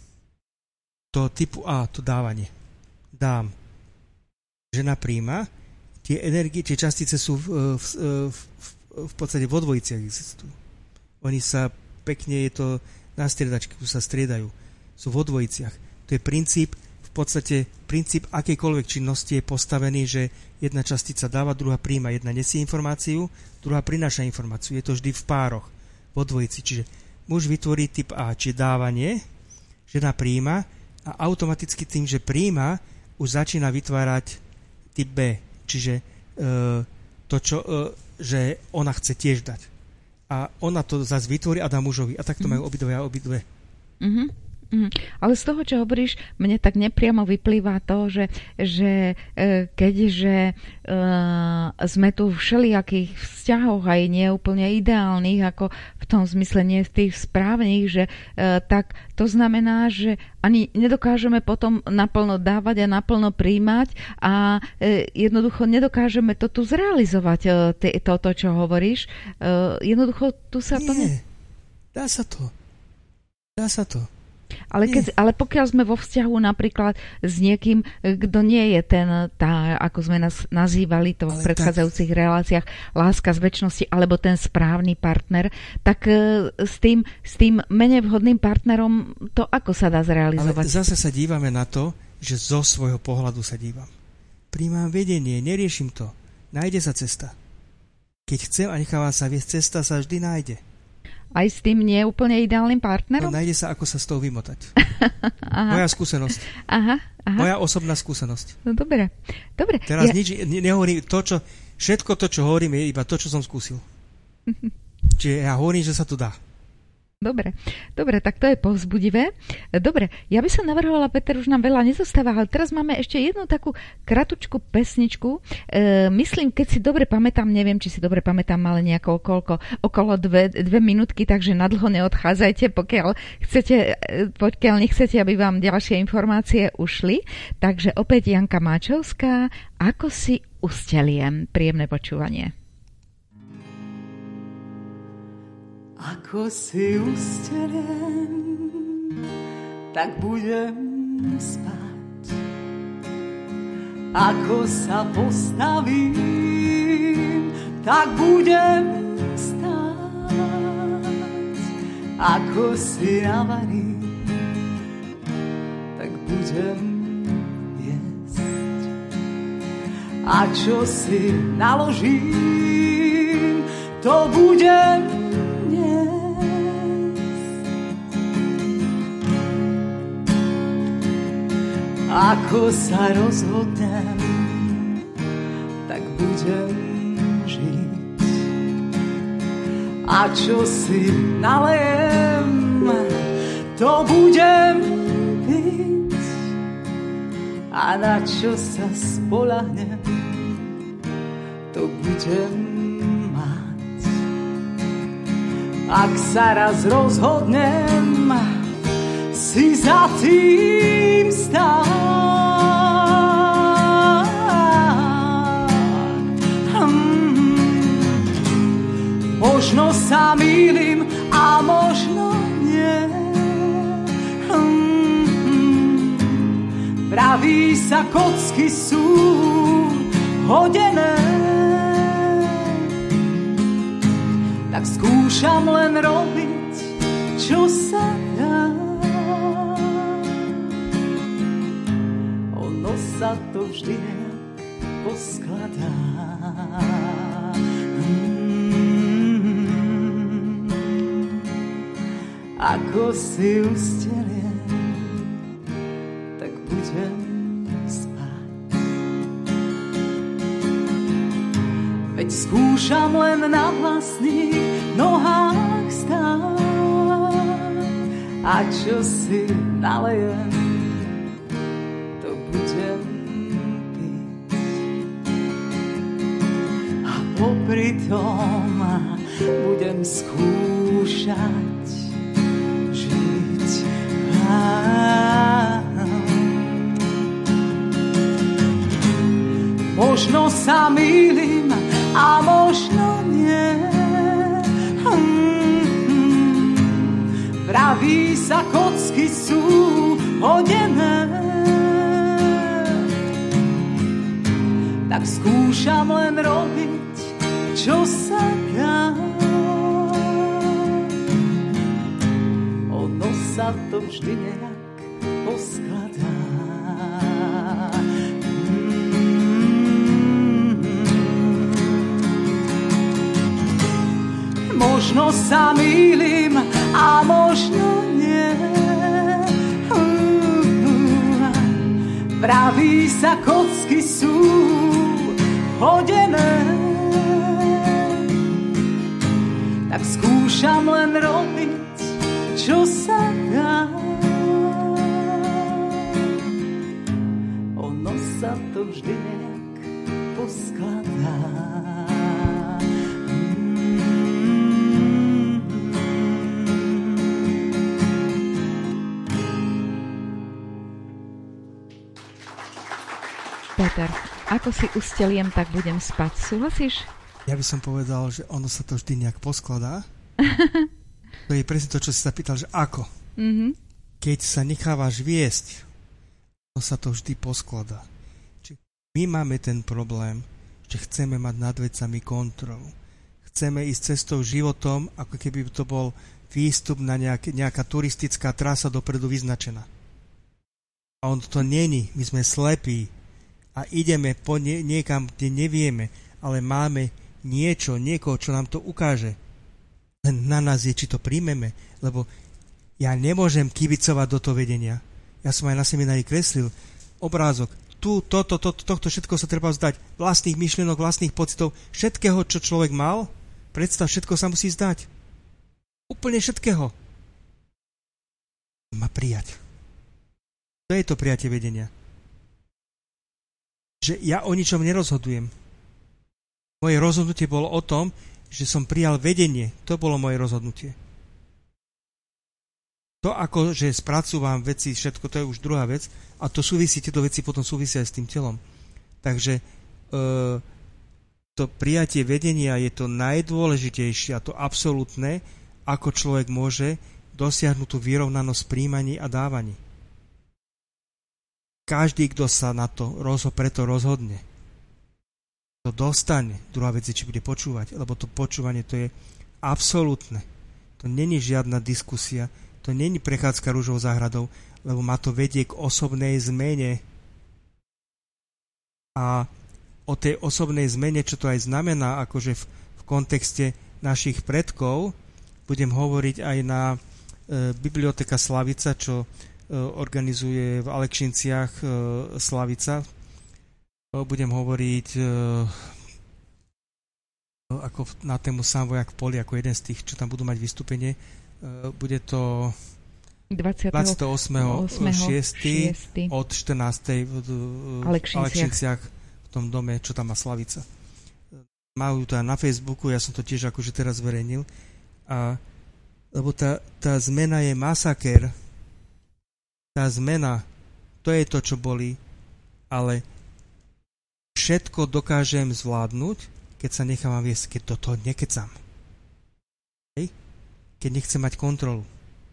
to typu A, to dávanie. Dám. Žena príjma, tie energie, tie častice sú v, v, v, v podstate vo dvojiciach existujú. Oni sa pekne, je to na striedačky, tu sa striedajú. Sú vo dvojiciach. To je princíp v podstate princíp akejkoľvek činnosti je postavený, že jedna častica dáva, druhá príjma, jedna nesie informáciu, druhá prináša informáciu. Je to vždy v pároch, vo dvojici. Čiže muž vytvorí typ A, či dávanie, žena príjma a automaticky tým, že príjma, už začína vytvárať typ B. Čiže e, to, čo, e, že ona chce tiež dať. A ona to zase vytvorí a dá mužovi. A tak to majú obidve a obidve. Mhm. Mm, ale z toho, čo hovoríš, mne tak nepriamo vyplýva to, že, že e, keďže e, sme tu v všelijakých vzťahoch aj neúplne ideálnych, ako v tom zmysle nie v tých správnych, že e, tak to znamená, že ani nedokážeme potom naplno dávať a naplno príjmať a e, jednoducho nedokážeme to tu zrealizovať, e, ty, toto, čo hovoríš. E, jednoducho tu sa nie, to... Nie, dá sa to. Dá sa to. Ale, keď, ale pokiaľ sme vo vzťahu napríklad s niekým, kto nie je ten, tá, ako sme nás nazývali to v ale predchádzajúcich tak... reláciách, láska z večnosti, alebo ten správny partner, tak uh, s, tým, s tým menej vhodným partnerom to ako sa dá zrealizovať? Ale zase sa dívame na to, že zo svojho pohľadu sa dívam. Príjmam vedenie, neriešim to. Nájde sa cesta. Keď chcem a nechávam sa viesť, cesta sa vždy nájde. Aj s tým nie úplne ideálnym partnerom? No, nájde sa, ako sa z toho vymotať. Moja skúsenosť. Aha, aha. Moja osobná skúsenosť. No dobre, dobre. Teraz ja... nič ne, nehovorím, to, čo, všetko to, čo hovorím, je iba to, čo som skúsil. Čiže ja hovorím, že sa to dá. Dobre, dobre, tak to je povzbudivé. Dobre, ja by som navrhovala, Peter, už nám veľa nezostáva, ale teraz máme ešte jednu takú kratučku pesničku. E, myslím, keď si dobre pamätám, neviem, či si dobre pamätám, ale nejako okolo, okolo dve, dve minútky, takže nadlho neodchádzajte, pokiaľ chcete, pokiaľ nechcete, aby vám ďalšie informácie ušli. Takže opäť Janka Máčovská, Ako si usteliem. Príjemné počúvanie. Ako si usteliem, tak budem spať. Ako sa postavím, tak budem stáť. Ako si navarím, tak budem jesť. A čo si naložím, to budem ako sa rozhodnem, tak budem žiť. A čo si nalejem, to budem piť. A na čo sa spoľahnem, to budem mať. Ak sa raz rozhodnem si za tým stáť, možno sa mýlim a možno nie. Praví sa, kocky sú hodené, tak skúšam len robiť, čo sa dá. Ono sa to vždy nejak poskladá. Ako si usteliem, tak budem spať. Veď skúšam len na vlastných nohách stáť. A čo si nalejem, to budem piť. A popri tom budem skúšať možno sa mýlim a možno nie. Praví sa, kocky sú hodené, tak skúšam len robiť, čo sa dá. Ono sa to vždy nejak poskladá. možno sa mýlim a možno nie. Vraví sa, kocky sú hodené, tak skúšam len robiť, čo sa dá. Ono sa to vždy nejak poskladá. Peter, ako si usteliem, tak budem spať. Súhlasíš? Ja by som povedal, že ono sa to vždy nejak poskladá. To je presne to, čo si sa pýtal, že ako. Mm-hmm. Keď sa nechávaš viesť, ono sa to vždy poskladá. Čiže my máme ten problém, že chceme mať nad vecami kontrolu. Chceme ísť cestou životom, ako keby to bol výstup na nejaké, nejaká turistická trasa dopredu vyznačená. A on to není. My sme slepí. A ideme po nie, niekam, kde nevieme, ale máme niečo, niekoho, čo nám to ukáže. Len na nás je, či to príjmeme, lebo ja nemôžem kibicovať do toho vedenia. Ja som aj na seminári kreslil obrázok. Tu, toto, toto, tohto všetko sa treba vzdať. Vlastných myšlienok, vlastných pocitov, všetkého, čo človek mal, predstav, všetko sa musí vzdať. Úplne všetkého. Má prijať. To je to prijatie vedenia. Že ja o ničom nerozhodujem. Moje rozhodnutie bolo o tom, že som prijal vedenie. To bolo moje rozhodnutie. To ako, že spracúvam veci, všetko, to je už druhá vec. A to súvisí, tieto veci potom súvisia aj s tým telom. Takže e, to prijatie vedenia je to najdôležitejšie a to absolútne, ako človek môže dosiahnuť tú vyrovnanosť príjmaní a dávaní. Každý, kto sa na to rozho, preto rozhodne, to dostane. Druhá vec je, či bude počúvať, lebo to počúvanie to je absolútne. To není žiadna diskusia, to není prechádzka ružou záhradou, lebo ma to vedie k osobnej zmene. A o tej osobnej zmene, čo to aj znamená, akože v, v kontexte našich predkov, budem hovoriť aj na e, Biblioteka Slavica, čo organizuje v Alekšinciach e, Slavica. Budem hovoriť e, ako na tému Sám vojak v poli, ako jeden z tých, čo tam budú mať vystúpenie. E, bude to dvadsiateho ôsmeho šiesteho od štrnástej v, v Alekšinciach. Alekšinciach v tom dome, čo tam má Slavica. Majú to aj na Facebooku, ja som to tiež akože teraz zverejnil. A, lebo tá, tá zmena je masaker. Tá zmena, to je to, čo bolí, ale všetko dokážem zvládnuť, keď sa nechávam viesť, keď do toho nekecam. Hej? Keď nechcem mať kontrolu.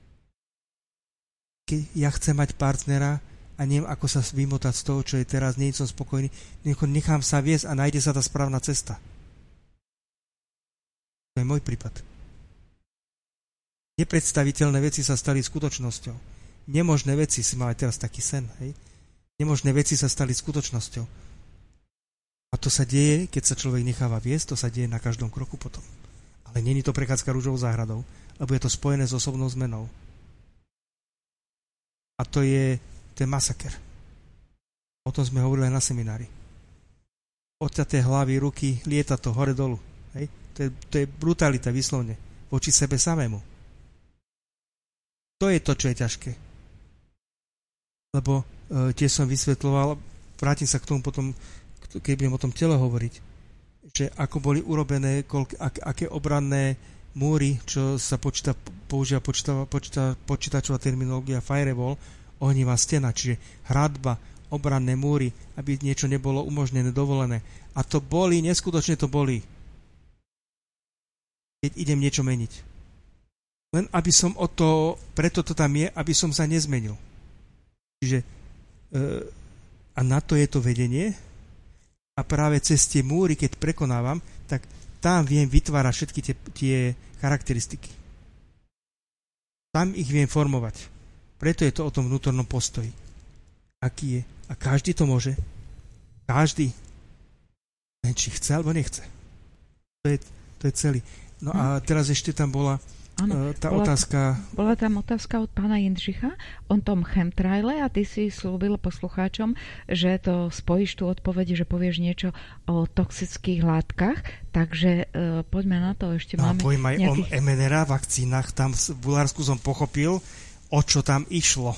Keď ja chcem mať partnera a neviem, ako sa vymotať z toho, čo je teraz, nie som spokojný, nechám sa viesť a nájde sa tá správna cesta. To je môj prípad. Nepredstaviteľné veci sa stali skutočnosťou. Nemožné veci, si mal aj teraz taký sen, hej? Nemožné veci sa stali skutočnosťou. A to sa deje, keď sa človek necháva viesť, to sa deje na každom kroku potom. Ale nie je to prechádzka ružovou záhradou, lebo je to spojené s osobnou zmenou. A to je, to je masaker. O tom sme hovorili aj na seminári. Odťaté hlavy, ruky, lieta to hore dolu. Hej? To, je, to je brutalita vyslovne voči sebe samému. To je to, čo je ťažké. Lebo e, tiež som vysvetľoval, vrátim sa k tomu potom, keď budem o tom tele hovoriť, že ako boli urobené, koľko, ak, aké obranné múry, čo sa počíta, používa počíta, počíta, počítačová terminológia firewall, ohnivá stena, čiže hradba, obranné múry, aby niečo nebolo umožnené, dovolené. A to boli, neskutočne to boli. Keď idem niečo meniť. Len aby som o to, preto to tam je, aby som sa nezmenil. Čiže e, a na to je to vedenie a práve cez tie múry, keď prekonávam, tak tam viem vytvárať všetky tie, tie charakteristiky. Tam ich viem formovať. Preto je to o tom vnútornom postoji. Aký je. A každý to môže. Každý. Len či chce, alebo nechce. To je, to je celý. No hm. a teraz ešte tam bola Áno, tá bola, otázka... Bola tam otázka od pána Jindřicha o tom chemtraile a ty si slúbil poslucháčom, že to spojíš tú odpoveď, že povieš niečo o toxických látkach, takže uh, poďme na to, ešte no, máme poviem aj nejakých... o em en er á vakcínach, tam v Bulharsku som pochopil, o čo tam išlo.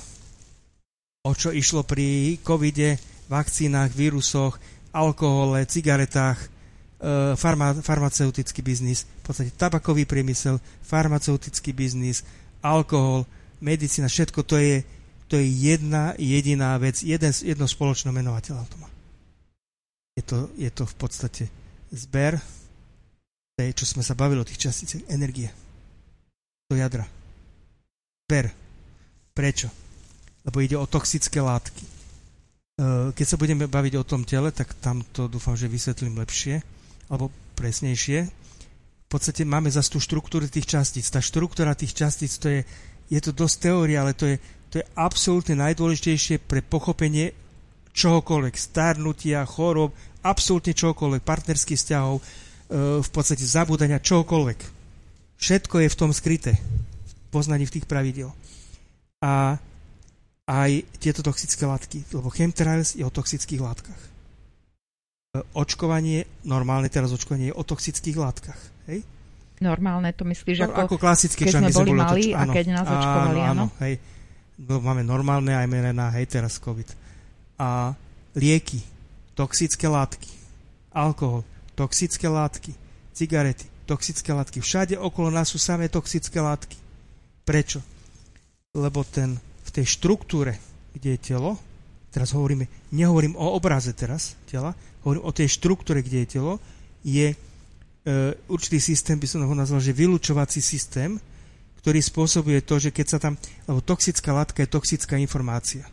O čo išlo pri covide, vakcínach, vírusoch, alkohole, cigaretách, Farma, farmaceutický biznis, v podstate tabakový priemysel, farmaceutický biznis, alkohol, medicína, všetko to je, to je jedna jediná vec, jeden, jedno spoločné menovateľa to má. Je to, je to v podstate zber, čo sme sa bavili o tých častícach, energie. Do jadra. Zber. Prečo? Lebo ide o toxické látky. Keď sa budeme baviť o tom tele, tak tam to dúfam, že vysvetlím lepšie alebo presnejšie. V podstate máme zase tú štruktúru tých častíc. Tá štruktúra tých častíc, to je, je to dosť teória, ale to je, to je absolútne najdôležitejšie pre pochopenie čohokoľvek, starnutia, chorób, absolútne čohokoľvek, partnerských vzťahov, e, v podstate zabúdania čohokoľvek. Všetko je v tom skryté, v poznaní v tých pravidiel. A aj tieto toxické látky, lebo chemtrails je o toxických látkach. Očkovanie, normálne teraz očkovanie je o toxických látkach. Hej? Normálne, to myslíš no, ako, ako klasické, keď sme boli mali otoč- a keď nás očkovali, áno? Áno, hej. No, máme normálne aj em en er á, hej, teraz COVID. A lieky, toxické látky, alkohol, toxické látky, cigarety, toxické látky. Všade okolo nás sú samé toxické látky. Prečo? Lebo ten, v tej štruktúre, kde je telo, teraz hovoríme, nehovorím o obraze teraz tela, hovorím o tej štruktúre, kde je telo, je e, určitý systém, by som ho nazval, že vylučovací systém, ktorý spôsobuje to, že keď sa tam, lebo toxická látka je toxická informácia.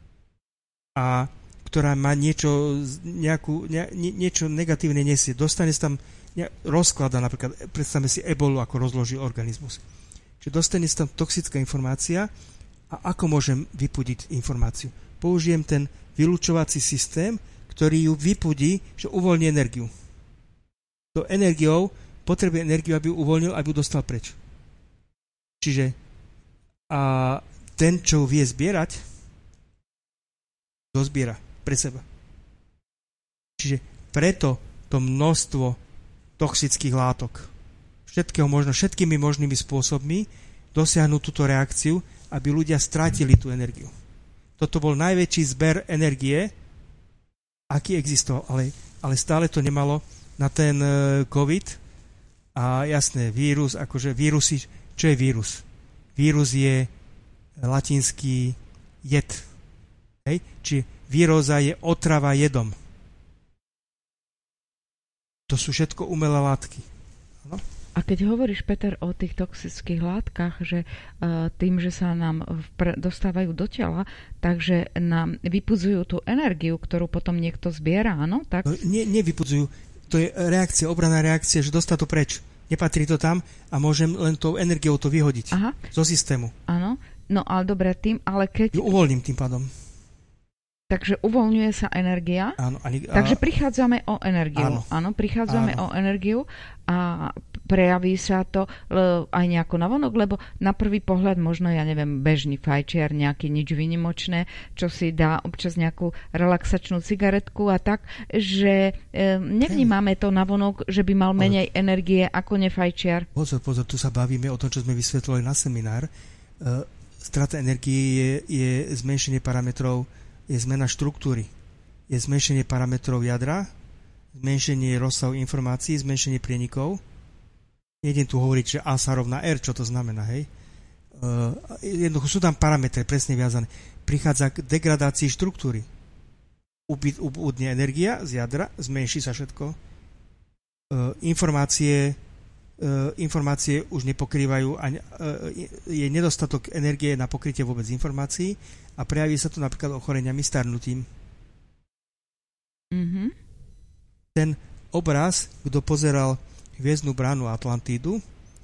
A ktorá má niečo, nejakú, ne, niečo negatívne nesie. Dostane sa tam ne, rozklada, napríklad, predstavme si ebolu, ako rozložil organizmus. Čiže dostane sa tam toxická informácia a ako môžem vypudiť informáciu? Použijem ten vylučovací systém, ktorý ju vypudí, že uvoľní energiu. To energiou potrebuje energiu, aby ju uvoľnil, aby ju dostal preč. Čiže a ten, čo vie zbierať, to zbiera pre seba. Čiže preto to množstvo toxických látok, všetkého možno, všetkými možnými spôsobmi dosiahnu túto reakciu, aby ľudia strátili tú energiu. Toto bol najväčší zber energie, aký existoval, ale, ale stále to nemalo na ten COVID a jasné, vírus, akože vírusy, čo je vírus? Vírus je latinský jed. Hej? Čiže víróza je otrava jedom. To sú všetko umelé látky. Ano? A keď hovoríš, Peter, o tých toxických látkach, že uh, tým, že sa nám vpr- dostávajú do tela, takže nám vypudzujú tú energiu, ktorú potom niekto zbiera, áno? Tak? No, nie, nevypudzujú. To je reakcia, obranná reakcia, že dostá to preč. Nepatrí to tam a môžem len tou energiou to vyhodiť. Aha. Zo systému. Áno, no ale dobre, tým, ale keď... Ju uvoľním tým pádom. Takže uvoľňuje sa energia. Áno, a, a... Takže prichádzame o energiu. Áno, áno prichádzame áno. o energiu a prejaví sa to le, aj nejako navonok, lebo na prvý pohľad možno, ja neviem, bežný fajčiar, nejaký nič výnimočné, čo si dá občas nejakú relaxačnú cigaretku a tak, že e, nevnímame to navonok, že by mal menej Ale... energie ako nefajčiar. Pozor, pozor, tu sa bavíme o tom, čo sme vysvetľovali na seminár. E, strata energie je, je zmenšenie parametrov, je zmena štruktúry, je zmenšenie parametrov jadra, zmenšenie rozsahu informácií, zmenšenie prienikov. Nejdem tu hovoriť, že A sa rovná R, čo to znamená, hej. Uh, jednoducho sú tam parametre presne viazané. Prichádza k degradácii štruktúry. Ubudne energia z jadra, zmenší sa všetko. Uh, informácie, uh, informácie už nepokrývajú, a, uh, je nedostatok energie na pokrytie vôbec informácií a prejaví sa to napríklad ochoreniami starnutím. Mm-hmm. Ten obraz, kto pozeral Hviezdnu bránu Atlantídu, uh,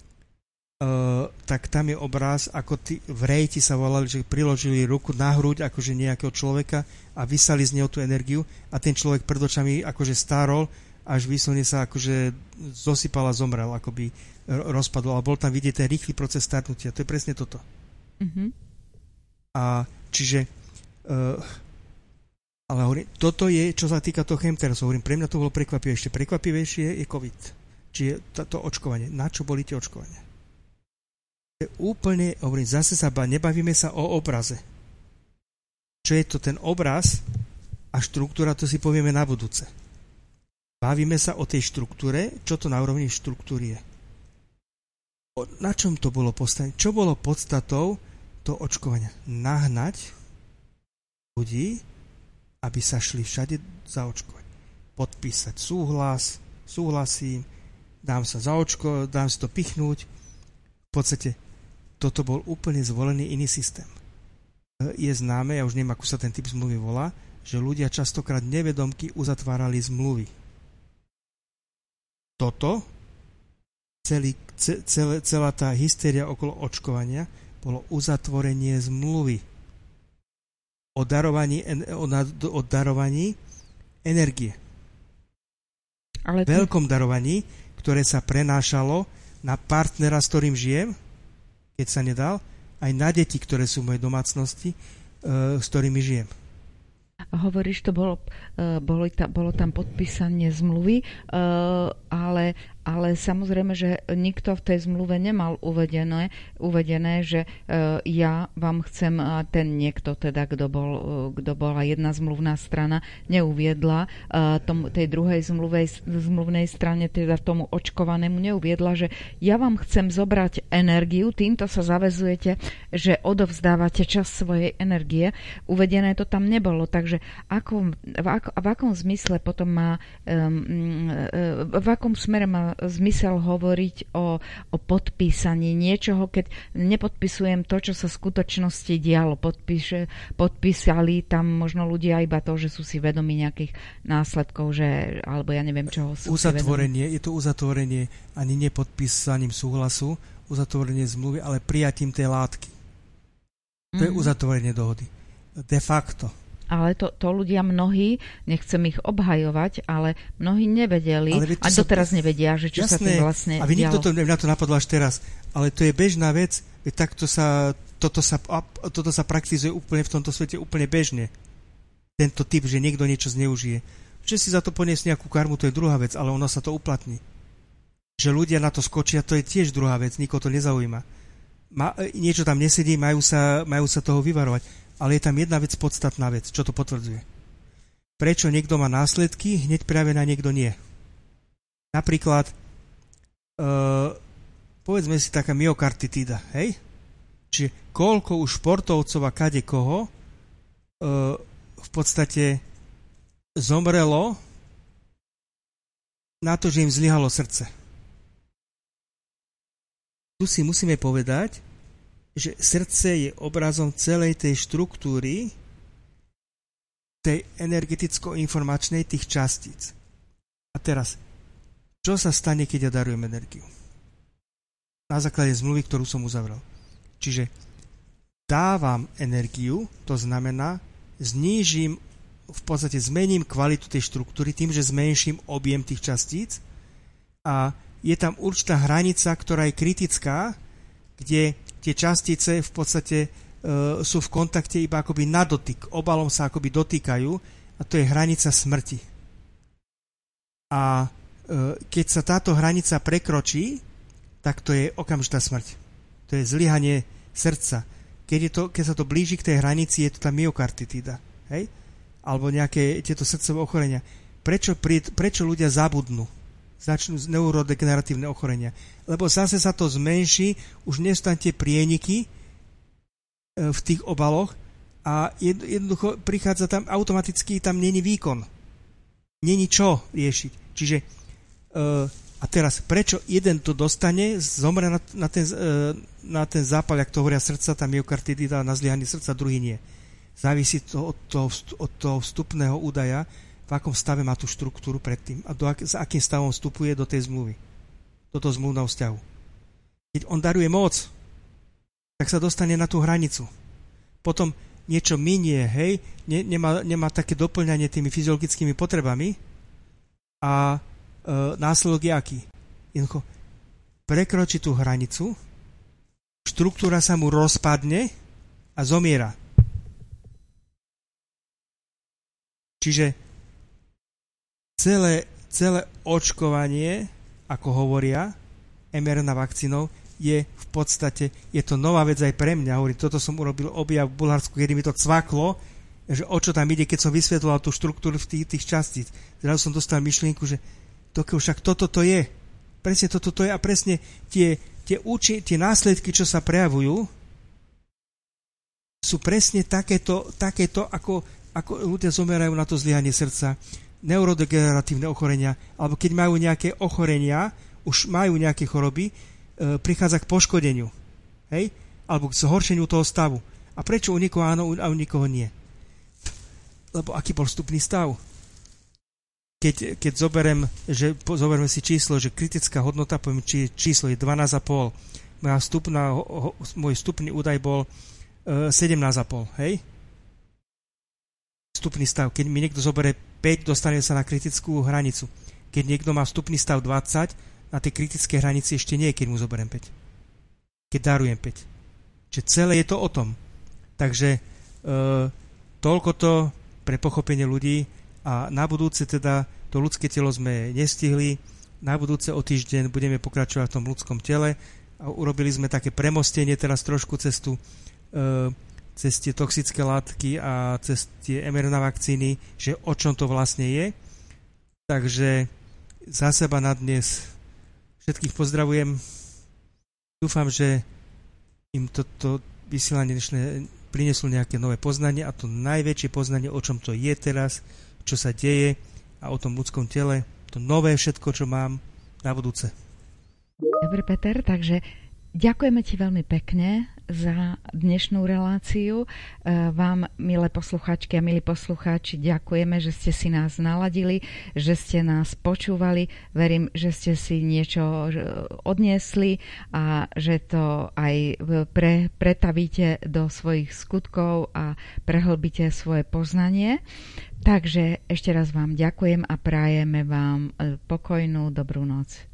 tak tam je obraz, ako tí, v Reji sa volali, že priložili ruku na hruď akože nejakého človeka a vysali z neho tú energiu a ten človek pred očami akože stárol, až výslovne sa akože zosypal a zomrel, akoby rozpadol, ale bol tam vidieť ten rýchly proces starnutia. To je presne toto. Mm-hmm. A čiže uh, ale hovorím, toto je, čo sa týka toho chemterasu. Hovorím, pre mňa to bolo prekvapivé. Ešte prekvapivejšie je COVID. Čiže to, to očkovanie. Na čo boli tie očkovania? Je úplne, hovorím, zase sa ba, nebavíme sa o obraze. Čo je to ten obraz a štruktúra, to si povieme na budúce. Bavíme sa o tej štruktúre, čo to na úrovni štruktúry je. O, na čom to bolo postavené? Čo bolo podstatou toho očkovania? Nahnať ľudí, aby sa šli všade zaočkovať. Podpísať súhlas, súhlasím, dám sa zaočkovať, dám si to pichnúť. V podstate toto bol úplne zvolený iný systém. Je známe, ja už neviem, ako sa ten typ zmluvy volá, že ľudia častokrát nevedomky uzatvárali zmluvy. Toto, celý, celé, celá tá hystéria okolo očkovania, bolo uzatvorenie zmluvy o darovaní, o, o darovaní energie. Ale ty... Veľkom darovaní, ktoré sa prenášalo na partnera, s ktorým žijem, keď sa nedal, aj na deti, ktoré sú v mojej domácnosti, e, s ktorými žijem. Hovoríš, to bolo, bolo, bolo tam podpísanie zmluvy, ale, ale samozrejme, že nikto v tej zmluve nemal uvedené, uvedené, že ja vám chcem, ten niekto teda, kto bol, kto bola jedna zmluvná strana, neuviedla tomu, tej druhej zmluvej, zmluvnej strane, teda tomu očkovanému neuviedla, že ja vám chcem zobrať energiu, týmto sa zaväzujete, že odovzdávate časť svojej energie. Uvedené to tam nebolo, takže Ako, v, ako, v akom zmysle potom má um, v akom smere má zmysel hovoriť o, o podpísaní niečoho, keď nepodpisujem to, čo sa v skutočnosti dialo. Podpíše, podpísali tam možno ľudia iba to, že sú si vedomí nejakých následkov, že, alebo ja neviem čoho sú uzatvorenie, je to uzatvorenie ani nepodpísaním súhlasu, uzatvorenie zmluvy, ale prijatím tej látky. To mm-hmm. je uzatvorenie dohody. De facto. Ale to, to ľudia mnohí, nechcem ich obhajovať, ale mnohí nevedeli a doteraz sa... nevedia, že čo Jasné. Sa tým vlastne dialo. A vy nikto to, na to napadlo až teraz, ale to je bežná vec, veď takto sa, toto sa, toto sa praktizuje úplne v tomto svete úplne bežne. Tento typ, že niekto niečo zneužije. Že si za to poniesť nejakú karmu, to je druhá vec, ale ono sa to uplatní. Že ľudia na to skočia, to je tiež druhá vec, nikoho to nezaujíma. Ma, niečo tam nesedí, majú sa, majú sa toho vyvarovať. Ale je tam jedna vec, podstatná vec, čo to potvrdzuje. Prečo niekto má následky, hneď práve na niekto nie. Napríklad, uh, povedzme si taká myokarditída, hej? Čiže koľko už športovcov a kade koho uh, v podstate zomrelo na to, že im zlyhalo srdce. Tu si musíme povedať, že srdce je obrazom celej tej štruktúry, tej energeticko-informačnej tých častíc. A teraz, čo sa stane, keď ja darujem energiu? Na základe zmluvy, ktorú som uzavrel. Čiže dávam energiu, to znamená, znížim, v podstate zmením kvalitu tej štruktúry tým, že zmenším objem tých častíc a je tam určitá hranica, ktorá je kritická, kde tie častice v podstate e, sú v kontakte iba akoby na dotyk. Obalom sa akoby dotýkajú a to je hranica smrti. A e, keď sa táto hranica prekročí, tak to je okamžitá smrť. To je zlyhanie srdca. Keď, je to, keď sa to blíži k tej hranici, je to tá myokarditída. Hej? Alebo nejaké tieto srdcové ochorenia. Prečo, pri, prečo ľudia zabudnú? Začnú z neurodegeneratívne ochorenia. Lebo zase sa to zmenší, už nestanú tie prieniky v tých obaloch a jednoducho prichádza tam automaticky, tam není výkon. Není čo riešiť. Čiže a teraz, prečo jeden to dostane, zomre na, na, ten, na ten zápal, jak to hovoria srdca, tá myokarditida, na zlyhanie srdca, druhý nie. Závisí to od toho, od toho vstupného údaja, v akom stave má tú štruktúru predtým a do, s akým stavom vstupuje do tej zmluvy. Do toho zmluvného vzťahu. Keď on daruje moc, tak sa dostane na tú hranicu. Potom niečo minie, hej, ne, nemá, nemá také doplňanie tými fyziologickými potrebami a e, následok je aký? Jednoducho prekročí tú hranicu, štruktúra sa mu rozpadne a zomiera. Čiže celé, celé očkovanie, ako hovoria, em er en á vakcínou, je v podstate, je to nová vec aj pre mňa. Hovorím, toto som urobil objav v Bulharsku, kedy mi to cvaklo, že o čo tam ide, keď som vysvetľoval tú štruktúru v tých, tých častíc. Zrazu som dostal myšlienku, že to, však toto to je. Presne toto to je a presne tie, tie, úči, tie následky, čo sa prejavujú, sú presne takéto, takéto ako, ako ľudia zomierajú na to zlyhanie srdca, neurodegeneratívne ochorenia, alebo keď majú nejaké ochorenia, už majú nejaké choroby, e, prichádza k poškodeniu, hej? Alebo k zhoršeniu toho stavu. A prečo u niekoho áno a u niekoho nie? Lebo aký bol vstupný stav? Keď, keď zoberiem, že zoberme si číslo, že kritická hodnota, poviem, či číslo je dvanásť a pol, moja vstupná, ho, môj vstupný údaj bol e, sedemnásť a pol, hej? Vstupný stav. Keď mi niekto zoberie päť, dostane sa na kritickú hranicu. Keď niekto má vstupný stav dvadsať, na tej kritické hranici ešte nie, keď mu zoberiem päť. Keď darujem päť. Čiže celé je to o tom. Takže e, toľko to pre pochopenie ľudí a na budúce teda to ľudské telo sme nestihli. Na budúce o týždeň budeme pokračovať v tom ľudskom tele a urobili sme také premostenie teraz trošku cez tú e, cez tie toxické látky a cez tie em er en á vakcíny, že o čom to vlastne je. Takže za seba na dnes všetkých pozdravujem. Dúfam, že im toto vysielanie dnešné prinieslo nejaké nové poznanie a to najväčšie poznanie, o čom to je teraz, čo sa deje a o tom ľudskom tele, to nové všetko, čo mám na budúce. Dobre, Peter, takže ďakujeme ti veľmi pekne za dnešnú reláciu. Vám, milé posluchačky a milí poslucháči, ďakujeme, že ste si nás naladili, že ste nás počúvali. Verím, že ste si niečo odniesli a že to aj pre, pretavíte do svojich skutkov a prehlbíte svoje poznanie. Takže ešte raz vám ďakujem a prajeme vám pokojnú dobrú noc.